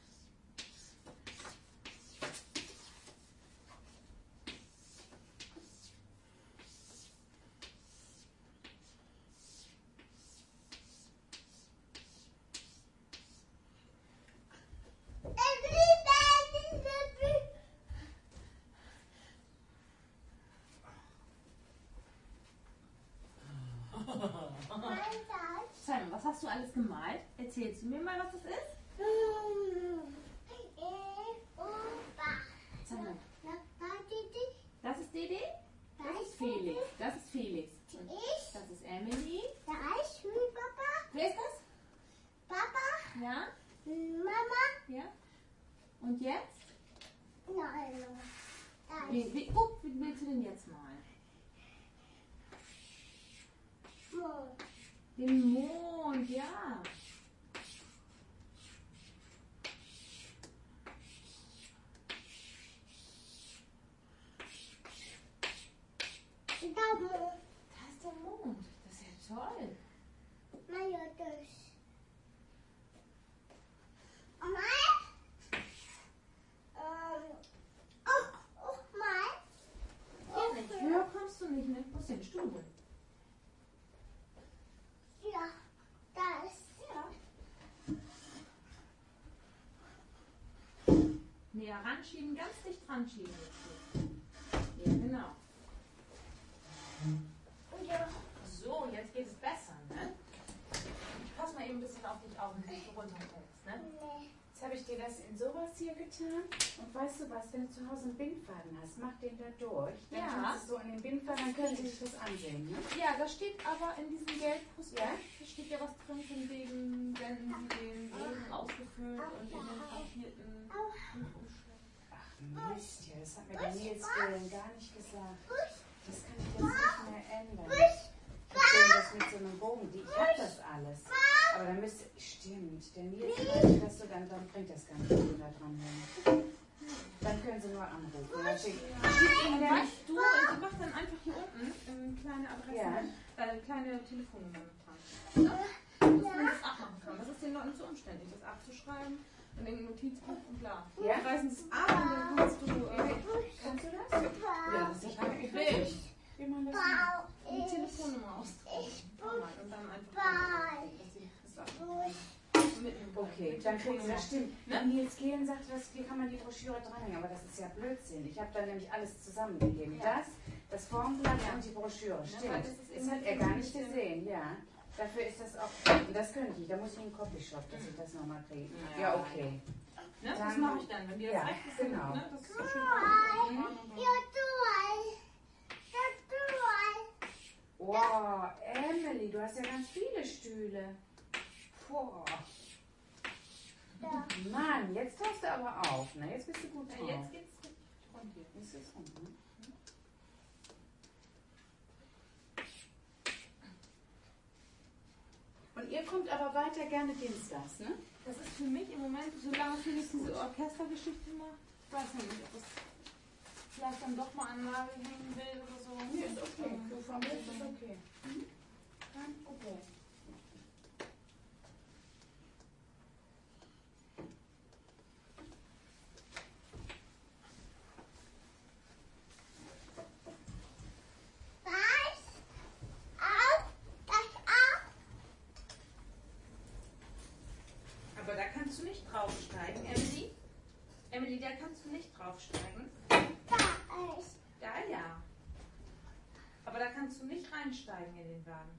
Simon, was hast du alles gemalt? Erzählst du mir mal, was das ist? Simon, das ist Dede? Das ist Felix. Das ist Felix. Und das ist Emily. Wer ist das? Ja? Ja? Und jetzt? Wie, wie, oh, wie willst du denn jetzt malen? Den Mond, ja. Da ist der Mond. Das ist ja toll. Hier nicht. Höher kommst du nicht, ne? Wo ist denn die Stube? Ja, das. Ja. Näher ranschieben, ganz dicht ranschieben jetzt hier. Ja, genau. Ja. So, jetzt geht es besser, ne? Ich pass mal eben ein bisschen auf dich auf, wenn du runterfällst, ne? Jetzt habe ich dir das in sowas hier getan. Und weißt du was, wenn du zu Hause einen Bindfaden hast, mach den da durch. Dann Ja. kannst du so an den Bindfaden, dann können sie sich das ansehen. Ne? Ja, da steht aber in diesem Geldprospekt, Ja? da steht ja was drin von wegen, wenn Sie den Bogen ausgefüllt und in den frankierten Ach Mist, ja, das hat mir der Nils Gillen gar nicht gesagt. Das kann ich jetzt nicht mehr ändern. Schön, das mit so einem Bogen. Die, ich hab das alles. Aber dann müsste, stimmt, der Nils weiß das so, dann, dann bringt das gar nicht, wenn wir da dran hängen. Dann können Sie nur anrufen. Dann schickt Ihnen der, Weißt du, ich mach dann einfach hier unten ähm, kleine Adressen, Ja. äh, kleine Telefonnummer mit dran. Dass man das abmachen kann. Das ist den Leuten zu umständlich, das abzuschreiben und in den Notizbuch und bla. Ja? Die reißen es ab und dann kannst du. Äh, kannst du das? Ja, das ist kein Problem. Wie man das macht. die Telefonnummer ausdrucken. Und dann einfach. Dass sie das abmachen. Okay, dann kriegen Sie das. Stimmt. Ne? Nils Gehlen sagt, was, wie kann man die Broschüre dranhängen? Aber das ist ja Blödsinn. Ich habe dann nämlich alles zusammengegeben. Ja. Das, das Formblatt ja. und die Broschüre. Stimmt. Ja, das, das, das hat er gar nicht gesehen. Ja. Dafür ist das auch. Das könnte ich. Da muss ich in den Copyshop, dass ich das nochmal kriege. Ja, ja, okay. Ne? Das mache ich dann, wenn die das ja, recht sind. Genau. Ne? Das ist so schön. Oh, Emily, du hast ja ganz viele Stühle. Boah. Mann, jetzt tauchst du aber auf. Ne? Jetzt bist du gut drauf. Ja, jetzt geht's rund hier. Ist es rund, ne? Und ihr kommt aber weiter gerne dienstags, ne? Das ist für mich im Moment, solange Felix diese Orchestergeschichte macht, ich weiß nicht, ob es vielleicht dann doch mal an den Nagel hängen will oder so. Nee, ist okay. So von mir ist es okay. Mhm. Kein Problem. Aber da kannst du nicht draufsteigen, Emily. Emily, da kannst du nicht draufsteigen. Da ja. Aber da kannst du nicht reinsteigen in den Wagen.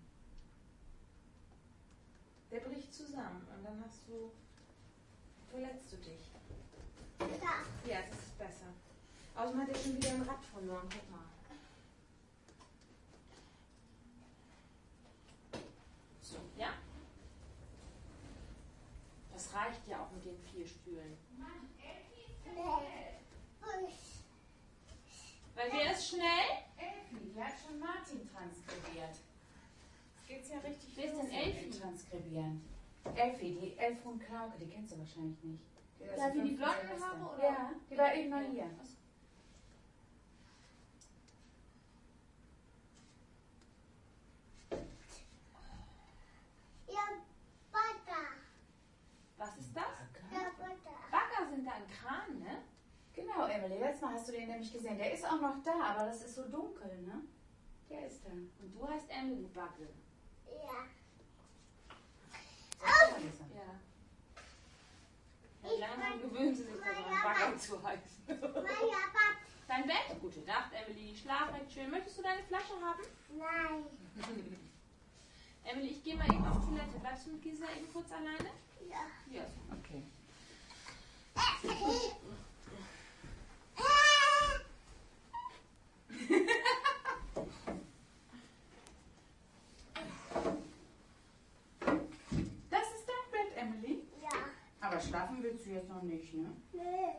Der bricht zusammen und dann hast du, verletzt du dich. Ja, das ist besser. Außerdem hat er schon wieder ein Rad verloren. Guck mal. So, ja? Das reicht ja auch mit den vier Stühlen. Weil wer ist schnell? Elfi, die hat schon Martin transkribiert. Jetzt geht's ja richtig Wer ist denn Elfi? Transkribieren. Elfi, die Elf von Klauke, die kennst du wahrscheinlich nicht. Die Ja, wie die blonden Haare, oder? Ja, die war eben mal hier. Was ist das? Bagger sind da ein Kran, ne? Genau, Emily, letztes Mal hast du den nämlich gesehen. Der ist auch noch da, aber das ist so dunkel, ne? Der ist da. Und du heißt Emily Bagge. Ja. Ja. Wie lange gewöhnen sie sich daran, Bagger zu heißen? Dein Bett? Gute Nacht, Emily. Schlaf recht schön. Möchtest du deine Flasche haben? Nein. Emily, ich gehe mal eben auf Toilette. Bleibst du mit Gisa eben kurz alleine? Ja. Ja. Okay. Das ist dein Bett, Emily. Ja. Aber schlafen willst du jetzt noch nicht, ne? Nee.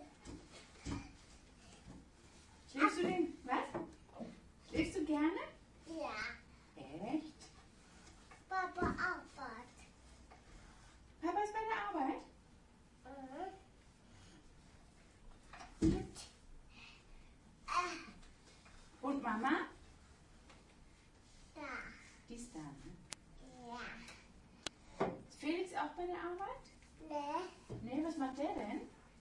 Schläfst du den? Was? Schläfst du gerne? Ja. Echt? Papa Arbeit. Papa ist bei der Arbeit? Mhm. Und Mama? Da. Die ist da, ne? Ja. Ist Felix auch bei der Arbeit? Nee. Nee, was macht der denn?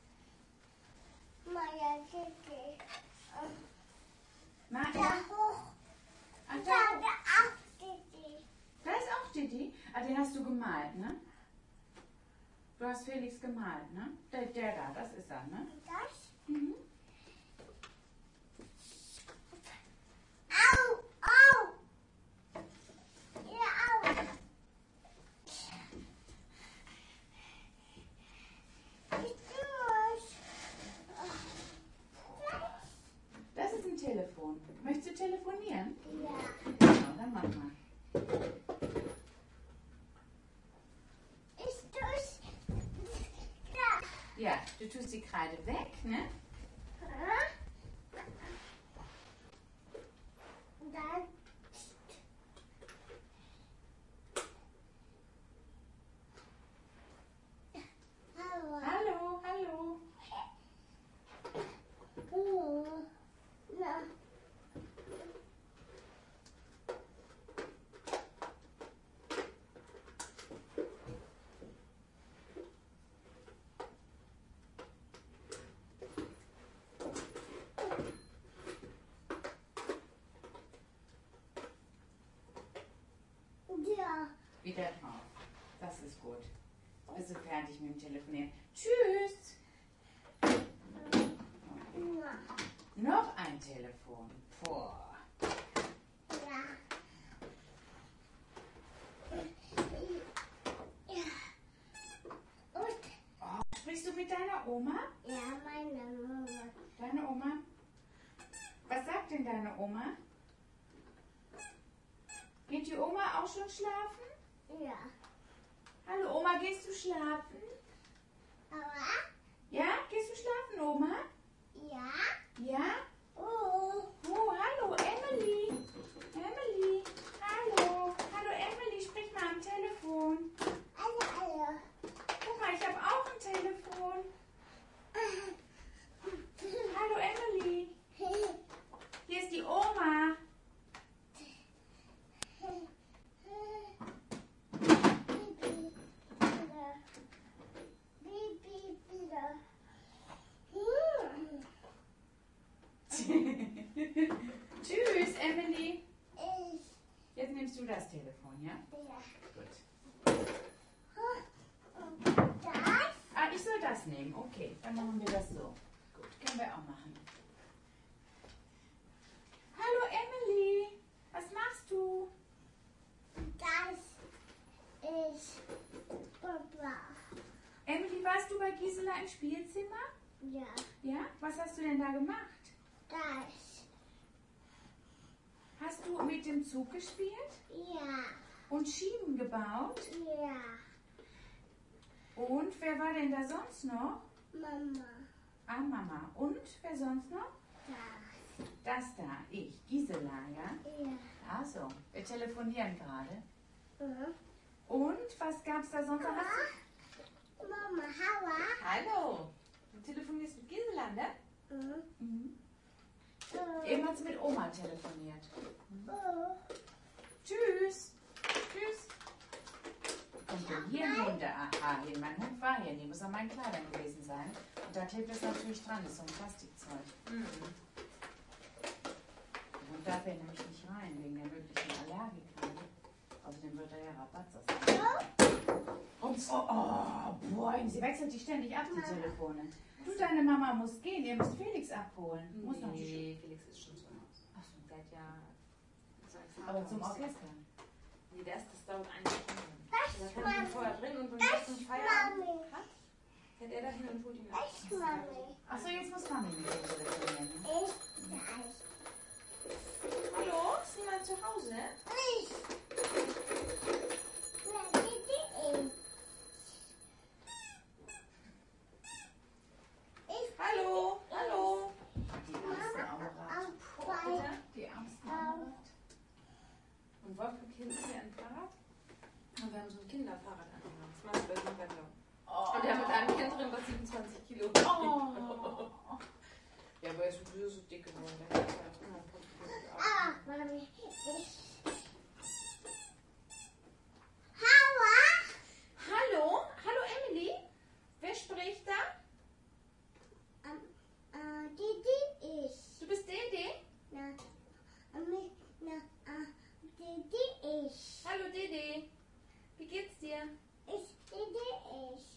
Meine Kiki. Ma, Da ja. hoch. Ach, Da da, da auch Kiki. da ist auch Didi. Ah, den hast du gemalt, ne? Du hast Felix gemalt, ne? Der, der da, das ist er, ne? Das? Mhm. Au. Au. Ja, au. Ich muss. Das ist ein Telefon. Möchtest du telefonieren? Ja. Genau, dann mach mal. Ich tu's. Da. Ja, du tust die Kreide weg, ne? Dann. wieder. Wieder drauf. Das ist gut. Bist du fertig mit dem Telefonieren? Tschüss. Ja. Noch ein Telefon. Boah. Ja. Ja. Und? Oh, sprichst du mit deiner Oma? Ja, meine Mama. Deine Oma? Was sagt denn deine Oma? Geht die Oma auch schon schlafen? Ja. Hallo Oma, gehst du schlafen? Aber? Ja, gehst du schlafen, Oma? Ja. Ja? Oh. Oh, hallo Emily. Emily, hallo. Hallo Emily, sprich mal am Telefon. Alle, alle. Guck mal, ich habe auch ein Telefon. Hallo Emily. Hier ist die Oma. Tschüss, Emily. Ich. Jetzt nimmst du das Telefon, ja? Ja. Gut. Und das? Ah, ich soll das nehmen. Okay, dann machen wir das so. Gut, können wir auch machen. Hallo Emily, was machst du? Das ist Papa. Emily, warst du bei Gisela im Spielzimmer? Ja. Ja? Was hast du denn da gemacht? Das. Hast du mit dem Zug gespielt Ja. und Schienen gebaut? Ja. Und wer war denn da sonst noch? Mama. Ah, Mama. Und wer sonst noch? Das. Das da, ich, Gisela, ja? Ja. Also, wir telefonieren gerade. Mhm. Und was gab's da sonst noch? Mama. Mama, Hawa. Hallo. Du telefonierst mit Gisela, ne? Mhm. Mhm. Oh. Eben hat sie mit Oma telefoniert. Oh. Tschüss. Tschüss. Kommt denn hier ein Hund? Ah, hier, mein Hund war hier. Die muss an meinen Kleidern gewesen sein. Und da klebt es natürlich dran. Das ist so ein Plastikzeug. Mhm. Der Hund darf hier nämlich nicht rein, wegen der möglichen Allergiker. Außerdem wird er ja Rabatzer. Und so, oh, boah, sie wechselt die ständig ab, die Telefone. Du, deine Mama muss gehen. Ihr müsst Felix abholen. Muss noch nicht. Nee, Felix ist schon zu Hause. Ach so. Der hat ja... Aber zum Orchester. Nee, das, das dauert eine Stunde. Das Da kann ich ihn Mami. vorher bringen und beim Das ersten Feierabend Mami. hat, fährt er dahin und holt ihn ab. Das Mami. Achso, jetzt muss Mami mit ihm telefonieren. Ne? Ich. Das. Hallo, ist jemand zu Hause? Ich. Na, die, die, ich. Ich. Hallo, hallo. Die Ärmsten am Rad. Auf zwei. Die Ärmsten am Rad. Und Wolfgang hinten hier ein Fahrrad. Und wir haben so ein Kinderfahrrad angemacht. Das machst du bei so einem Wetter. Oh. Und der mit einem Kind drin, das siebenundzwanzig Kilo wiegt. Oh. Ja, aber er ist sowieso so dick geworden. Der hat ja hundert Kilo. Ah, Mami. Ich. Hawa. Hallo? Hallo Emily? Wer spricht da? Ähm, äh, die, die, ich. Du bist Dede? Na, ähm, na, äh, die, die, ich. Hallo Dede. Wie geht's dir? Ich, die, die, ich.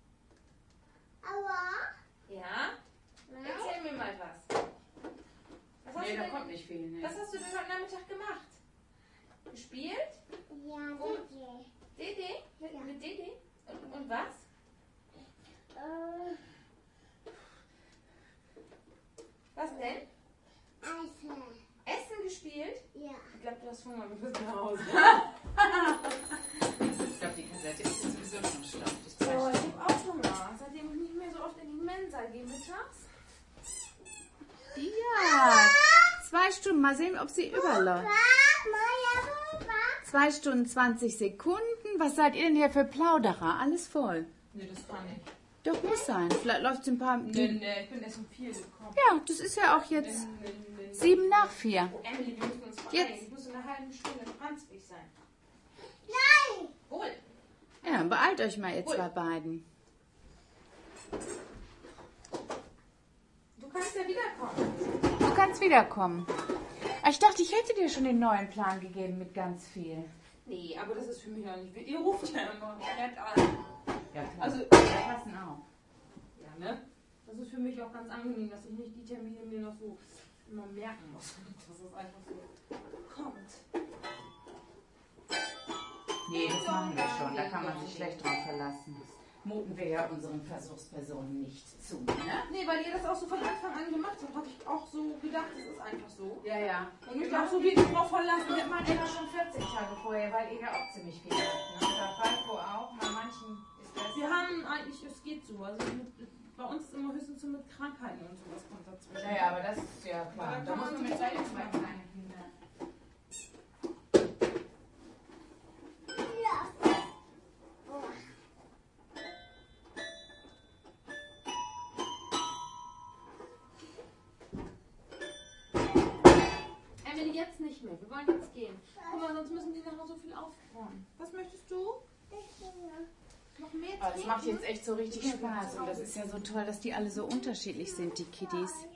Aua. Ja? Nein. Erzähl mir mal was. Was hast, Nee, du, da denn, kommt nicht viel. Ne? was hast du denn heute Nachmittag gemacht? Gespielt? Ja, Wo? die, die. Dede? Mit, Ja. mit Dede? Und, und was? Äh, Was denn? Essen. Essen gespielt? Ja. Ich glaube, du hast Hunger, wir müssen nach Hause. Ich glaube, die Kassette ist sowieso schon schlapp. Das Oh, zeigt- ich habe auch Hunger. Seitdem ich nicht mehr so oft in die Mensa gehe mittags. Ja, zwei Stunden. Mal sehen, ob sie überläuft. Zwei Stunden, zwanzig Sekunden. Was seid ihr denn hier für Plauderer? Alles voll. Nee, das kann ich. Doch, muss sein. Vielleicht läuft es ein paar... Nee, nee, ich bin erst um vier gekommen. Ja, das ist ja auch jetzt Nee, nee, nee. sieben nach vier. Oh, Emily, wir müssen uns beeilen. Jetzt. Ich muss in einer halben Stunde in Franzwig sein. Nein! Wohl. Ja, beeilt euch mal, ihr zwei beiden. Du kannst ja wiederkommen. Du kannst wiederkommen. Ah, ich dachte, ich hätte dir schon den neuen Plan gegeben mit ganz viel. Nee, aber das ist für mich auch nicht. Ihr ruft ja immer nett an. Ja, klar. Also, wir passen auf. ja, ne? Das ist für mich auch ganz angenehm, dass ich nicht die Termine mir noch so immer merken muss. Dass es einfach so kommt. Nee, das machen wir schon. Da kann man sich schlecht drauf verlassen. Muten wir ja unseren Versuchspersonen nicht zu, ne? Nee, weil ihr das auch so von Anfang an gemacht habt, habe ich auch so gedacht, das ist einfach so. Ja, ja. Und mich auch so wirklich drauf verlassen. Wir machen immer schon vierzig Tage vorher, weil ihr ja auch ziemlich viel habt. Ne? Oder Falco auch. Bei manchen ist das. Wir haben eigentlich, es geht so. Also mit, bei uns ist immer höchstens so mit Krankheiten und sowas kommt dazwischen. Ja, ja, aber das ist ja klar. Da Da kann muss man man mit sich seinen auch zwei machen. kleinen Kindern. Emily, jetzt nicht mehr. Wir wollen jetzt gehen. Guck mal, sonst müssen die nachher so viel aufräumen. Was möchtest du? Noch mehr Aber es macht trinken? jetzt echt so richtig Spaß. Und das ist ja so toll, dass die alle so unterschiedlich sind, die Kiddies.